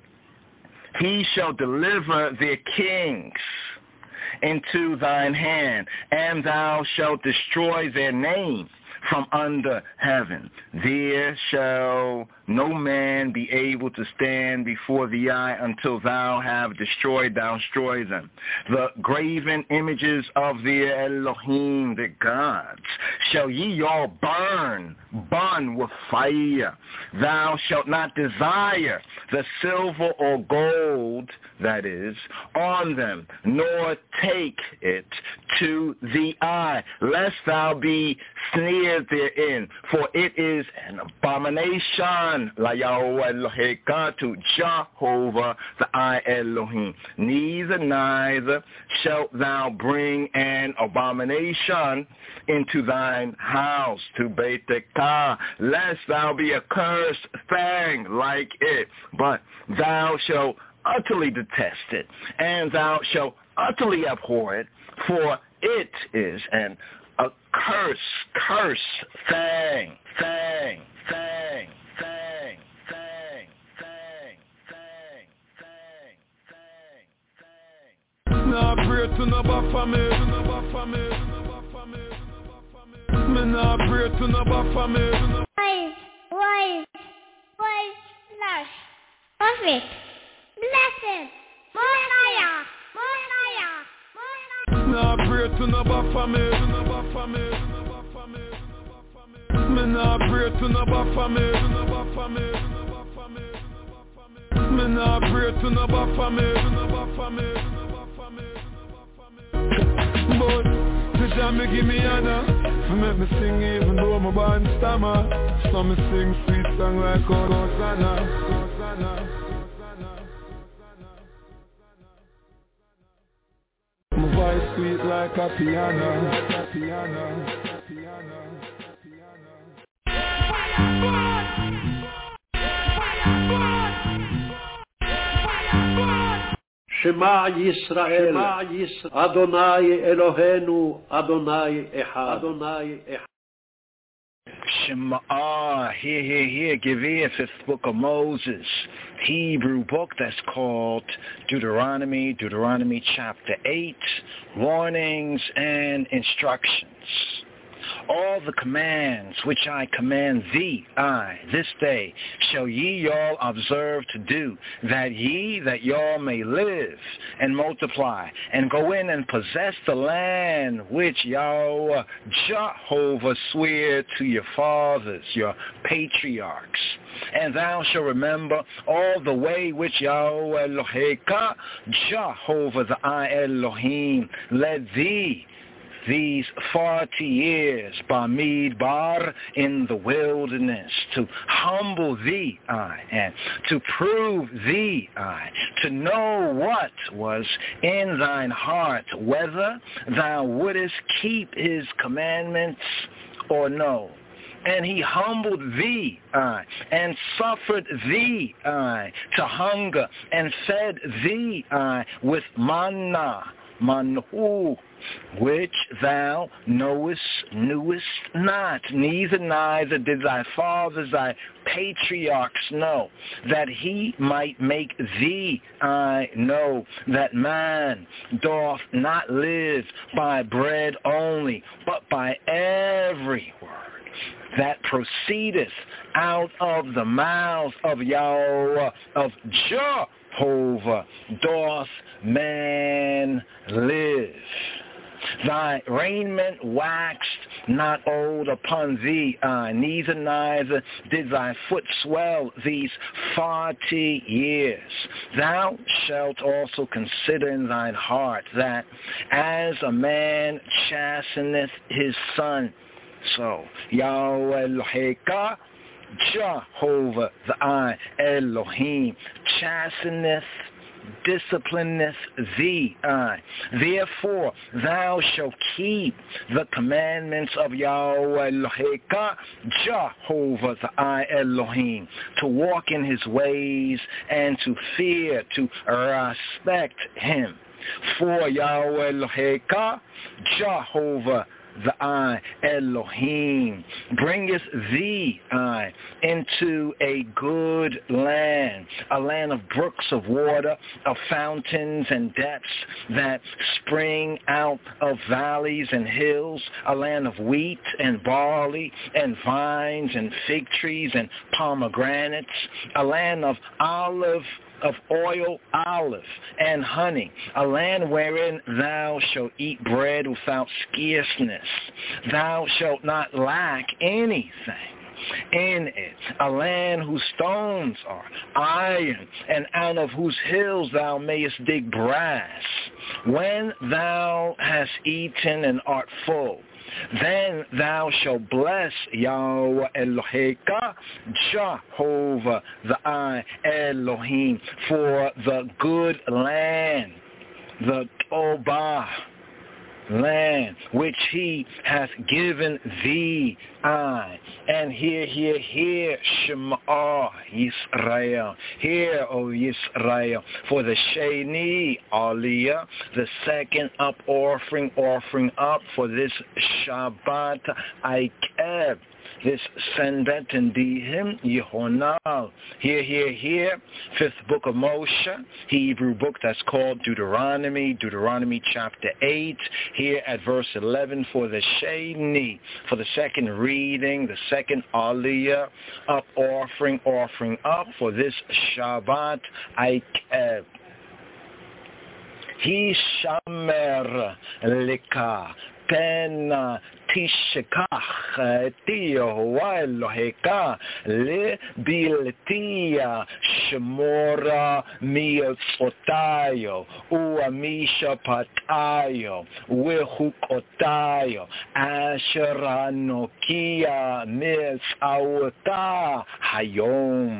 he shall deliver their kings into thine hand, and thou shalt destroy their name from under heaven. There shall no man be able to stand before the eye until thou have destroyed, thou destroy them. The graven images of the Elohim, the gods, shall ye all burn, burn with fire. Thou shalt not desire the silver or gold, that is, on them, nor take it to the eye, lest thou be snared therein, for it is an abomination, la Yahweh Eloheka, to Jehovah the I Elohim. Neither, neither shalt thou bring an abomination into thine house, to Beitekah, lest thou be a cursed thing like it, but thou shalt utterly detest it, and thou shalt utterly abhor it, for it is an a curse, curse, thing, thing, thing, thing, thing, thing, thing, thing, thing, thing. Nah, pray to no Baphomet, no Baphomet, no Baphomet. Me nah pray to no Baphomet. Why, why, why, slash, perfect, blessed, Mosiah, Mosiah. Nah, pray to no Baphomet, no Baphomet, no Baphomet. Me nah pray to no Baphomet. Me nah pray to no Baphomet. But the jam me give me honor. For make me sing even though my band stammer. So me sing sweet song like Hosanna. My voice sweet like a piano. Shema Yisrael, Adonai Eloheinu, Adonai Echad, Adonai Echad. Shema, here, here, here, give ear, fifth book of Moses, Hebrew book that's called Deuteronomy, Deuteronomy chapter eight, warnings and instructions. All the commands which I command thee, I, this day, shall ye y'all observe to do, that ye, that y'all may live and multiply, and go in and possess the land which Yahweh Jehovah sware to your fathers, your patriarchs. And thou shalt remember all the way which Yahweh Eloheka, Jehovah the I Elohim, led thee these forty years, Bamidbar, in the wilderness, to humble thee, I, and to prove thee, I, to know what was in thine heart, whether thou wouldest keep his commandments or no. And he humbled thee, I, and suffered thee, I, to hunger, and fed thee, I, with manna, manhu, which thou knowest, knewest not, neither neither did thy fathers, thy patriarchs know, that he might make thee, I know, that man doth not live by bread only, but by every word that proceedeth out of the mouth of Yahweh, of Jehovah, doth man live. Thy raiment waxed not old upon thee, uh, neither neither did thy foot swell these forty years. Thou shalt also consider in thine heart that as a man chasteneth his son, so Yahweh Eloheka, Jehovah the I Elohim, chasteneth, disciplineth thee, I. Therefore thou shalt keep the commandments of Yahweh Eloheka, Jehovah the I Elohim, to walk in his ways and to fear, to respect him. For Yahweh Eloheka, Jehovah the I Elohim, bringeth thee, I, into a good land, a land of brooks of water, of fountains and depths that spring out of valleys and hills, a land of wheat and barley and vines and fig trees and pomegranates, a land of olive of oil, olive, and honey, a land wherein thou shalt eat bread without scarceness. Thou shalt not lack anything in it, a land whose stones are iron, and out of whose hills thou mayest dig brass. When thou hast eaten and art full, then thou shalt bless Yahweh Eloheka, Jehovah the I Elohim, for the good land, the Tobah land, which he hath given thee, I. And hear, hear, hear, Shema Yisrael. Hear, O Yisrael, for the Sheni Aliyah, the second up offering, offering up for this Shabbat Aikeb, this Sendet and Dihim Yehonal. Here, here, here, fifth book of Moshe, Hebrew book that's called Deuteronomy, Deuteronomy chapter eight, here at verse eleven, for the Sheni, for the second reading, the second Aliyah, up offering, offering up for this Shabbat Aikeb. He shamer leka Pena Tishekach Yehovah Eloheka Lebiltia Shemora Miotzotayo Uamisha Patayo Wehukotayo Asheranokia Mitzawata Hayom.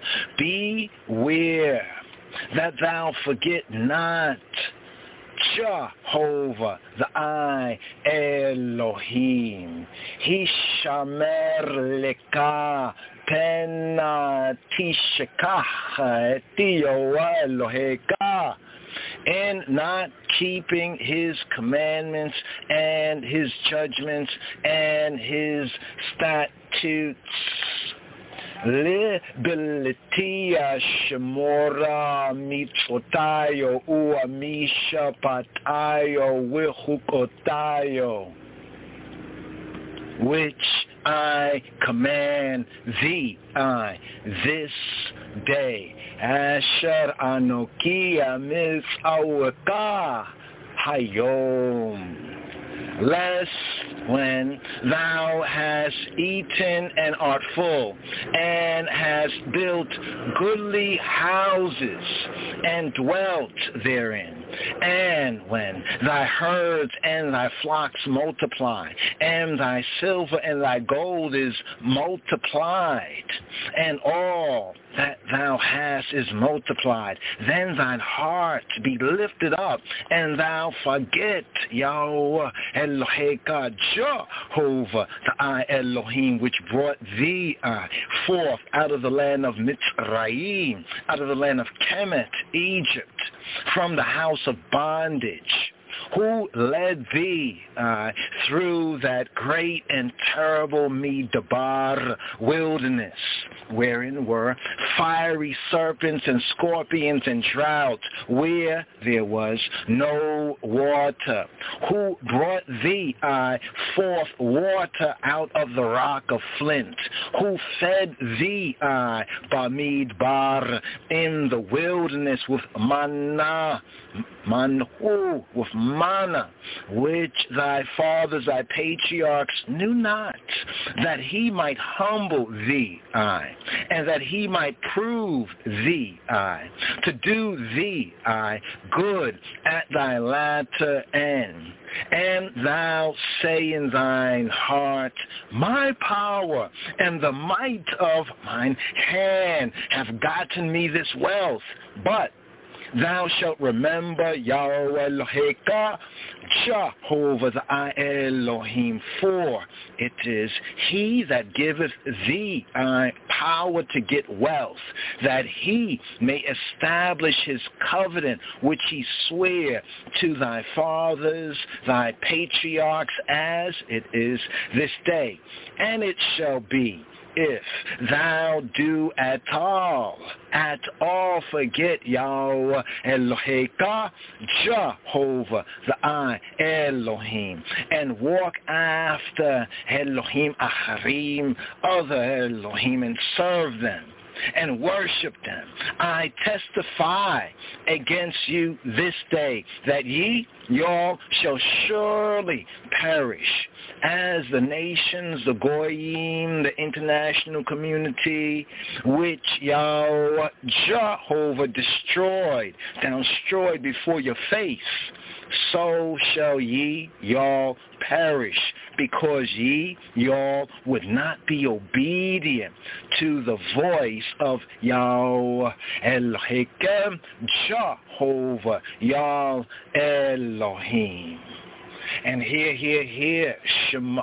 Beware that thou forget not Jehovah, the I Elohim. Hishamer leka pena tishekach etiyo Eloheka. In not keeping his commandments and his judgments and his statutes. Libilitia shemora mitzotayo uamisha patayo wichukotayo, which I command thee, I, this day. Asher anokia mitzawaka hayom. Lest when thou hast eaten and art full, and hast built goodly houses, and dwelt therein, and when thy herds and thy flocks multiply, and thy silver and thy gold is multiplied, and all that thou hast is multiplied, then thine heart be lifted up, and thou forget Yahweh Eloheka, Jehovah, the I Elohim, which brought thee uh, forth out of the land of Mitzrayim, out of the land of Kemet, Egypt, from the house of bondage, who led thee uh, through that great and terrible Midbar wilderness, wherein were fiery serpents and scorpions and drought, where there was no water, who brought thee uh, forth water out of the rock of flint, who fed thee uh, Bamidbar in the wilderness with manna, manhu, with manna, which thy fathers, thy patriarchs knew not, that he might humble thee, I, and that he might prove thee, I, to do thee, I, good at thy latter end. And thou say in thine heart, my power and the might of mine hand have gotten me this wealth, but thou shalt remember Yahweh Eloheka, Jehovah the I Elohim, for it is he that giveth thee uh, power to get wealth, that he may establish his covenant which he sware to thy fathers, thy patriarchs, as it is this day. And it shall be, if thou do at all, at all forget Yahweh Eloheka, Jehovah, the I Elohim, and walk after Elohim Acharim, other Elohim, and serve them, and worship them, I testify against you this day that ye, y'all, shall surely perish, as the nations, the Goyim, the international community, which Yahweh Jehovah destroyed, destroyed before your face, so shall ye, y'all, perish, because ye, y'all, would not be obedient to the voice of Yahweh Elohim, Jehovah, Yahweh Elohim. And hear, hear, hear, Shema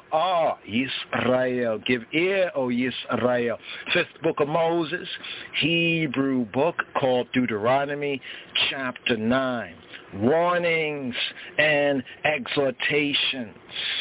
Yisrael, give ear, O Yisrael. Fifth book of Moses, Hebrew book called Deuteronomy, chapter nine. Warnings and exhortations.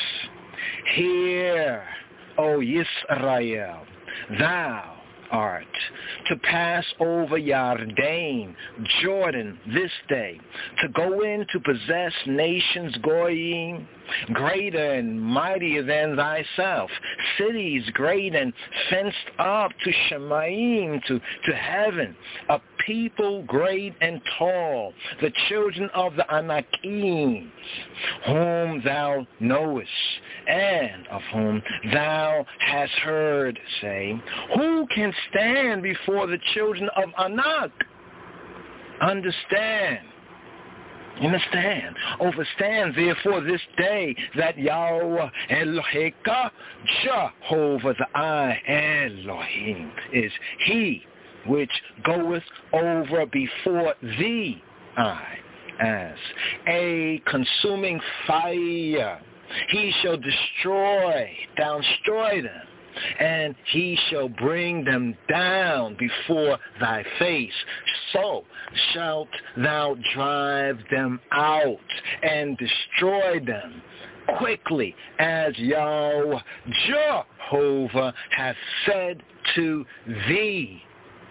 Hear, O Yisrael, thou art to pass over Yarden, Jordan, this day, to go in to possess nations Goyim, greater and mightier than thyself, cities great and fenced up to Shemaim, to, to heaven, a people great and tall, the children of the Anakim, whom thou knowest, and of whom thou hast heard, say, who can stand before the children of Anak? Understand. Understand, overstand therefore this day that Yahweh Eloheka, Jehovah the I Elohim, is he which goeth over before thee, I, as a consuming fire. He shall destroy, destroy them, and he shall bring them down before thy face. So shalt thou drive them out and destroy them quickly, as Yahweh Jehovah hath said to thee.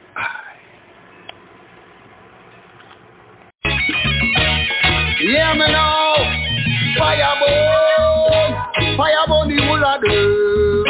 Yeah, me now, fireball, fireball the mulado,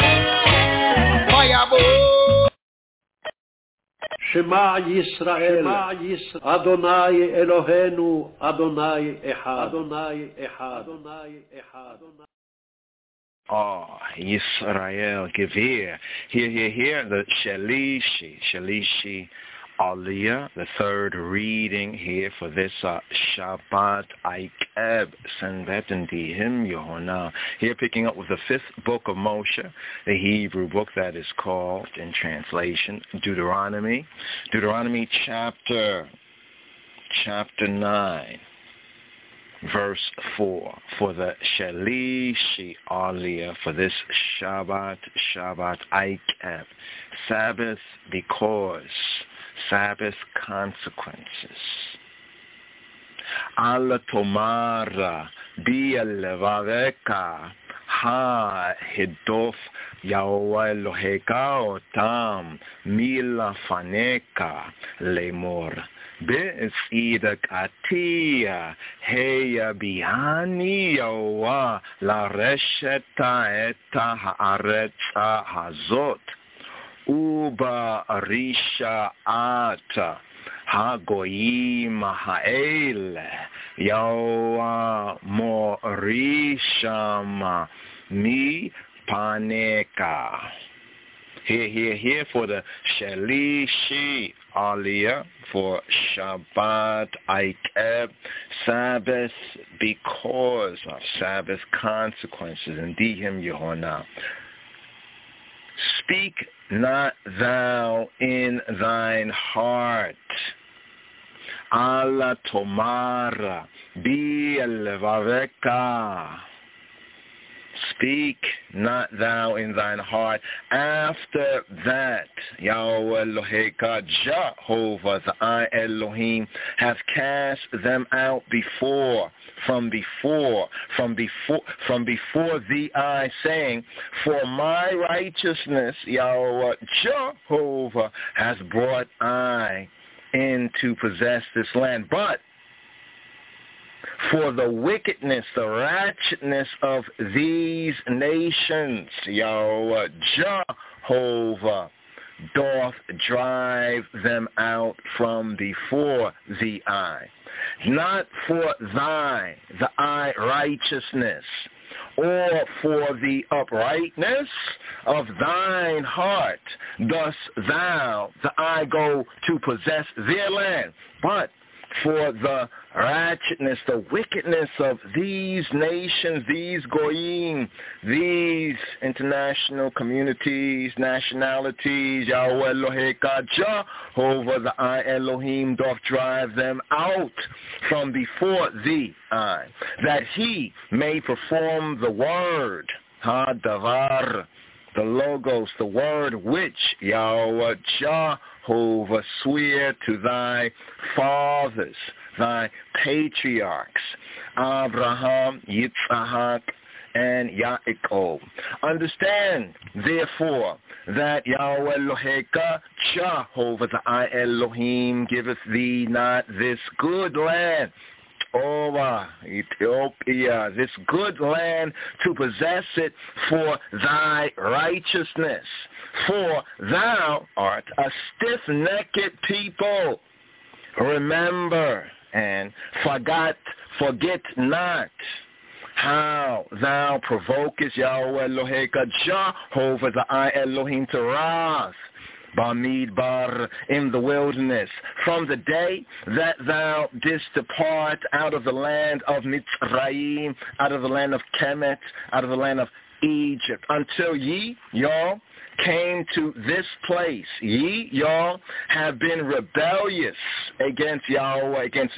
fireball. Shema Yisrael, Adonai Eloheinu, Adonai Echad, Adonai Echad, Adonai Echad. Oh, Yisrael, give ear. Hear, hear, hear, the Shalishi, Shalishi Aliyah, the third reading here for this uh, Shabbat Aikeb Senvet and Dihim Yohana. Here picking up with the fifth book of Moshe, the Hebrew book that is called, in translation, Deuteronomy. Deuteronomy chapter, chapter nine. Verse four, for the Shalishi Aliyah, for this Shabbat, Shabbat Aikeb, Sabbath because, Sabbath consequences. Ala tomara bi levaveka ha hidof Yahweh Eloheka otam mila faneka lemor. Be'etzidek atia heya bihani Yahweh la resheta eta haaretza hazot uba risha ata hagoyim ha'ele Yahweh morisham mi paneka. Here, here, here for the Shalishi Aliyah, for Shabbat Aikeb, Sabbath because of Sabbath consequences, and Dihim Yehona. Speak not thou in thine heart, Ala tomara bi levaveka. Speak not thou in thine heart. After that, Yahweh Eloheka, Jehovah the I Elohim, hath cast them out before, from before, from before, from before thee I, saying, for my righteousness, Yahweh Jehovah, has brought I in to possess this land. But for the wickedness, the ratchetness of these nations, Yahweh Jehovah doth drive them out from before the eye. Not for thy, the eye righteousness, or for the uprightness of thine heart, dost thou, the eye, go to possess their land, but for the ratchetness, the wickedness of these nations, these goyim, these international communities, nationalities, Yahweh Eloheka, Jehovah the I Elohim, doth drive them out from before thee, I, that he may perform the word, ha-davar, the logos, the word which Yahweh Jehovah swear to thy fathers, thy patriarchs, Abraham, Yitzhak, and Yaakov. Understand, therefore, that Yahweh Eloheka, Jehovah the I Elohim, giveth thee not this good land, over Ethiopia, this good land, to possess it for thy righteousness. For thou art a stiff-necked people, remember and forgot, forget not how thou provokest Yahweh Eloheka, Jehovah the I Elohim to wrath, Bamidbar, in the wilderness, from the day that thou didst depart out of the land of Mitzrayim, out of the land of Kemet, out of the land of Egypt, until ye, y'all, came to this place. Ye, y'all, have been rebellious against Yahweh, against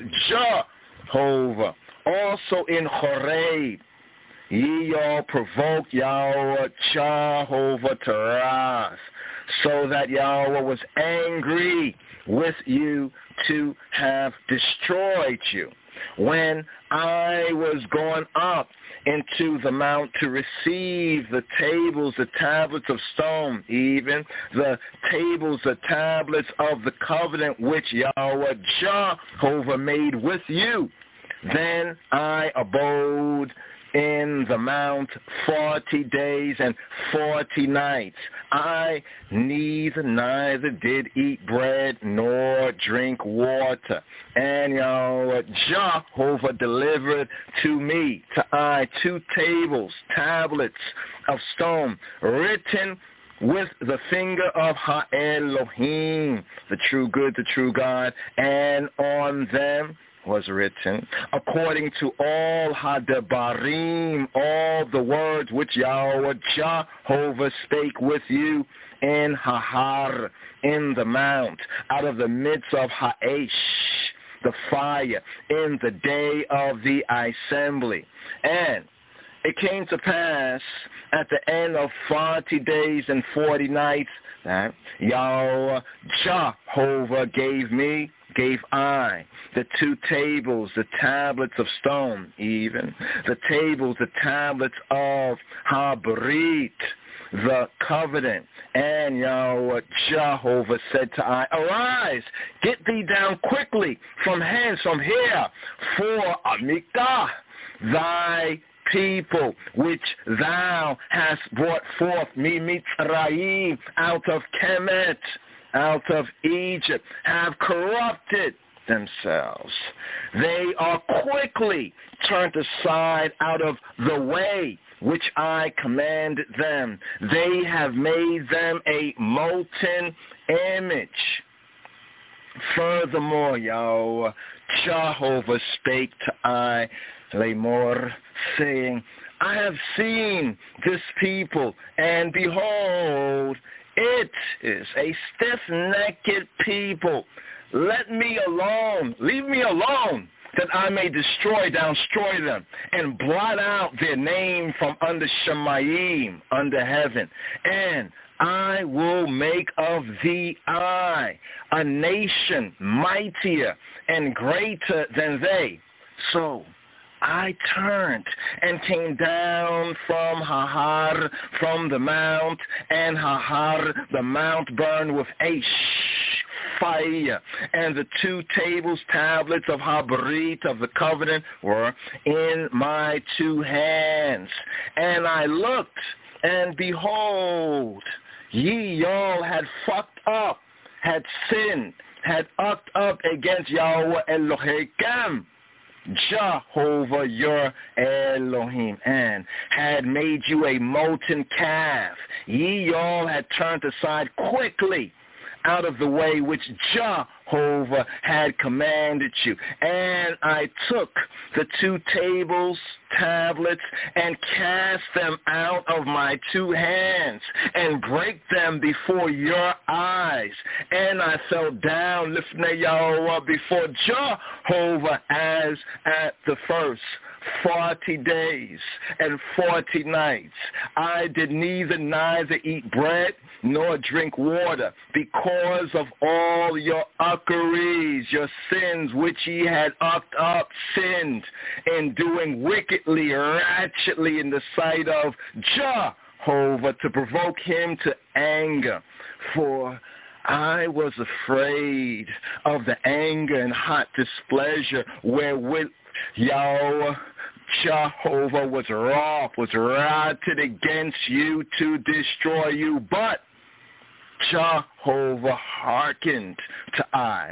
Jehovah. Also in Horeb, ye, y'all, provoked Yahweh, Jehovah to wrath, so that Yahweh was angry with you to have destroyed you. When I was going up into the mount to receive the tables, the tablets of stone, even the tables, the tablets of the covenant which Yahweh Jehovah made with you, then I abode in the mount forty days and forty nights. I neither neither did eat bread nor drink water. And Yahweh Jehovah delivered to me, to I, two tables, tablets of stone, written with the finger of Ha-Elohim, the true good, the true God, and on them was written, according to all Hadebarim, all the words which Yahweh Jehovah spake with you in Hahar, in the mount, out of the midst of Ha'esh, the fire, in the day of the assembly. And it came to pass at the end of forty days and forty nights that Yahweh Jehovah gave me, gave I, the two tables, the tablets of stone, even, the tables, the tablets of Habrit, the covenant. And Yahweh Jehovah said to I, arise, get thee down quickly from hence, from here, for Amikah, thy people, which thou hast brought forth, me Mitzrayim, out of Kemet, out of Egypt, have corrupted themselves. They are quickly turned aside out of the way which I commanded them. They have made them a molten image. Furthermore, Yahweh Jehovah spake to I, Lamor, saying, I have seen this people, and behold, it is a stiff-necked people. Let me alone, leave me alone, that I may destroy, destroy them, and blot out their name from under Shemayim, under heaven. And I will make of thee I a nation mightier and greater than they. So I turned and came down from Hahar, from the mount, and Hahar, the mount burned with ash, fire, and the two tables, tablets of Habrit, of the covenant, were in my two hands. And I looked, and behold, ye y'all had fucked up, had sinned, had ucked up against Yahweh Elohim, Jehovah your Elohim, and had made you a molten calf. Ye all had turned aside quickly out of the way which Jehovah had commanded you. And I took the two tables, tablets, and cast them out of my two hands, and break them before your eyes. And I fell down, lifnei Yahweh, before Jehovah, as at the first forty days and forty nights. I did neither neither eat bread nor drink water, because of all your uckeries, your sins which ye had upped up, sinned in doing wickedly, ratchetly in the sight of Jehovah, to provoke him to anger. For I was afraid of the anger and hot displeasure wherewith Yahweh Jehovah was wroth, was wrathed against you to destroy you. But Jehovah hearkened to I,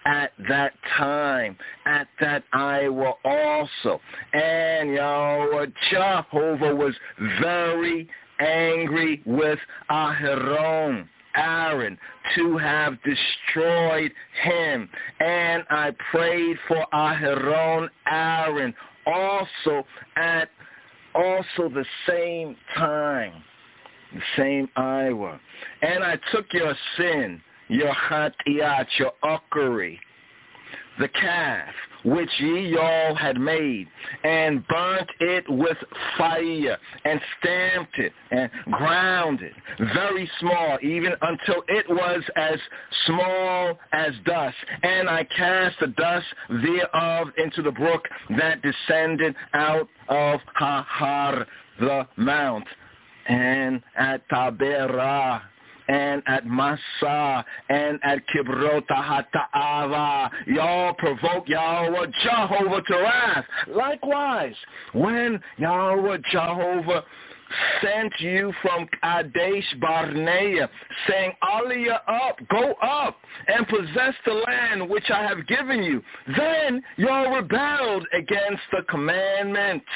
at that time, at that hour also. And Yahweh Jehovah was very angry with Aharon, Aaron, to have destroyed him. And I prayed for Aharon, Aaron, also at also the same time, the same hour. And I took your sin, your chatiyat, your uckery, the calf, which ye all had made, and burnt it with fire, and stamped it, and ground it, very small, even until it was as small as dust. And I cast the dust thereof into the brook that descended out of Hahar, the mount, and at Taberah, and at Massa, and at Kibrot Hata'ava, y'all provoke Yahweh Jehovah to wrath. Likewise, when Yahweh Jehovah sent you from Kadesh Barnea, saying, Aliyah up, go up, and possess the land which I have given you, then y'all rebelled against the commandments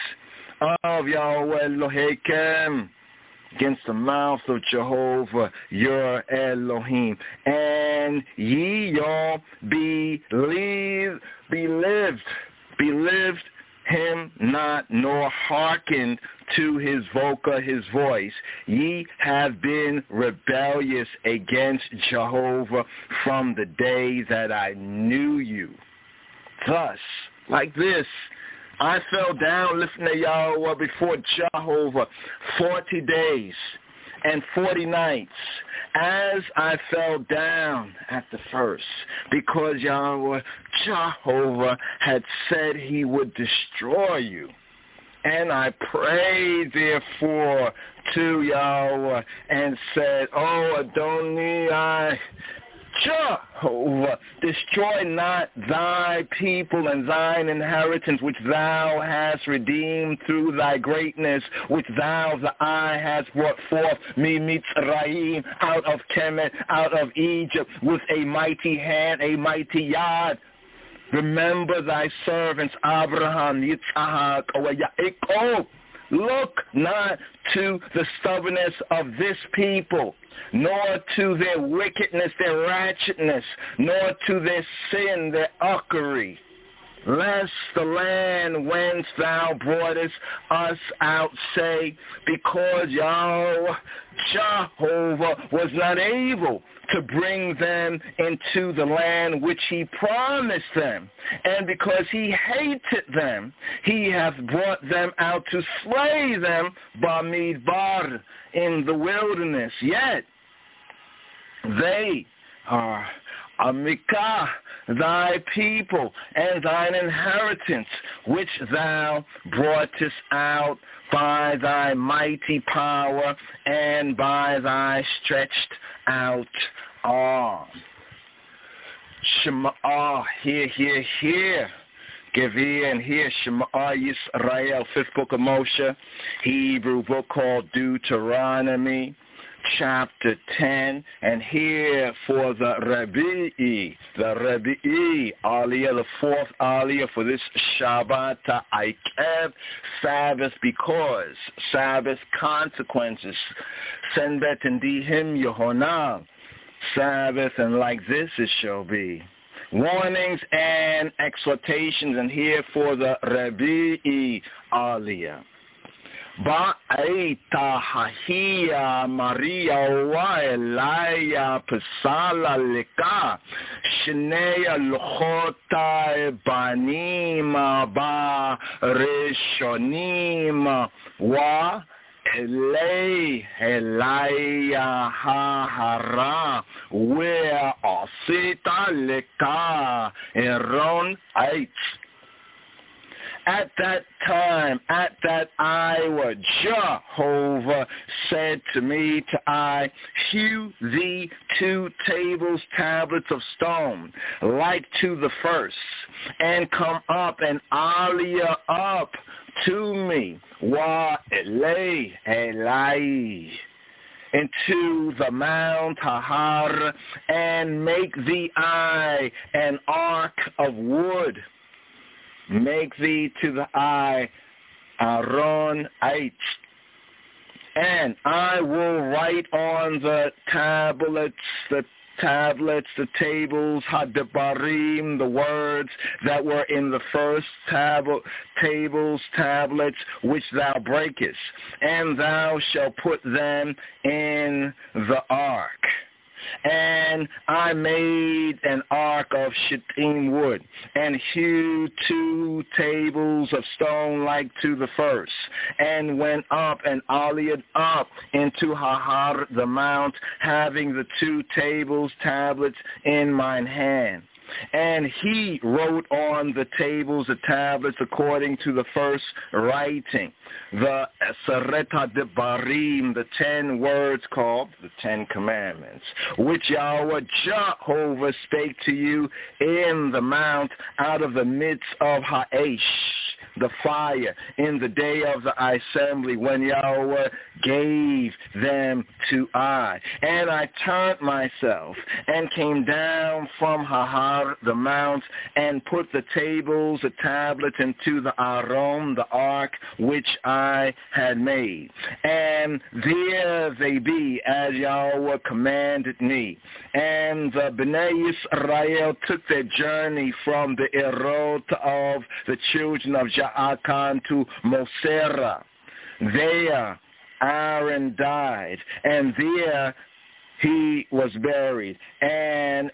of Yahweh Elohim, against the mouth of Jehovah, your Elohim. And ye y'all believe, believed, believed him not, nor hearkened to his voca, his voice. Ye have been rebellious against Jehovah from the day that I knew you. Thus, like this, I fell down listening to Yahweh before Jehovah forty days and forty nights, as I fell down at the first, because Yahweh Jehovah had said he would destroy you. And I prayed, therefore, to Yahweh and said, Oh, Adonai, Jehovah, destroy not thy people and thine inheritance, which thou hast redeemed through thy greatness, which thou, the eye, hast brought forth me Mitzrayim, out of Kemet, out of Egypt, with a mighty hand, a mighty yad. Remember thy servants, Abraham, Yitzhak, Yaakov. Look not to the stubbornness of this people, nor to their wickedness, their ratchetness, nor to their sin, their uckery, lest the land whence thou broughtest us out say, because Yahweh Jehovah was not able to bring them into the land which he promised them, and because he hated them, he hath brought them out to slay them Bamidbar, in the wilderness. Yet they are Amika, thy people, and thine inheritance, which thou broughtest out by thy mighty power and by thy stretched out arm. Shema, hear, hear, hear. Give ear and hear, Shema Yisrael, fifth book of Moshe, Hebrew book called Deuteronomy, chapter ten, and here for the Rebi'i, the Rebi'i, Aliyah, the fourth Aliyah for this Shabbat Ta'ikev, Sabbath, because Sabbath consequences, Senbet and Dihim Yehonah, Sabbath, and like this it shall be. Warnings and exhortations, and here for the Rebi'i Aliyah. Ba'eta hahia Maria wa Elaya pesala leka Shnea luchota banima ba reshonim wa Elay Elaya hahara where asita leka Aaron eight. At that time, at that hour, Jehovah said to me, to I, hew thee two tables, tablets of stone, like to the first, and come up and Aliyah up to me, wa elay elai. into the Mount Har, and make thee I an ark of wood. Make thee to the eye Aaronite, and I will write on the tablets, the tablets, the tables, Hadabarim, the words that were in the first tab- tables, tablets, which thou breakest, and thou shalt put them in the ark. And I made an ark of shittim wood, and hewed two tables of stone like to the first, and went up and allied up into Har the mount, having the two tables, tablets in mine hand. And he wrote on the tables, the tablets, according to the first writing, the Sareta de Barim, the ten words called the Ten Commandments, which Yahweh Jehovah spake to you in the mount out of the midst of Ha'esh, the fire, in the day of the assembly, when Yahweh gave them to I. And I turned myself and came down from Har the mount, and put the tables, the tablets into the Aron, the ark, which I had made. And there they be, as Yahweh commanded me. And the Bnei Israel took their journey from the Erot of the children of Ja'akan to Mosera. There Aaron died, and there he was buried. And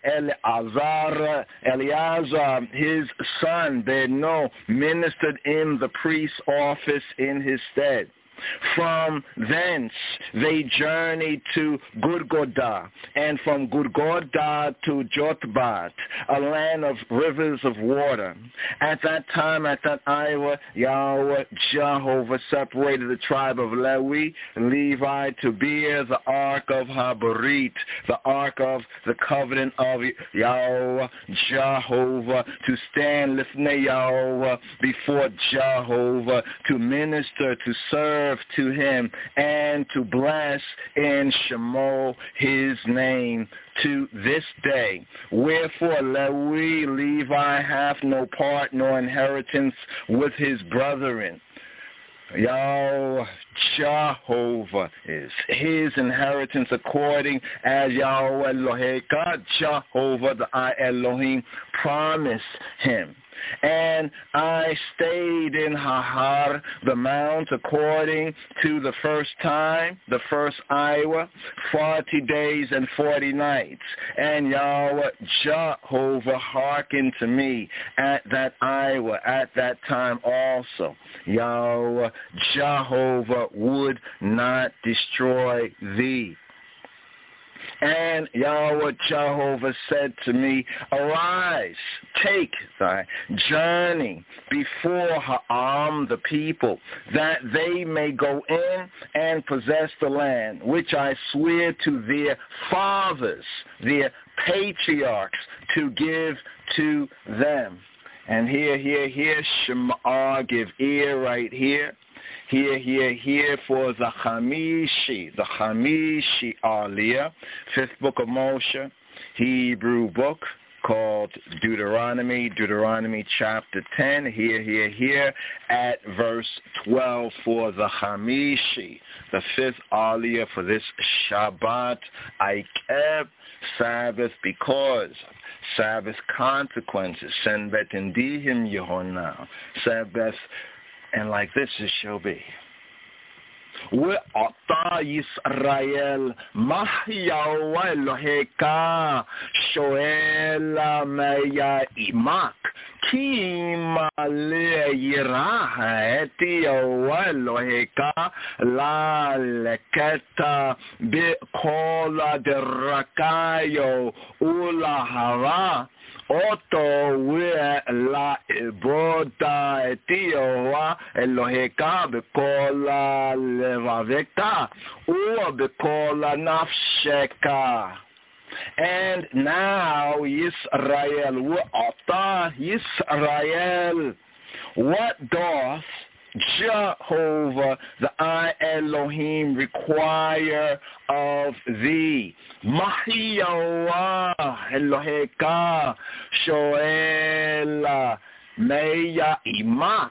Eleazar, Eleazar, his son, Beno, ministered in the priest's office in his stead. From thence they journeyed to Gudgodah, and from Gudgodah to Jotbat, a land of rivers of water. At that time, at that hour, Yahweh Jehovah separated the tribe of Levi, Levi to bear the ark of Habarit, the ark of the covenant of Yahweh Jehovah, to stand lifnei Yahweh before Jehovah, to minister, to serve to him, and to bless in Shemo his name to this day. Wherefore Levi, Levi hath no part nor inheritance with his brethren. Yahweh Jehovah is his inheritance, according as Yahweh Eloheka, Jehovah the I Elohim, promised him. And I stayed in Har the mount according to the first time, the first hour, forty days and forty nights. And Yahweh Jehovah hearkened to me at that hour, at that time also. Yahweh Jehovah would not destroy thee. And Yahweh Jehovah said to me, arise, take thy journey before Ha'am, the people, that they may go in and possess the land, which I swear to their fathers, their patriarchs, to give to them. And here, here, here, Shema, give ear right here. Here, here, here for the Hamishi, the Hamishi Aliyah, fifth book of Moshe, Hebrew book called Deuteronomy, Deuteronomy chapter ten, here, here, here, at verse twelve for the Hamishi, the fifth Aliyah for this Shabbat, Aikeb, Sabbath, because Sabbath consequences, Senbet Indihim Yehonah, Sabbath. And like this it shall be. Ve'ata Yisrael mah Yahweh Eloheka shoel meya imak ki male yirah et Yahweh Eloheka la leketa be'kol derakayo ula hara Oto we la iboda etiowa Eloheka bekola levaveka or bekola nafsheka. And now Yisrael, what Yisrael, what doth Jehovah, the I Elohim, require of thee? Mahiyawa Eloheka Shoela Meya Imak.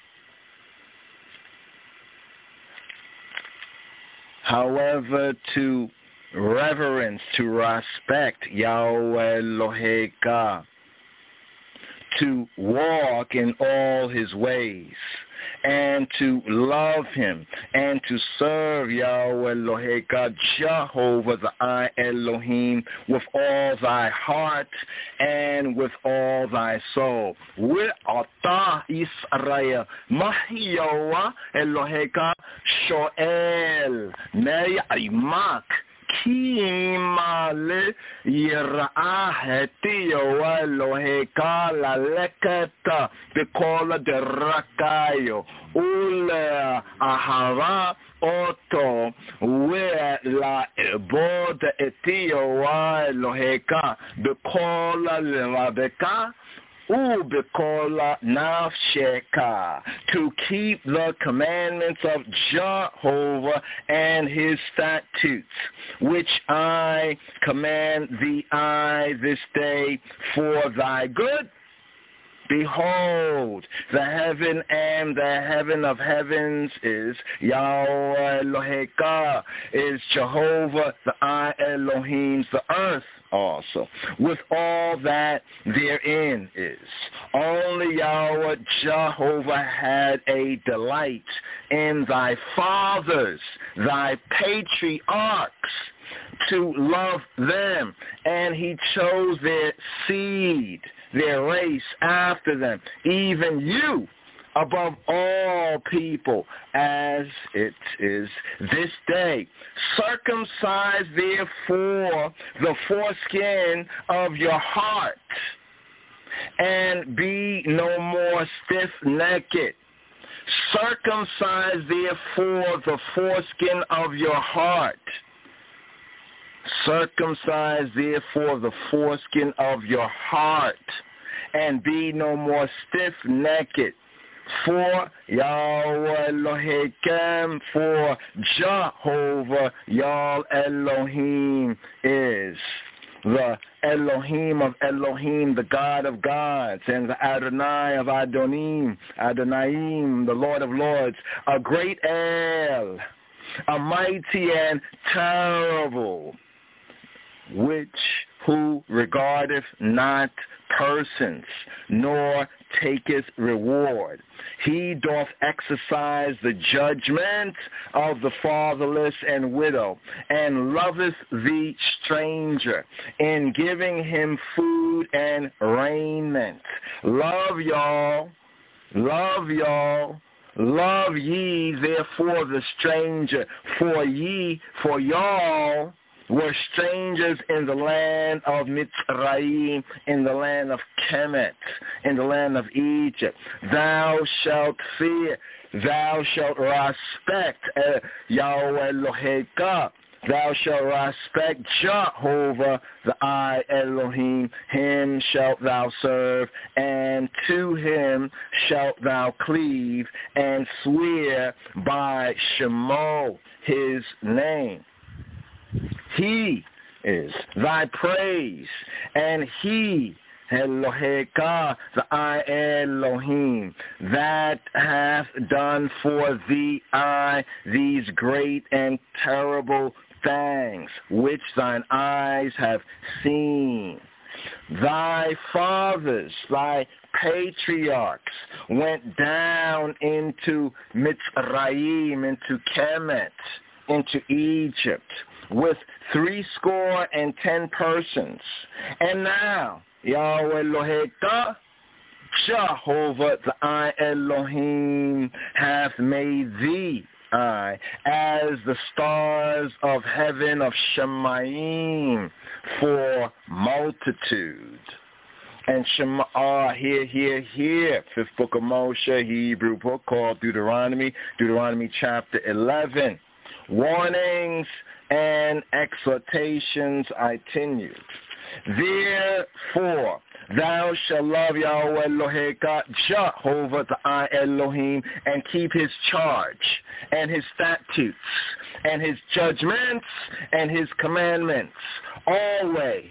However, to reverence, to respect Yahweh Eloheka, to walk in all his ways, and to love him, and to serve Yahweh Eloheka, Jehovah the I Elohim, with all thy heart and with all thy soul. We'ata Israel, Mahiyawa Eloheka Shoel Me'aimak. Kimale Yiraheti Eloheka la leketa Bikola de Rakayo Ule Ahara Oto We la Eboda Etio Eloheka Bikola Levabeka Ubikola Nafsheka, to keep the commandments of Jehovah and his statutes, which I command thee I this day for thy good. Behold, the heaven and the heaven of heavens is Yahweh Eloheka, is Jehovah, the I Elohim, the earth also, with all that therein is. Only Yahweh Jehovah had a delight in thy fathers, thy patriarchs, to love them, and he chose their seed, their race after them, even you, above all people, as it is this day. Circumcise therefore the foreskin of your heart, and be no more stiff-necked. Circumcise therefore the foreskin of your heart. Circumcise therefore the foreskin of your heart, and be no more stiff-necked. For Yahweh Elohim, for Jehovah Yah Elohim is the Elohim of Elohim, the God of gods, and the Adonai of Adonim, Adonaim, the Lord of lords, a great El, a mighty and terrible, which who regardeth not persons, nor taketh reward. He doth exercise the judgment of the fatherless and widow, and loveth the stranger, in giving him food and raiment. Love y'all, love y'all, love ye therefore the stranger, for ye, for y'all, were strangers in the land of Mitzrayim, in the land of Kemet, in the land of Egypt. Thou shalt fear, thou shalt respect uh, Yahweh Eloheka. Thou shalt respect Jehovah, the I Elohim. Him shalt thou serve, and to him shalt thou cleave, and swear by Shemo, his name. He is thy praise, and he, Eloheka, the I Elohim, that hath done for thee I these great and terrible things, which thine eyes have seen. Thy fathers, thy patriarchs, went down into Mitzrayim, into Kemet, into Egypt, with three score and ten persons. And now, Yahweh Eloheka, Jehovah the I Elohim, hath made thee I as the stars of heaven of Shemayim for multitude. And Shema, ah, here, here, here, fifth book of Moshe, Hebrew book called Deuteronomy, Deuteronomy chapter eleven. Warnings and exhortations itinued. Therefore, thou shalt love Yahweh Eloheka, Jehovah the I Elohim, and keep his charge, and his statutes, and his judgments, and his commandments, always.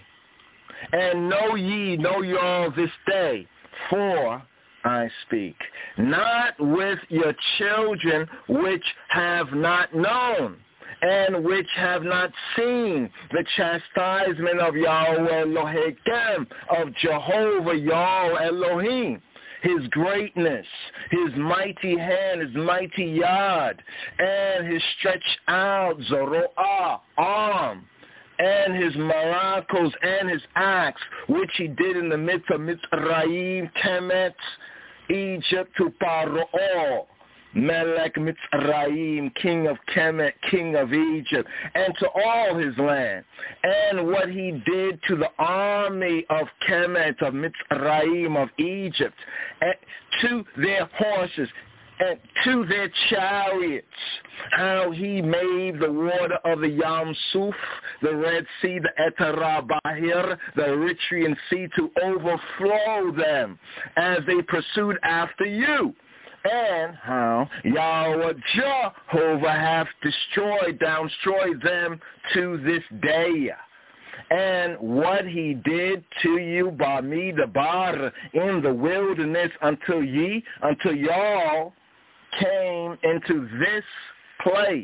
And know ye, know ye all this day, for I speak, not with your children which have not known, and which have not seen the chastisement of Yahweh Elohim, of Jehovah Yahweh Elohim, his greatness, his mighty hand, his mighty yad, and his stretched out Zoroah arm, and his miracles and his acts, which he did in the midst of Mitzrayim, Kemet, Egypt, to Paro, Melech Mitzrayim, king of Kemet, king of Egypt, and to all his land, and what he did to the army of Kemet, of Mitzrayim, of Egypt, and to their horses, and to their chariots, how he made the water of the Yam Suf, the Red Sea, the Eterah Bahir, the Eritrean Sea, to overflow them as they pursued after you. And how Yahweh Jehovah hath destroyed, destroyed them to this day. And what he did to you by me, the bar, in the wilderness until ye, until y'all came into this place,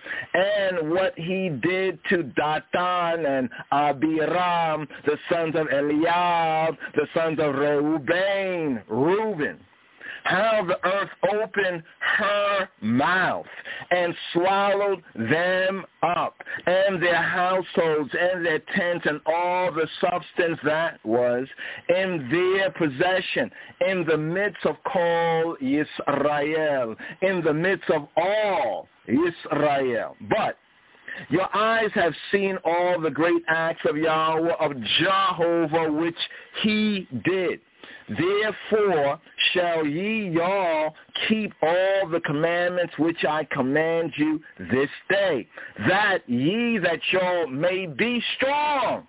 and what he did to Datan and Abiram, the sons of Eliab, the sons of Reuben, Reuben, how the earth opened her mouth and swallowed them up, and their households and their tents and all the substance that was in their possession, in the midst of all Yisrael, in the midst of all Yisrael. But your eyes have seen all the great acts of Yahweh, of Jehovah, which he did. Therefore shall ye y'all keep all the commandments which I command you this day, that ye that y'all may be strong.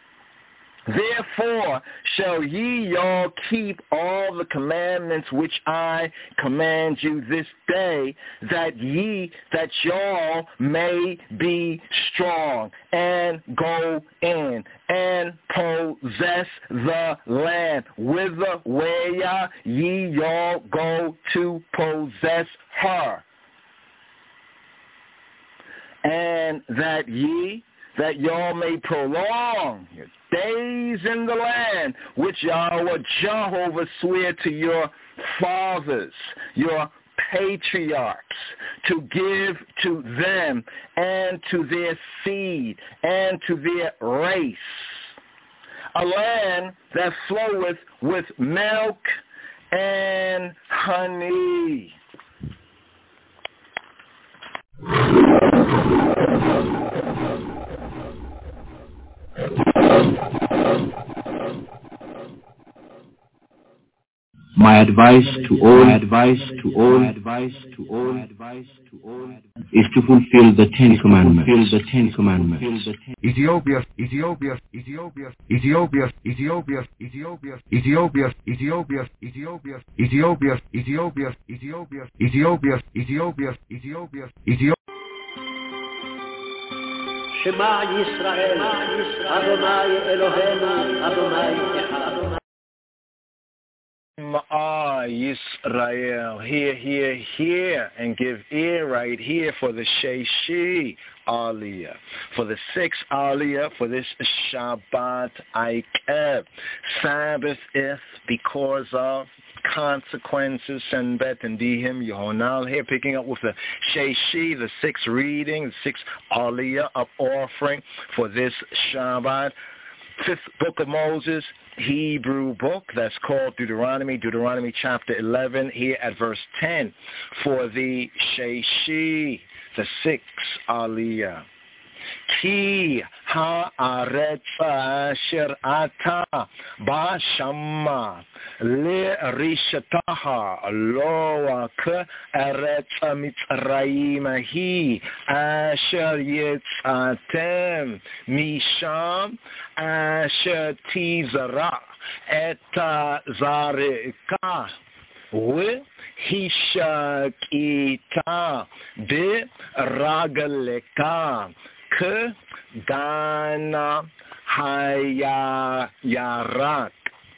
Therefore shall ye y'all keep all the commandments which I command you this day, that ye that y'all may be strong, and go in and possess the land, whither where ye y'all go to possess her. And that ye that y'all may prolong your days in the land which Yahweh Jehovah swear to your fathers, your patriarchs, to give to them and to their seed and to their race, a land that floweth with milk and honey. My advice to all, my advice to all, my advice to all, my advice to all, is to fulfill the Ten Commandments. Fulfill the Ten Commandments. Ethiopia, Ethiopia, Ethiopia, Ethiopia, Ethiopia, Ethiopia, Ethiopia, Ethiopia, Ethiopia, Ethiopia, Ethiopia, Ethiopia, Ethiopia, Ethiopia, Ethiopia, Ethiopia. Shema Yisrael, Adonai Eloheinu, Adonai Echad. Ma'ah Yisrael, hear, hear, hear, and give ear right here for the Sheishi Aliyah, for the sixth Aliyah, for this Shabbat Aikeb. Sabbath is because of consequences, Senbet and Dihim Yehonal, here picking up with the Sheishi, the sixth reading, the sixth Aliyah of offering for this Shabbat. Fifth book of Moses, Hebrew book, that's called Deuteronomy, Deuteronomy chapter eleven, here at verse ten, for the Sheishi, the sixth Aliyah. Ki haaretz asher ata bashama lirishataha lo ak eretz mitzrayim hi asher yitzatem misham asher tizara et zareka Hishakita de ragaleka ke gana hayarak.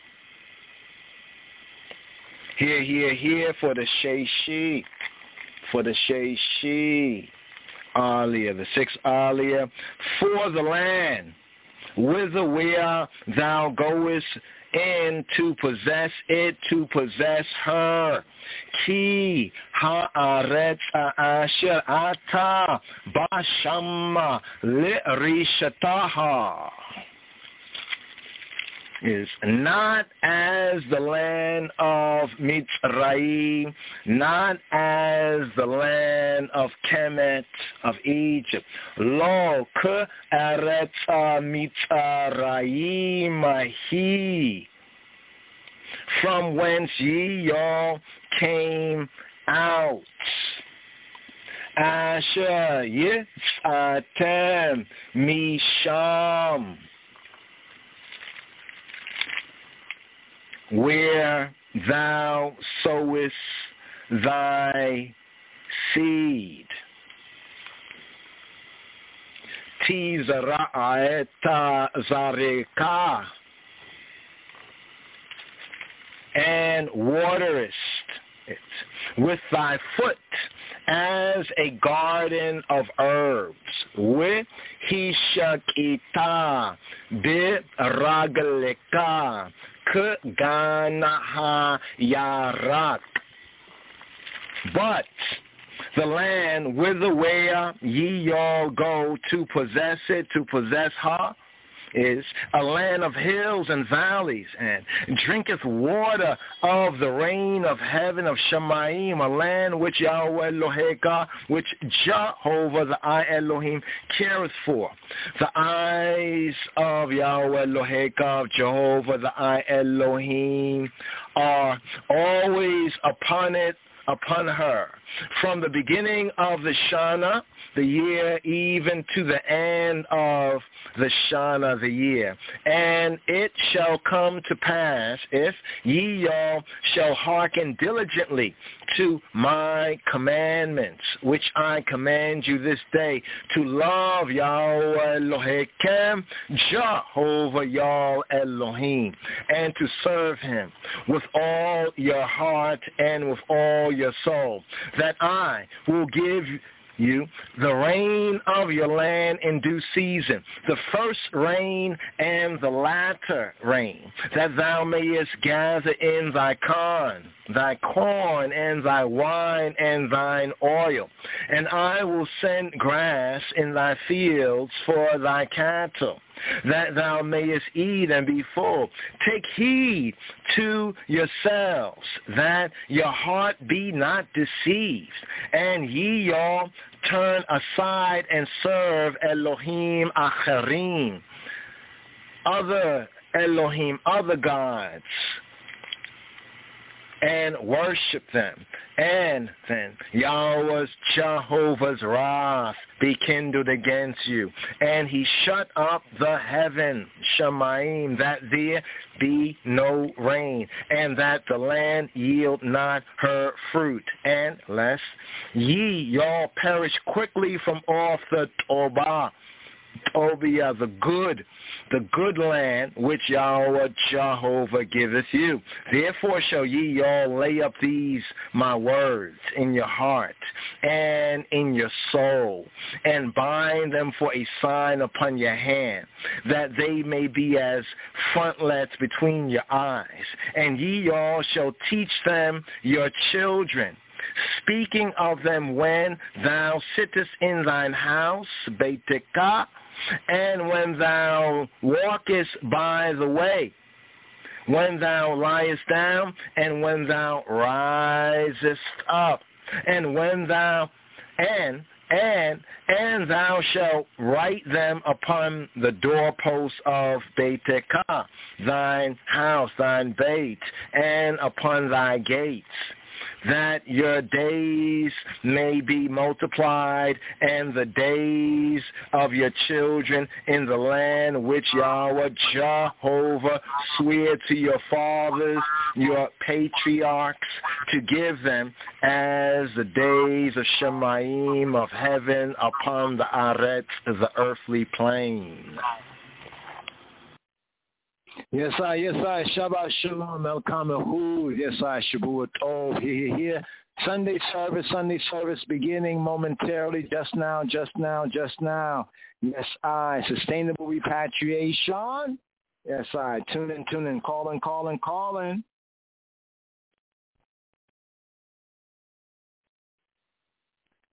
Here, here, here for the Sheishi, for the Sheishi Aliyah, the sixth Aliyah, for the land, whither where thou goest in to possess it, to possess her. Ki haaretz asher ata bashama lirishataha is not as the land of Mitzrayim, not as the land of Kemet, of Egypt. Lo ke eretz Mitzrayim hi, from whence ye all came out. Asher yitzatem misham, where thou sowest thy seed. Tizra'eta zareka, and waterest it with thy foot as a garden of herbs. With hishakita bi ragaleka k'ganaha yarak. But the land whither where ye all go to possess it, to possess her, is a land of hills and valleys, and drinketh water of the rain of heaven, of Shemaim, a land which Yahweh Eloheka, which Jehovah the I Elohim careth for. The eyes of Yahweh Eloheka, of Jehovah the I Elohim, are always upon it, upon her, from the beginning of the Shana, the year, even to the end of the Shana, the year. And it shall come to pass, if ye all shall hearken diligently to my commandments, which I command you this day, to love Yahweh Elohim, Jehovah Yah Elohim, and to serve him with all your heart and with all your soul, that I will give you the rain of your land in due season, the first rain and the latter rain, that thou mayest gather in thy corn, thy corn and thy wine and thine oil. And I will send grass in thy fields for thy cattle, that thou mayest eat and be full. Take heed to yourselves, that your heart be not deceived, and ye all turn aside and serve Elohim Acherim, other Elohim, other gods, and worship them. And then Yahweh's, Jehovah's wrath be kindled against you, and he shut up the heaven, Shemaim, that there be no rain, and that the land yield not her fruit, and lest ye y'all perish quickly from off the Tobah, Tobiah, the good, the good land which Yahweh Jehovah giveth you. Therefore shall ye all lay up these my words in your heart and in your soul, and bind them for a sign upon your hand, that they may be as frontlets between your eyes. And ye all shall teach them your children, speaking of them when thou sittest in thine house, Beitekah, and when thou walkest by the way, when thou liest down, and when thou risest up, and when thou and And and thou shalt write them upon the doorposts of Betekah, thine house, thine bait, and upon thy gates, that your days may be multiplied, and the days of your children in the land which Yahweh Jehovah swore to your fathers, your patriarchs, to give them as the days of Shemayim of heaven upon the Aretz, the earthly plain. Yes, I, yes, I, Shabbat Shalom, El Kamahu, yes, I, Shabuot Tov, here, here, here. Sunday service, Sunday service beginning momentarily, just now, just now, just now. Yes, I, sustainable repatriation. Yes, I, tune in, tune in, calling, calling, calling.